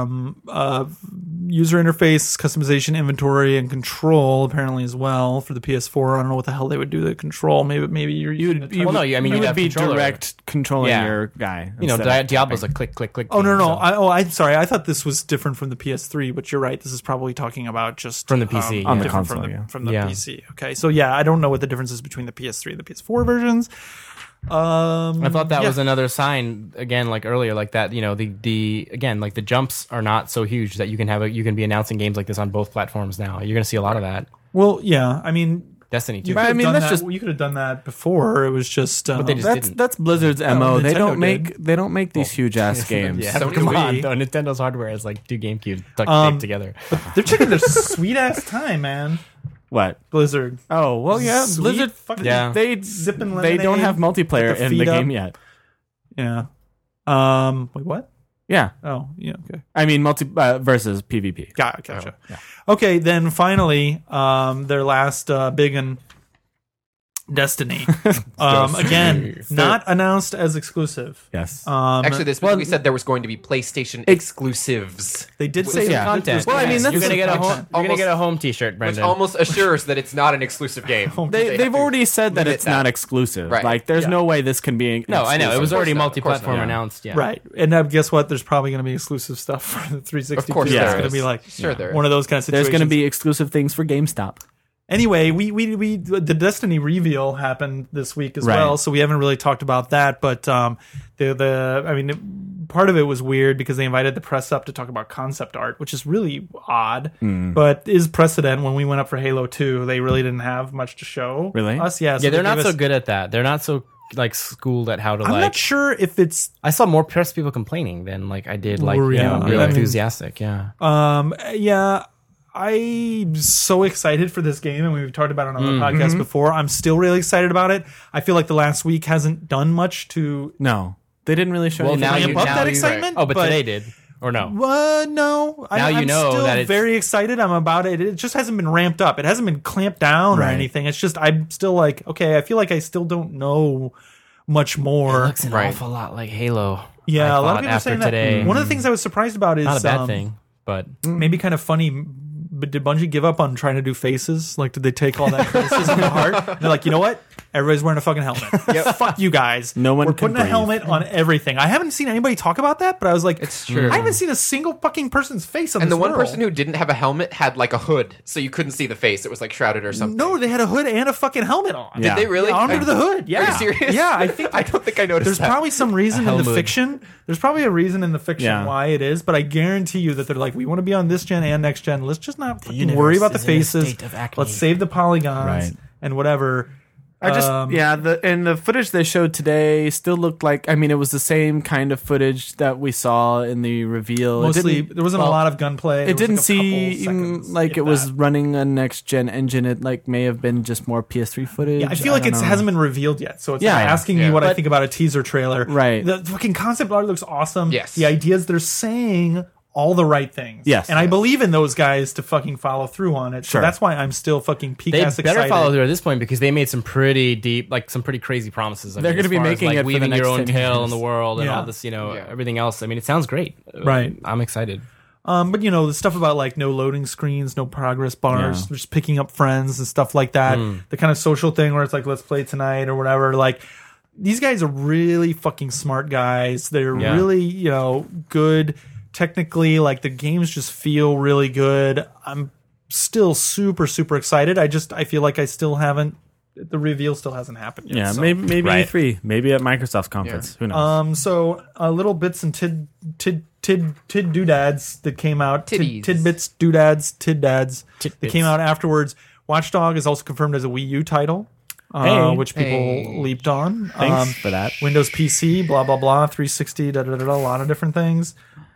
user interface, customization, inventory, and control apparently as well for the PS4. I don't know what the hell they would do to control. Maybe you're using a touch- Well, no, I mean, you you'd would have be controller. direct controlling Yeah. your guy. You know, instead of Diablo's tapping. a click, click, click. Oh no, game, no. so- I'm sorry. I thought this was different from the PS3, but you're right. This is probably talking about just From the PC, On the different console, from yeah. from the Yeah. PC. Okay, so yeah, I don't know what the difference is between the PS3 and the PS4 versions. I thought that yeah. was another sign again, like earlier, like that. You know, the again, like the jumps are not so huge that you can be announcing games like this on both platforms now. You're going to see a lot of that. Well, yeah. I mean, Destiny 2. you But, could I have mean, done that's that. just- You could have done that before. It was just. they just That's didn't. that's Blizzard's MO. They Nintendo don't did. make these huge ass games. Yeah, Sony come Wii. on, though. Nintendo hardware is like two GameCube duct Um, taped together. They're taking their sweet ass time, man. What? Blizzard. Oh well, yeah. Sweet Blizzard. fucking Yeah. They sipping they don't lemonade have multiplayer with the in the feet up. game yet. Yeah. Wait, what? Yeah, Oh, yeah. Okay. I mean multi versus PvP. Gotcha. Okay, then finally, their last big one, Destiny. Again, not announced as exclusive. Yes. Actually, this we said there was going to be PlayStation exclusives, They did say Yeah. that. Content. Well, I mean, Yes, that's you're gonna get a home. content. You're gonna Almost- get a home T-shirt, which Brendan. almost assures that it's not an exclusive game. They've already said that limit it's that. not exclusive. Right. Like, there's Yeah. no way this can be. No, I know it was already not, of course multi-platform not. announced. Yeah, Right. And guess what? There's probably going to be exclusive stuff for the 360. Of course too. there It's going to is. be like Sure there one of those kind of There's situations. going to be exclusive things for GameStop. Anyway, we the Destiny reveal happened this week as Right. well, so we haven't really talked about that. But part of it was weird because they invited the press up to talk about concept art, which is really odd, but is precedent. When we went up for Halo 2, they really didn't have much to show. Really? Us, yeah. yeah, they're they not gave so us- good at that. They're not so like schooled at how to I'm like. not sure if it's I saw more press people complaining than like I did like Really? real I mean- enthusiastic. Yeah. yeah. I'm so excited for this game, and we've talked about it on other podcasts before. I'm still really excited about it. I feel like the last week hasn't done much to No, they didn't really show. Well, anything. now ramp you- up now that you- excitement. Oh, but today did or no? No. Now you I'm know still that it's- very excited. I'm about it. It just hasn't been ramped up. It hasn't been clamped down or Right. anything. It's just I'm still like, okay, I feel like I still don't know much more. It looks an Right. awful lot like Halo. Yeah, I a lot thought of people are after saying today. that. One of the things I was surprised about is Not a bad thing, but maybe kind of funny. But did Bungie give up on trying to do faces? Like, did they take all that criticism to heart? They're like, you know what? Everybody's wearing a fucking helmet. Fuck you guys. No one We're can putting a breathe. helmet on everything. I haven't seen anybody talk about that, but I was like, It's true. I haven't seen a single fucking person's face on And this the one world. person who didn't have a helmet had like a hood, so you couldn't see the face. It was like shrouded or something. No, they had a hood and a fucking helmet on. Yeah. Did they really? Yeah, under the hood. Yeah. Are you serious? Yeah, I think I don't think I noticed there's that. probably some reason in the helmet. fiction. There's probably a reason in the fiction Yeah. why it is, but I guarantee you that they're like, we want to be on this gen and next gen. Let's just not fucking worry about the is in a faces. state of acne. Let's save the polygons Right. and whatever. I just the footage they showed today still looked like, I mean, it was the same kind of footage that we saw in the reveal. Mostly, there wasn't a lot of gunplay. It didn't was like a couple seem seconds, like if it was that. running a next gen engine. It like may have been just more PS3 footage. Yeah, I feel like it don't know. hasn't been revealed yet, so it's Yeah. not asking me Yeah. what I But- think about a teaser trailer. Right. The fucking concept art looks awesome. Yes. The ideas they're saying all the right things. Yes. And I believe in those guys to fucking follow through on it. Sure. So that's why I'm still fucking peak they ass better excited. follow through at this point because they made some pretty deep, like some pretty crazy promises. I They're mean, gonna as be far as, making like, it for the weaving your next own 10 tale years. in the world and Yeah. all this, Yeah. everything else. I mean, it sounds great. Right. I'm excited. But you know, the stuff about like no loading screens, no progress bars, Yeah. just picking up friends and stuff like that. The kind of social thing where it's like, let's play tonight or whatever. Like, these guys are really fucking smart guys. They're Yeah. really, good technically, like the games just feel really good. I'm still super, super excited. I feel like the reveal still hasn't happened yet. Yeah, so. maybe Right. E3, maybe at Microsoft's conference. Who knows? So little bits and tid doodads that came out. Titties. Tidbits, doodads, tiddads that Tidbits. came out afterwards. Watch Dogs is also confirmed as a Wii U title, Hey. which people leaped on. Thanks for that. Windows PC, blah blah blah, 360, a lot of different things.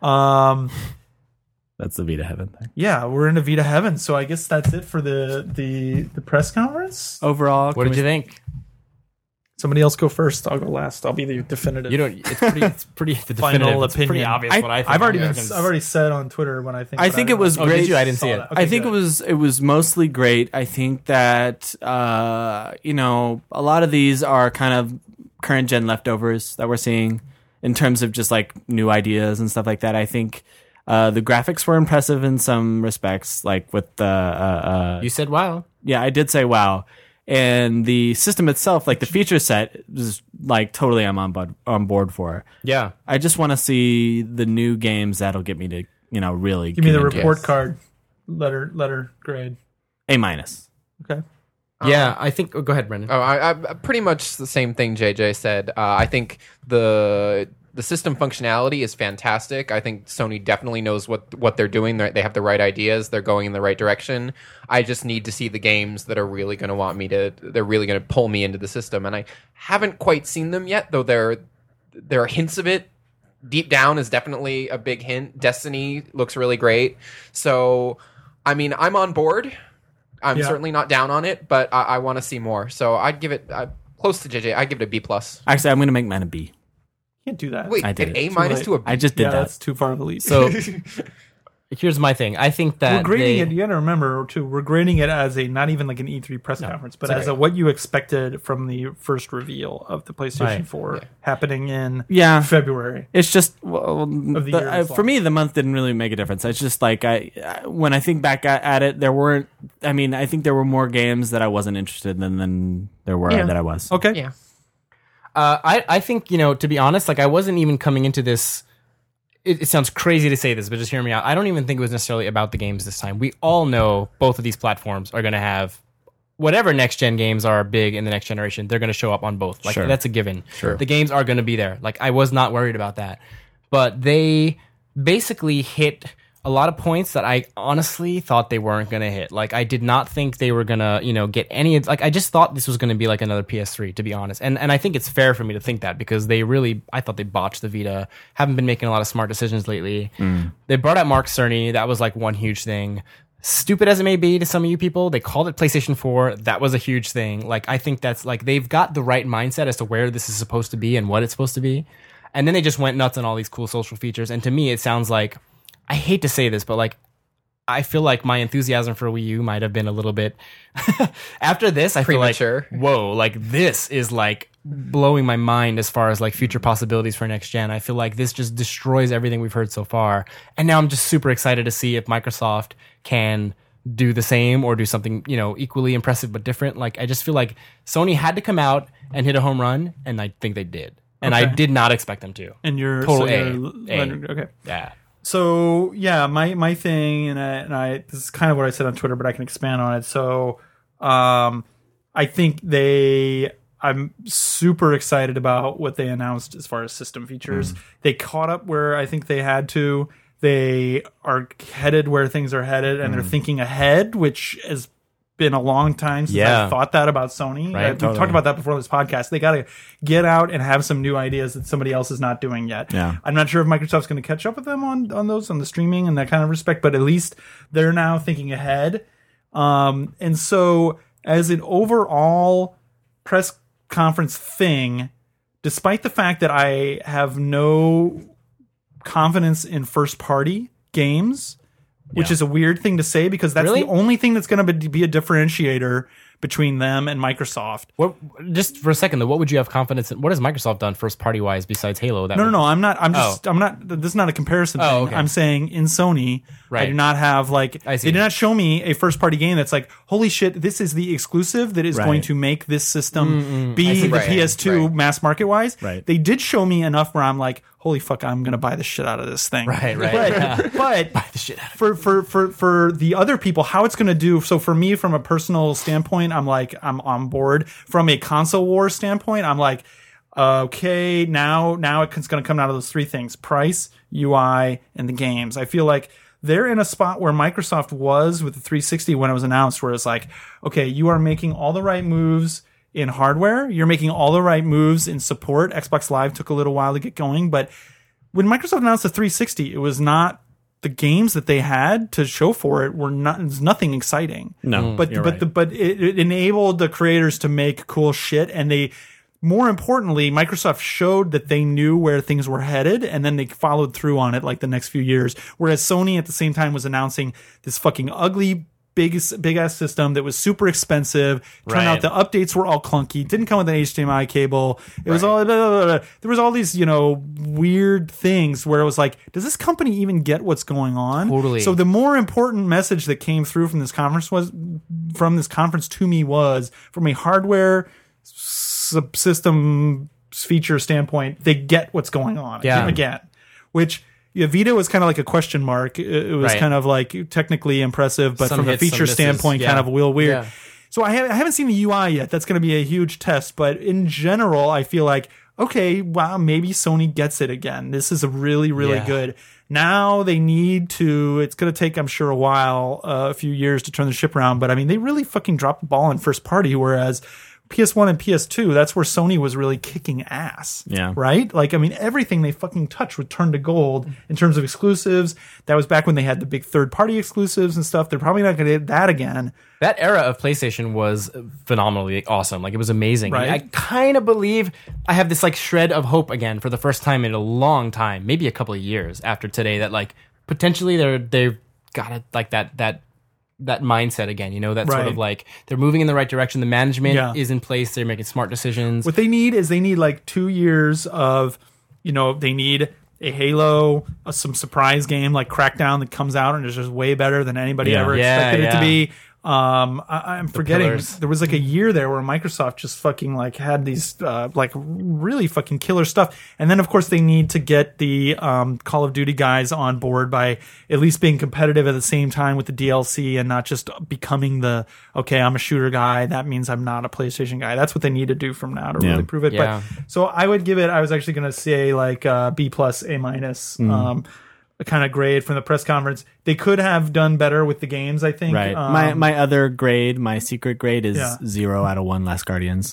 That's the Vita Heaven thing. Yeah, we're into Vita heaven. So I guess that's it for the press conference. Overall, What did you think? Somebody else go first. I'll go last. I'll be the definitive. You don't. It's pretty the Final definitive. It's pretty opinion. obvious what I think. I've already Americans- said on Twitter when I think. I what think don't it was know. Oh, great. did you? I didn't see Saw it. that. Okay, I think good. it was mostly great. I think that a lot of these are kind of current gen leftovers that we're seeing in terms of just like new ideas and stuff like that. I think the graphics were impressive in some respects, like with the You said wow. yeah, I did say wow. And the system itself, like the feature set, is like totally I'm on board for. Yeah. I just want to see the new games that'll get me to really Give me get the into it. report card. Letter grade. A-. Okay. Yeah. I think. Oh, go ahead, Brendan. Oh, I pretty much the same thing JJ said. I think the system functionality is fantastic. I think Sony definitely knows what they're doing. They have the right ideas. They're going in the right direction. I just need to see the games that are really going to they're really going to pull me into the system. And I haven't quite seen them yet, though there are hints of it. Deep Down is definitely a big hint. Destiny looks really great. So, I mean, I'm on board. I'm Yeah. certainly not down on it, but I want to see more. So I'd give it close to JJ. I'd give it a B+. Actually, I'm going to make mine a B. Can't do that. Wait, I did an it. A- late. to a B? I just did Yeah, that. that's too far of a leap. So here's my thing. I think that we're grading they- it. You got to remember too. We're grading it as a not even like an E3 press conference, but it's as a what you expected from the first reveal of the PlayStation Right. 4 happening in Yeah. February. It's just the year it's for me, the month didn't really make a difference. It's just like when I think back at it, there weren't. I mean, I think there were more games that I wasn't interested in than there were that I was. Okay. Yeah. I think, to be honest, like I wasn't even coming into this. It sounds crazy to say this, but just hear me out. I don't even think it was necessarily about the games this time. We all know both of these platforms are going to have whatever next gen games are big in the next generation. They're going to show up on both. Like Sure. that's a given. Sure. The games are going to be there. Like I was not worried about that, but they basically hit a lot of points that I honestly thought they weren't going to hit. Like I did not think they were going to, get any, like I just thought this was going to be like another PS3, to be honest. And I think it's fair for me to think that because I thought they botched the Vita, haven't been making a lot of smart decisions lately. They brought out Mark Cerny. That was like one huge thing. Stupid as it may be to some of you people, they called it PlayStation 4. That was a huge thing. Like I think that's like, they've got the right mindset as to where this is supposed to be and what it's supposed to be. And then they just went nuts on all these cool social features. And to me, it sounds like, I hate to say this, but like, I feel like my enthusiasm for Wii U might have been a little bit after this. I Premature. feel like, whoa, like this is like blowing my mind as far as like future possibilities for next gen. I feel like this just destroys everything we've heard so far. And now I'm just super excited to see if Microsoft can do the same or do something, equally impressive but different. Like, I just feel like Sony had to come out and hit a home run, and I think they did. And I Okay. did not expect them to. And you're Total so A. you're- okay. Yeah. So yeah, my thing, and I this is kind of what I said on Twitter, but I can expand on it. So, I think I'm super excited about what they announced as far as system features. They caught up where I think they had to. They are headed where things are headed, and they're thinking ahead, which has been a long time since Yeah. I thought that about Sony. Right, We've totally. talked about that before this podcast. They got to get out and have some new ideas that somebody else is not doing yet. Yeah. I'm not sure if Microsoft's going to catch up with them on the streaming and that kind of respect, but at least they're now thinking ahead. And so as an overall press conference thing, despite the fact that I have no confidence in first party games, which is a weird thing to say because that's Really? the only thing that's going to be a differentiator between them and Microsoft. What? Just for a second, though, what would you have confidence in? What has Microsoft done first party wise besides Halo? That No, would- I'm not. This is not a comparison thing. Oh, okay. I'm saying in Sony, I Right. do not have like I see. they did not show me a first party game that's like, holy shit, this is the exclusive that is Right. going to make this system I be see. the Right. PS2 Right. mass market wise. Right. They did show me enough where I'm like, holy fuck, I'm gonna buy the shit out of this thing. Right. But the shit out of for the other people, how it's gonna do. So for me, from a personal standpoint, I'm on board. From a console war standpoint, I'm like, okay, now it's gonna come out of those three things: price, UI, and the games. I feel like they're in a spot where Microsoft was with the 360 when it was announced, where it's like, okay, you are making all the right moves in hardware. You're making all the right moves in support. Xbox Live took a little while to get going, but when Microsoft announced the 360, it was not the games that they had to show for it were not. It was nothing exciting. No, but it enabled the creators to make cool shit, and they. More importantly, Microsoft showed that they knew where things were headed, and then they followed through on it like the next few years. Whereas Sony at the same time was announcing this fucking ugly, big ass system that was super expensive. Turned out the updates were all clunky. Didn't come with an HDMI cable. It was all there was all these weird things where it was like, does this company even get what's going on? Totally. So the more important message that came through from this conference to me was from a hardware subsystem feature standpoint, they get what's going on again, which Vita was kind of like a question mark. It was kind of like technically impressive, but from a feature standpoint, kind of a little weird. Yeah. So I haven't seen the UI yet. That's going to be a huge test, but in general, I feel like, okay, wow, maybe Sony gets it again. This is a really, really good. Now they need to, it's going to take, I'm sure, a few years to turn the ship around, but I mean, they really fucking dropped the ball in first party, whereas PS1 and PS2, that's where Sony was really kicking ass. Yeah. Right? Like, I mean, everything they fucking touched would turn to gold in terms of exclusives. That was back when they had the big third-party exclusives and stuff. They're probably not going to get that again. That era of PlayStation was phenomenally awesome. Like, it was amazing. Right. I kind of believe I have this, like, shred of hope again for the first time in a long time, maybe a couple of years after today, that, like, potentially they've got it, like, that mindset again, that sort of like they're moving in the right direction. The management is in place. They're making smart decisions. What they need is like 2 years of, they need a Halo, some surprise game like Crackdown that comes out and is just way better than anybody ever expected it to be. I'm forgetting. pillars. There was like a year there where Microsoft just fucking like had these like really fucking killer stuff, and then of course they need to get the Call of Duty guys on board by at least being competitive at the same time with the DLC and not just becoming the I'm a shooter guy, that means I'm not a PlayStation guy. That's what they need to do from now to really prove it. Yeah. But so I would give it. I was actually going to say like B+, A-. A kind of grade from the press conference. They could have done better with the games, I think. Right. My other grade, my secret grade is 0 out of 1 Last Guardians.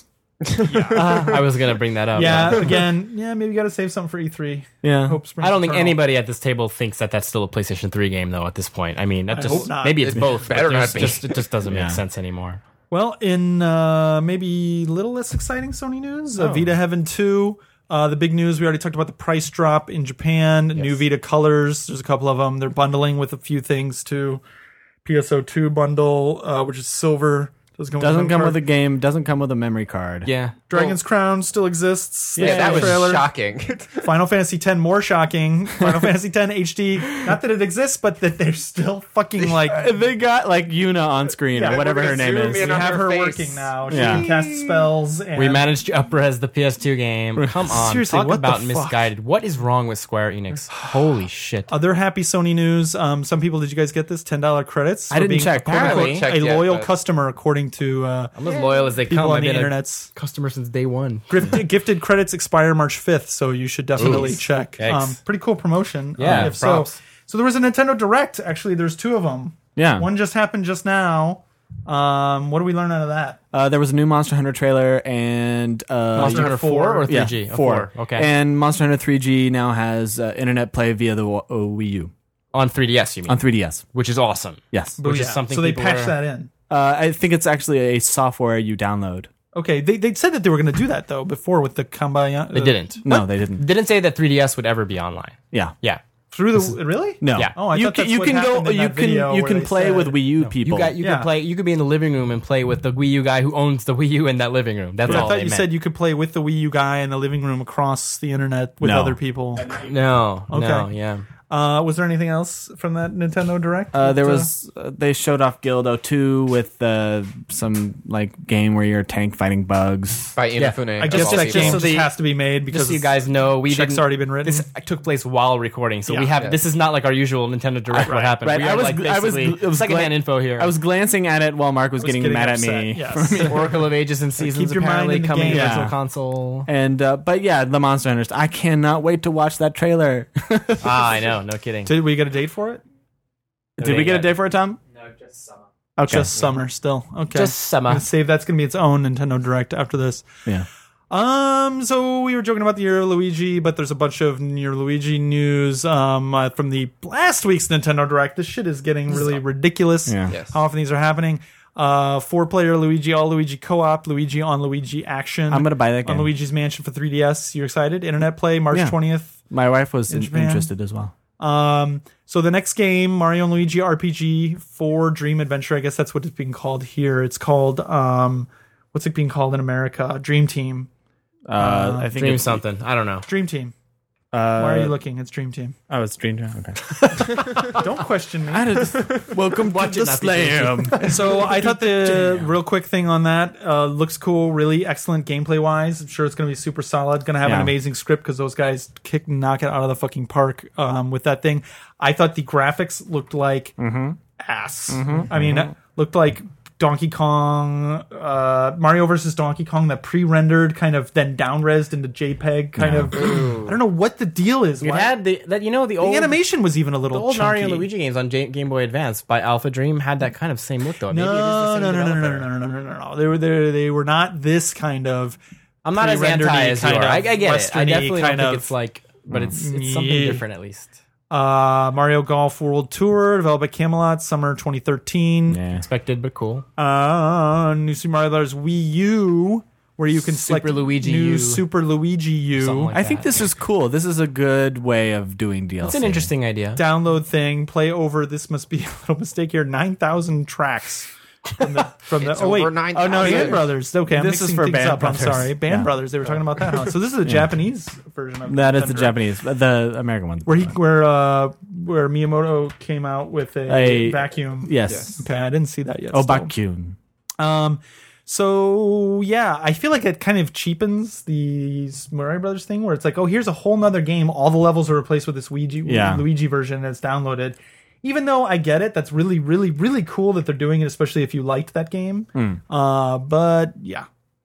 I was going to bring that up. Maybe you got to save something for E3. Yeah. I don't think anybody at this table thinks that that's still a PlayStation 3 game, though, at this point. I mean, that hope not. maybe it's both. better but not be. it just doesn't make sense anymore. Well, in maybe a little less exciting Sony news, Vita Heaven 2. The big news, we already talked about the price drop in Japan, new Vita colors. There's a couple of them. They're bundling with a few things too. PSO2 bundle, which is silver. Doesn't come with a game, doesn't come with a memory card. Yeah. Dragon's Crown still exists. Yeah, that was trailer. shocking. Final Fantasy X, more shocking. Final Fantasy X HD. Not that it exists, but that they're still fucking like... They got like Yuna on screen or whatever her name is. zoom in We on have her face. working now. She Yeah. can cast spells. And We managed to up-res the PS2 game. Come on. Seriously, Talk what the about fuck? misguided. What is wrong with Square Enix? Holy shit. Other happy Sony news. Some people, did you guys get this? $10 credits? I for didn't being check. quote-unquote Apparently. Checked a yet, loyal but- customer, according to I'm as loyal as they people come. on I've the been a internets. customer since day one. Gifted credits expire March 5th, so you should definitely Ooh. check. Yikes. Pretty cool promotion. Yeah, if props. so there was a Nintendo Direct. Actually, there's two of them. Yeah. One just happened just now. What do we learn out of that? There was a new Monster Hunter trailer and Monster Hunter 4 or 3G? Yeah, Oh, 4. Okay. And Monster Hunter 3G now has internet play via the Wii U on 3DS, you mean? on 3DS. Which is awesome. Yes. Which is something so they people patched are- that in. I think it's actually a software you download. Okay, they said that they were going to do that though before with the Kambaya. They didn't. No, they didn't. Didn't say that 3DS would ever be online. Yeah. Yeah. Through the really? No. Yeah. Oh, I you thought can, that's you what can go. happened in You that video can where can they play said- with Wii U people. You could be in the living room and play with the Wii U guy who owns the Wii U in that living room. That's But I all thought they you meant. said you could play with the Wii U guy in the living room across the internet with No. other people. No, Okay. no, yeah. Was there anything else from that Nintendo Direct? There was they showed off Guildo 2 with some like game where you're tank fighting bugs. By Inafune. I guess of all that people. game so just the- has to be made Just because so you guys know, we check's didn't. already been written. This took place while recording, so Yeah. we have. Yeah. This is not like our usual Nintendo Direct. What happened? Right. We are it was secondhand info here. I was glancing at it while Mark was getting mad upset, at me. yes. Oracle of Ages and Seasons your mind apparently in the coming to game. Virtual Yeah. Console. And but yeah, the Monster Hunters. I cannot wait to watch that trailer. I know, no kidding. Did we get a date for it? Did we get a day for it, Tom? No, just summer. Okay. Just summer still. Okay. Just summer. I'm gonna save that's gonna be its own Nintendo Direct after this. Yeah. So we were joking about the Year of Luigi, but there's a bunch of Year of Luigi news from the last week's Nintendo Direct. This shit is getting really ridiculous. Yeah. Yes. How often these are happening? 4-player Luigi, all Luigi co-op, Luigi on Luigi action. I'm gonna buy that game. on Luigi's Mansion for 3DS. You excited? Internet play March Yeah. 20th. My wife was Japan. interested as well. So the next game, Mario and Luigi RPG for Dream Adventure. I guess that's what it's being called here. It's called what's it being called in America? Dream Team. I think Dream it's something. I don't know. Dream Team. Why are you looking? It's Dream Team. Oh, it's Dream Team. Okay. Don't question me. Welcome to the Slam. So I thought the real quick thing on that looks cool, really excellent gameplay wise. I'm sure it's going to be super solid. Going to have an Yeah. amazing script because those guys knock it out of the fucking park with that thing. I thought the graphics looked like ass. I mean, looked like Donkey Kong, Mario versus Donkey Kong, that pre-rendered kind of then down-resed into JPEG kind of. I don't know what the deal is. It Why- had the the old animation was even a the little old chunky. Mario and Luigi games on Game Boy Advance by Alpha Dream had that kind of same look though. Maybe it is the No, same no, no, no, no, developer. no, no, no, no, no, no. They were not this kind of. I'm not as pre-rendered-y anti as you kind are. of I get it. I Western-y definitely don't kind think of- it's like, but it's something Yeah. different at least. Mario Golf World Tour, developed by Camelot, summer 2013. Yeah. Expected but cool. New Super Mario Bros. Wii U, where you can select Super Luigi new U. Super Luigi U. Something like I think that. this is cool. This is a good way of doing DLC. It's an interesting idea. Download thing, play over. This must be a little mistake here. 9,000 tracks from the. It's oh wait, over 9,000. oh no, Band Brothers. Okay, I'm This is mixing for things Band up. Brothers. I'm sorry, Band Yeah. Brothers. They were talking about that. Huh? So this is a Japanese version of That is the Nintendo. Japanese, the American one. where Miyamoto came out with a vacuum. Yes. Okay, I didn't see that yet. Oh, still. Bakyun. So yeah, I feel like it kind of cheapens the Mario Brothers thing, where it's like, oh, here's a whole nother game. All the levels are replaced with this Luigi version that's downloaded. Even though I get it, that's really, really, really cool that they're doing it, especially if you liked that game. But yeah,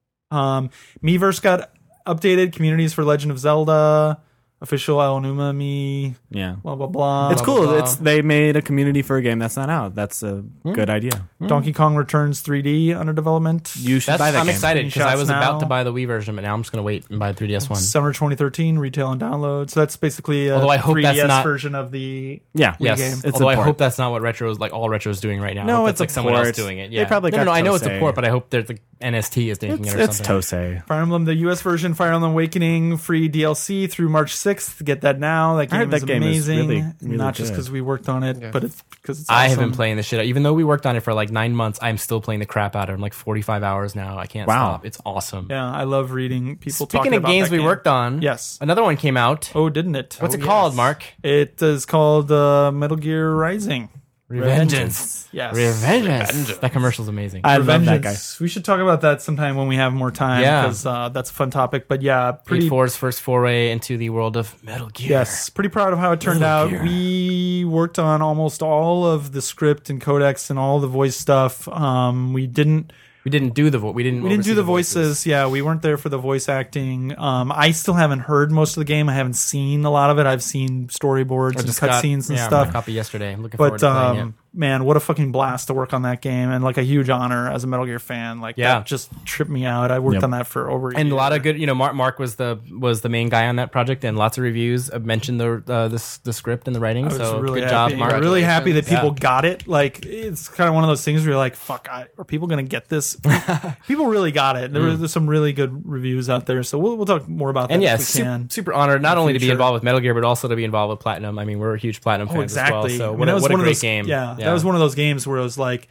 Miiverse got updated. Communities for Legend of Zelda, official Aonuma Mi, Yeah. blah blah blah. It's blah, cool. blah. They made a community for a game that's not out. That's a good idea. Donkey Kong Returns 3D under development. You should buy that I'm game. excited because I Screenshots was now. about to buy the Wii version, but now I'm just going to wait and buy the 3DS one. Summer 2013, retail and download. So that's basically a Although I hope 3DS that's not- version of the Yeah. Yes, game. It's although a I port. hope that's not what Retro's like. All Retro's doing right now. I No, hope it's that's like a someone else port. doing it. They Yeah, probably no, got no, I know it's a Tosei. port, but I hope there's like NST is taking it or It's something. Tosei. Fire Emblem, the US version, Fire Emblem Awakening, free DLC through March 6th. Get that now. That I heard game is that game is amazing. really, really Not just good. because we worked on it, but it's because it's I awesome. have been playing the shit out. Even though we worked on it for like 9 months, I'm still playing the crap out of it. I'm like 45 hours now. I can't Wow. stop. It's awesome. Yeah, I love reading people talking Speaking of about games that we game. worked on, Yes. another one came out. Oh, didn't it? What's it called, Mark? It is called Metal Gear Rising. Revengeance. Yes. Revengeance. That commercial's amazing. I love that guy. Revengeance. We should talk about that sometime when we have more time. Yeah. Because that's a fun topic. But yeah, pretty 4's first foray into the world of Metal Gear. Yes, pretty proud of how it turned out. We worked on almost all of the script and codecs and all the voice stuff. We didn't We didn't do the we didn't do oversee the voices. Yeah, we weren't there for the voice acting. I still haven't heard most of the game. I haven't seen a lot of it. I've seen storyboards and Just got- cutscenes and yeah, stuff. I got a copy yesterday. I'm looking forward But to playing it. man, what a fucking blast to work on that game, and like a huge honor as a Metal Gear fan. Like Yeah. that just tripped me out. I worked Yep. on that for over a And year. a lot of good, Mark was the main guy on that project, and lots of reviews mentioned the script and the writing. I was So really good happy. job, Mark. Really happy that people Yeah. got it. Like it's kind of one of those things where you're like, "Fuck, are people gonna get this?" People really got it. There's some really good reviews out there, so we'll talk more about that And yeah, if we can. super honored not only to be future. involved with Metal Gear, but also to be involved with Platinum. I mean, we're huge Platinum fans Oh, exactly. as well. So I mean, what, that was what a one of great those, game! Yeah, that was one of those games where it was like,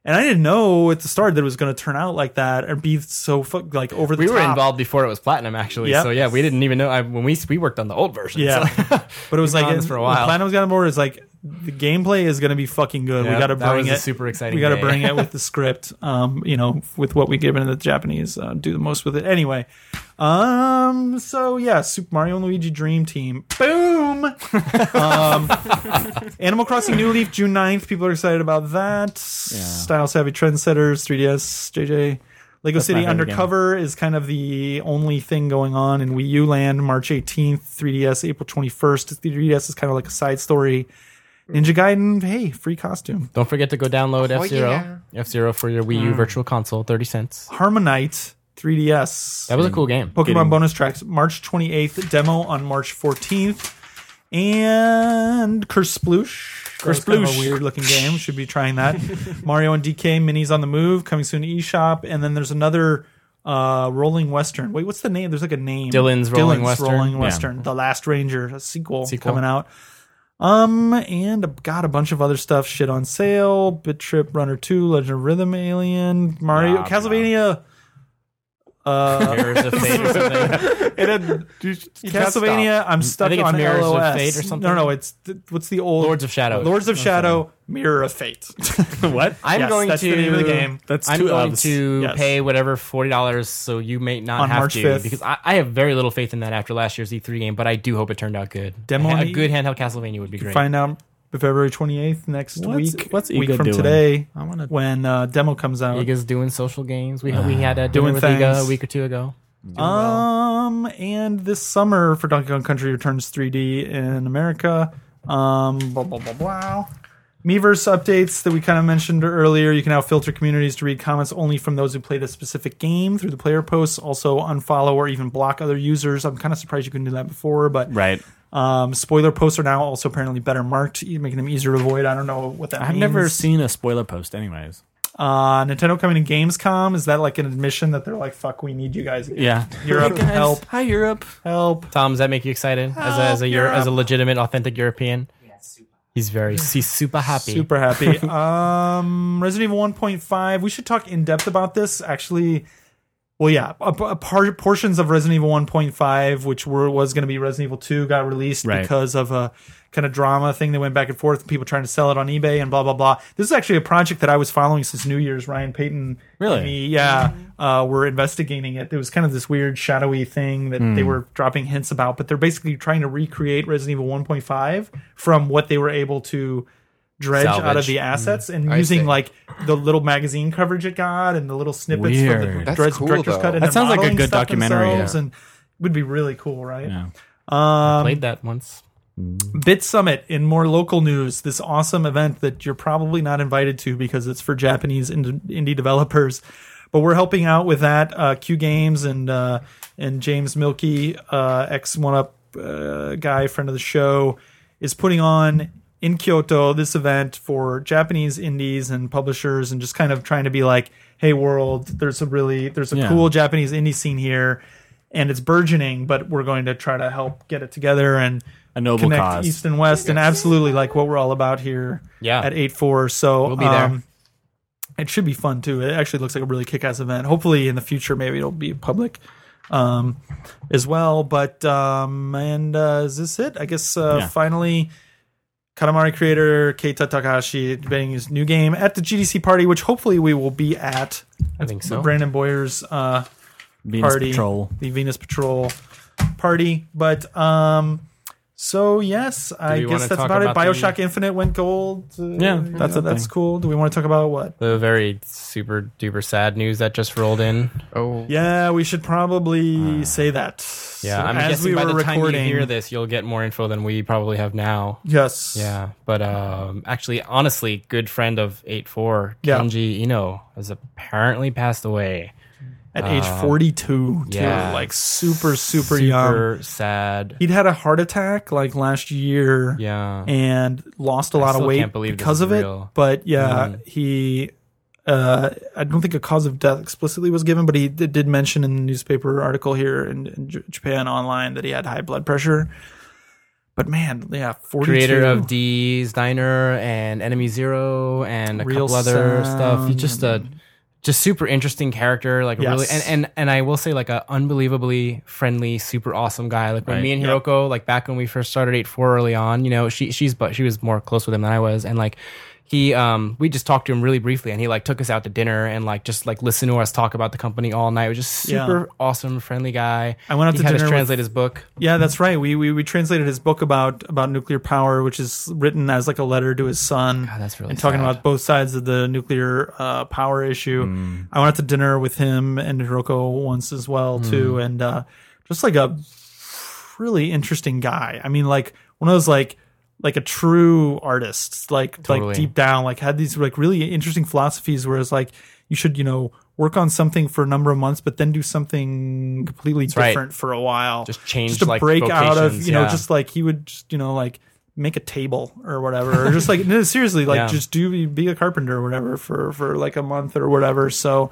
And I didn't know at the start that it was going to turn out like that and be so like over the We top. were involved before it was platinum, actually. Yep. So yeah, we didn't even know when we worked on the old version. Yeah, So. but it was We've been like on this for a while. when Platinum's got on board. It's like the gameplay is going to be fucking good. We Yep, got to that bring was a it. super exciting We got to day. bring it with the script. With what we give into the Japanese, do the most with it. Anyway, so yeah, Super Mario and Luigi Dream Team. Boom. Animal Crossing New Leaf June 9th. People are excited about that. Style savvy trendsetters. 3DS. JJ. Lego That's my City favorite Undercover is kind of the only thing going on in Wii U land. March 18th, 3DS, April 21st. 3DS is kind of like a side story. Ninja Gaiden, hey, free costume. Don't forget to go download Oh, F-Zero. yeah. F-Zero for your Wii U Virtual Console, 30 cents. Harmonite, 3DS. That was a cool game. Pokemon bonus tracks, March 28th, demo on March 14th. And Curse Sploosh. Curse Sploosh. A weird looking game. Should be trying that. Mario and DK Minis on the Move, coming soon to eShop. And then there's another Rolling Western. Wait, what's the name? There's like a name. Dylan's Rolling Western. Rolling Yeah. Western. The Last Ranger, a sequel Sequel. coming out. And got a bunch of other stuff. Shit on sale. Bit Trip Runner 2, Legend of Rhythm Alien, Mario, Nah, Castlevania. Mirrors of Fate or something. Castlevania. I'm stuck think it's on Mirrors of LOS. Fate or something. No, it's what's the old Lords of Shadow. Lords of Shadow, Mirror of Fate. What? I'm Yes, going that's to the name of the game. That's I'm two going ofs. to Yes. pay whatever $40, so you may not On have March to 5th. because I have very little faith in that after last year's E3 game, but I do hope it turned out good. Demo a on good handheld Castlevania would be great. Find out February 28th next week. What's week Iga from doing? today I wanna- when demo comes out. Iga's doing social games. We had a dinner Doing with Iga things. a week or two ago. And this summer for Donkey Kong Country returns 3D in America. Blah, blah, blah, blah. Miiverse updates that we kind of mentioned earlier. You can now filter communities to read comments only from those who played a specific game through the player posts. Also unfollow or even block other users. I'm kind of surprised you couldn't do that before, but Right. spoiler posts are now also apparently better marked, making them easier to avoid. I don't know what that I've means. never seen a spoiler post anyways. Nintendo coming to Gamescom. Is that like an admission that they're like, fuck, we need you guys again? Yeah. Europe, help, Hi, Europe. help. Tom, does that make you excited as a legitimate, authentic European? He's super happy. Super happy. Resident Evil 1.5. We should talk in depth about this. Actually, well, yeah, portions of Resident Evil 1.5, which was going to be Resident Evil 2, got released Right. because of a kind of drama thing that went back and forth. People trying to sell it on eBay and blah blah blah. This is actually a project that I was following since New Year's. Ryan Payton, Really? and me, were investigating it. It was kind of this weird shadowy thing that they were dropping hints about, but they're basically trying to recreate Resident Evil 1.5 from what they were able to dredge out of Salvage. the assets and I using see. like the little magazine coverage it got and the little snippets Weird. from the That's cool, director's though. cut. And That they're sounds like a modeling good stuff documentary, themselves, yeah. and it would be really cool, right? Yeah. Played that once. Bit Summit, in more local news, this awesome event that you're probably not invited to because it's for Japanese indie developers, but we're helping out with that. Q Games and James Milkey, ex 1UP guy, friend of the show, is putting on in Kyoto this event for Japanese indies and publishers, and just kind of trying to be like, hey world, there's a Yeah. cool Japanese indie scene here, and it's burgeoning, but we're going to try to help get it together and A noble connect cause. East and West, and absolutely like what we're all about here Yeah. at 8-4. So We'll be there. it should be fun too. It actually looks like a really kick-ass event. Hopefully in the future, maybe it'll be public as well. But is this it? I guess finally, Katamari creator Keita Takahashi debating his new game at the GDC party, which hopefully we will be at. I think so. Brandon Boyer's Venus party, Patrol. the Venus Patrol party. But so yes, I we guess wanna that's talk about it. about BioShock Infinite went gold. Yeah, that's a that's thing. cool. Do we want to talk about what? The very super duper sad news that just rolled in. Oh, Yeah, we should probably say that. Yeah, So I'm as guessing we by were the time you recording. hear this, you'll get more info than we probably have now. Yes. Yeah, but actually, honestly, good friend of 8-4, Yeah. Kenji Ino, has apparently passed away. At age 42, too. yeah. Like super young. Super sad. He'd had a heart attack like last year. Yeah. And lost a lot of still weight can't believe this because is of it. real. But yeah, he. I don't think a cause of death explicitly was given, but he did mention in the newspaper article here in Japan Online that he had high blood pressure. But man, yeah, 42. Creator of D's Diner and Enemy Zero and a Real couple other Sound. stuff. He's just super interesting character, like Yes. really, and I will say like a unbelievably friendly, super awesome guy. Like when Right. me and Hiroko, like back when we first started 8-4 early on, you know, she was more close with him than I was, and like we just talked to him really briefly, and he like took us out to dinner and like just like listened to us talk about the company all night. It was just super awesome, friendly guy. I went out He to had us dinner with- translate his book. Yeah, that's right. We translated his book about nuclear power, which is written as like a letter to his son. God, that's really and talking sad. about both sides of the nuclear power issue. I went out to dinner with him and Hiroko once as well too, and just like a really interesting guy. I mean, like one of those like a true artist, like Totally. deep down, like had these like really interesting philosophies. Whereas like you should work on something for a number of months, but then do something completely right. different for a while. Just change, to like, break out of vocations, just like he would just like make a table or whatever, or just like no, seriously, like Yeah. just be a carpenter or whatever for like a month or whatever. So,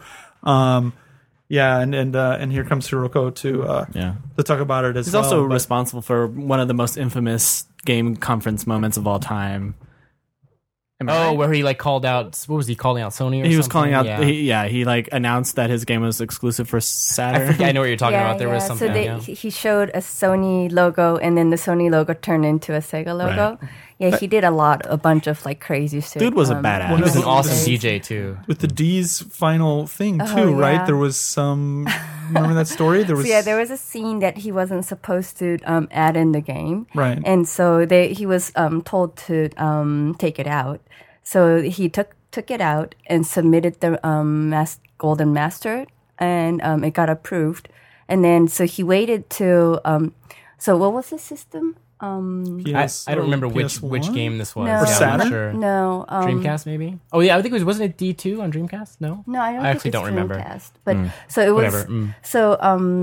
yeah, and here comes Hiroko to talk about it as He's well. also but- responsible for one of the most infamous game conference moments of all time. Am I Oh, right? where he like called out. What was he calling out? Sony? Or He was something? calling out. Yeah. He like announced that his game was exclusive for I Saturn. forget. I know what you're talking about. There was something. So yeah. he showed a Sony logo, and then the Sony logo turned into a Sega logo. Yeah, he did a bunch of like crazy shit. Dude was a badass. He was an This awesome is- DJ too. with the D's final thing too, Oh, right? yeah. There was some. Remember that story? There was. So yeah, there was a scene that he wasn't supposed to add in the game, Right. And so he was told to take it out. So he took it out and submitted the Golden Master, and it got approved. And then so he waited to. So what was the system? PS I don't remember or which PS1? game this was. No. Yeah, I'm not Saturn? sure. No, Dreamcast maybe. Oh yeah, I think wasn't it D2 on Dreamcast? No. No, I don't. I think actually it's don't remember. Dreamcast. But so it was. Whatever. Mm. So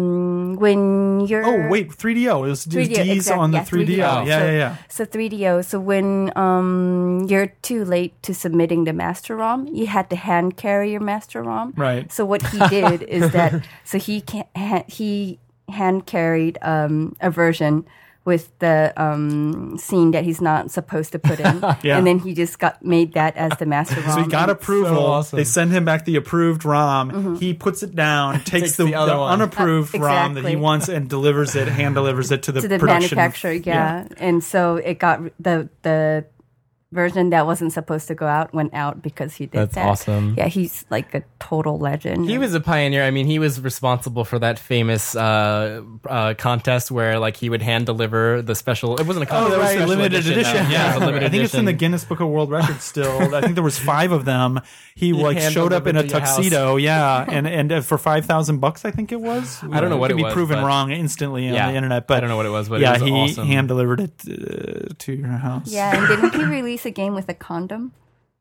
when you're. Oh wait, 3DO. It was 3DO, D's exactly, on the yeah, 3DO. 3DO. Yeah. So 3DO. So when you're too late to submitting the master ROM, you had to hand carry your master ROM. Right. So what he did is that he hand carried a version with the scene that he's not supposed to put in, Yeah. and then he just made that as the master ROM. So he got approval. so awesome. They send him back the approved ROM. He puts it down, takes the the other one. unapproved ROM that he Exactly. wants and hand delivers it to the to the production manufacturer, yeah. And so it got the version that wasn't supposed to go out went out because he did That's that. awesome. Yeah, he's like a total legend. He was a pioneer. I mean, he was responsible for that famous contest where like he would hand deliver the special. It wasn't a contest. it was a special limited edition. though. Yeah, it was a limited I think it's in the edition. Guinness Book of World Records still. I think there was 5 of them. He like hand showed up in a delivered to your house. tuxedo, yeah, and for $5,000, I think it was. I don't know what could it be was, proven but- wrong instantly Yeah, on the internet, but I don't know what it was, but yeah, it was he awesome. hand delivered it to your house. Yeah, and didn't he release a game with a condom?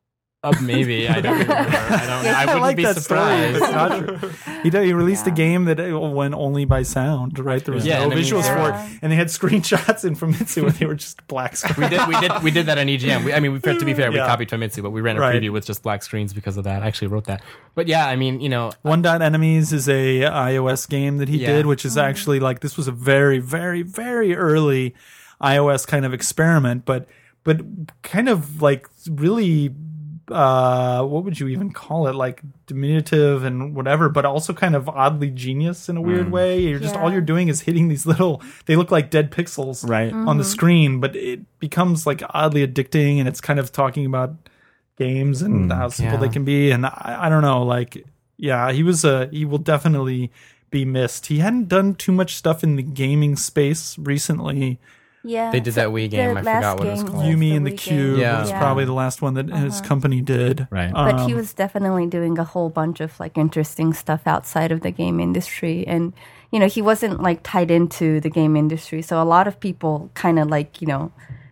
Maybe I don't remember. I wouldn't like be that story. surprised. It's not true. He released a game that went only by sound, right? There was Yeah, no and I mean, visuals there for are- it, and they had screenshots in Famitsu where they were just black screens. We did that on EGM. To be fair, we Yeah. copied Famitsu, but we ran a Right. preview with just black screens because of that. I actually wrote that. But yeah, I mean, One Dot Enemies is a iOS game that he Yeah. did, which is actually like this was a very, very, very early iOS kind of experiment, but kind of like really. What would you even call it? Like diminutive and whatever, but also kind of oddly genius in a weird way. You're just all Yeah. you're doing is hitting these they look like dead pixels Right. on the screen, but it becomes like oddly addicting, and it's kind of talking about games and how simple yeah. they can be. And I don't know, like, yeah, he will definitely be missed. He hadn't done too much stuff in the gaming space recently. Yeah, They did that Wii game. the I forgot last what it was game called. Yumi the and the Wii Cube game. Yeah. was probably the last one that his company did. Right. But he was definitely doing a whole bunch of like interesting stuff outside of the game industry, and he wasn't like tied into the game industry, so a lot of people kind of like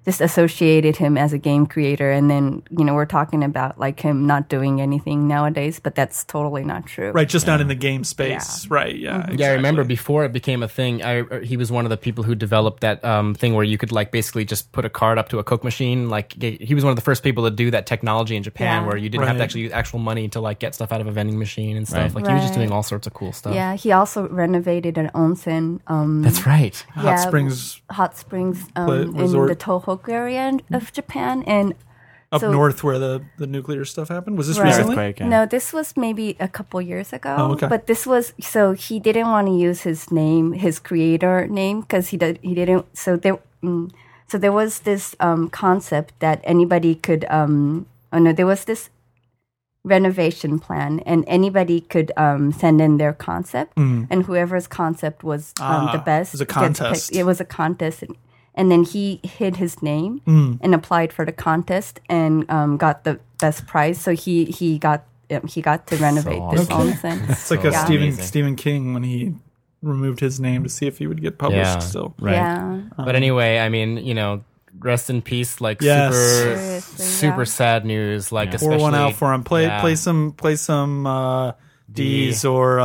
just associated him as a game creator, and then we're talking about like him not doing anything nowadays, but that's totally not true. Right, just not in the game space. Yeah. Right, yeah. Exactly. Yeah, I remember before it became a thing, he was one of the people who developed that thing where you could like basically just put a card up to a Coke machine. Like he was one of the first people to do that technology in Japan, Yeah. where you didn't have to actually use actual money to like get stuff out of a vending machine and stuff. Right. Like he was just Right. doing all sorts of cool stuff. Yeah, he also renovated an onsen. That's right. Hot Springs hot springs in resort. the Tohoku area of Japan, and up so- north where the nuclear stuff happened. Was this Right. recently? Earthquake, yeah. No, this was maybe a couple years ago. Oh, okay. But this was so he didn't want to use his name, his creator name, because he didn't. So there was this concept that anybody could. There was this renovation plan, and anybody could send in their concept, and whoever's concept was the best. it was a gets contest. picked. It was a contest. And then he hid his name and applied for the contest and got the best prize. So he got to renovate this onsen. It's like a Yeah. Stephen King when he removed his name to see if he would get published Yeah. still. Right. Yeah. But anyway, I mean, rest in peace. Like Yes. Seriously, super yeah. sad news. Like Pour especially one out for him. Play Yeah. some D's or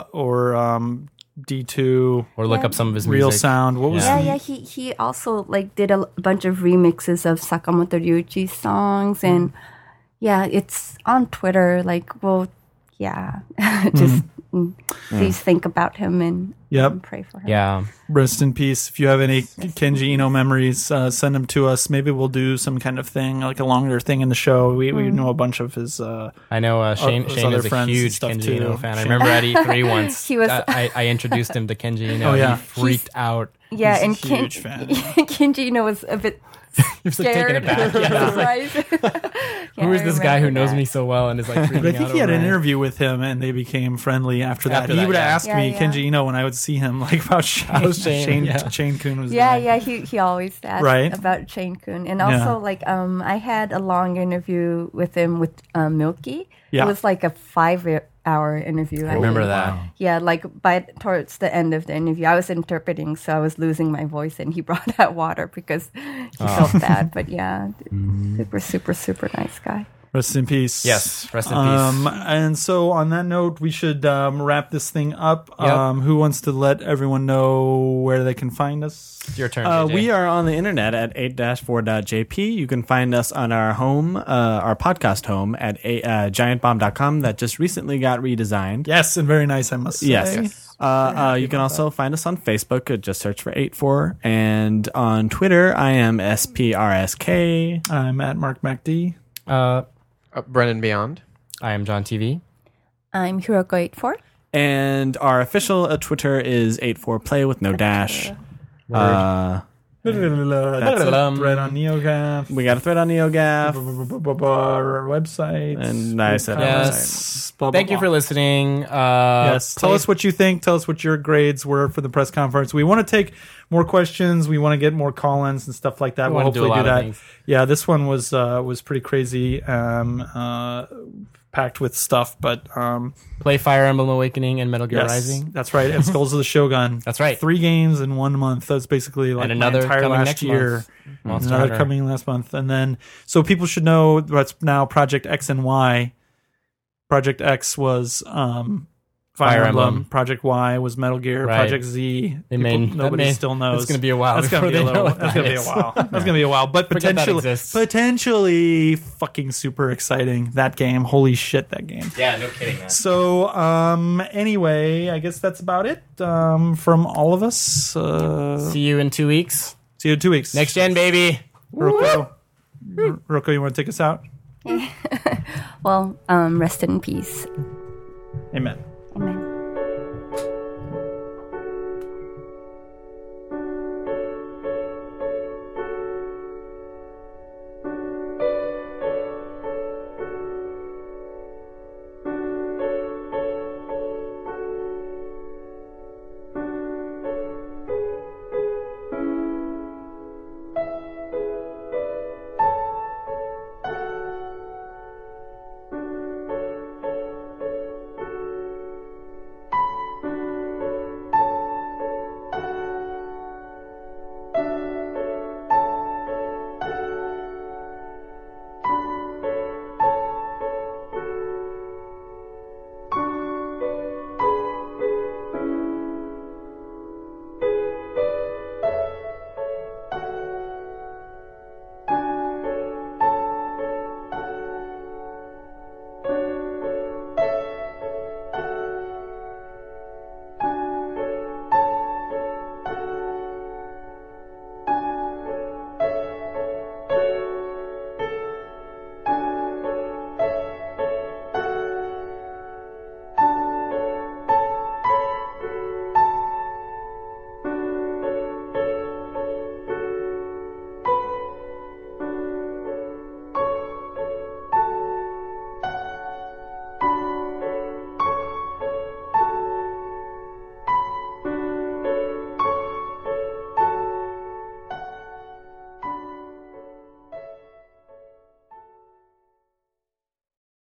D2 or look up some of his Real music. Sound. What was Yeah, he also like did a bunch of remixes of Sakamoto Ryuichi's songs, and it's on Twitter. Like, well, just please think about him and Yep. pray for him. Yeah. Rest in peace. If you have any Kenji Ino memories, send them to us. Maybe we'll do some kind of thing, like a longer thing in the show. We know a bunch of his. I know Shane his is other a friends and huge stuff, Kenji too. Ino fan. I Shane- remember at E3 once. He was- I introduced him to Kenji Ino. Oh, yeah. He freaked out. Yeah, He's a and huge fan. Kenji Ino was a bit He was like scared. taken aback. Yeah. Surprised. Yeah, Who is I this guy who remember knows that. me so well and is like freaking But I think out he had over an it? interview with him, and they became friendly after that. After He that, would yeah. ask me, Yeah, yeah. Kenji Ino, when I would see him, like about how Shane, yeah. Shane Kun was Yeah, doing. yeah, he always asked Right. about Shane Kun. And also, Yeah. like, I had a long interview with him with Milky. Yeah. It was like a 5-hour interview. I remember that. Yeah, like towards the end of the interview, I was interpreting, so I was losing my voice, and he brought out water because he felt bad. But yeah, super, super nice guy. Rest in peace. Yes, rest in peace. And so, on that note, we should wrap this thing up. Yep. Who wants to let everyone know where they can find us? It's your turn, JJ. We are on the internet at 8-4.jp. You can find us on our home, our podcast home at giantbomb.com that just recently got redesigned. Yes, and very nice, I must say. Yes. You can also find us on Facebook. Just search for 84. And on Twitter, I am SPRSK. I'm at Mark MacD. Brennan Beyond. I am John TV. I'm Hiroko84. And our official Twitter is 84play with no dash. That's a thread on NeoGAF. We got a thread on NeoGAF. Our website. And I said our Yes. website. Blah, blah, Thank you blah. for listening. Yes. Tell play- us what you think. Tell us what your grades were for the press conference. We want to take more questions. We want to get more call-ins and stuff like that. We We'll want to do a hopefully lot do of that. things. Yeah, this one was pretty crazy, packed with stuff. But Play Fire Emblem Awakening and Metal Gear yes, Rising. that's right. And Skulls of the Shogun. That's right. 3 games in 1 month. That's basically like And another my entire coming last next year. month. Monster Another Hunter. coming last month, and then so people should know what's now Project X and Y. Project X was Fire Emblem. Project Y was Metal Gear. Right. Project Z. Nobody still knows. It's going to be a while. That's gonna before be a they know little. what That's that gonna be a is. while. That's gonna be a while. But Forget that potentially, exists. fucking super exciting. That game. Holy shit, that game. Yeah, no kidding, man. So, anyway, I guess that's about it from all of us. See you in 2 weeks. See you in 2 weeks. Next gen, baby. Rocco, you want to take us out? Well, rest in peace. Amen.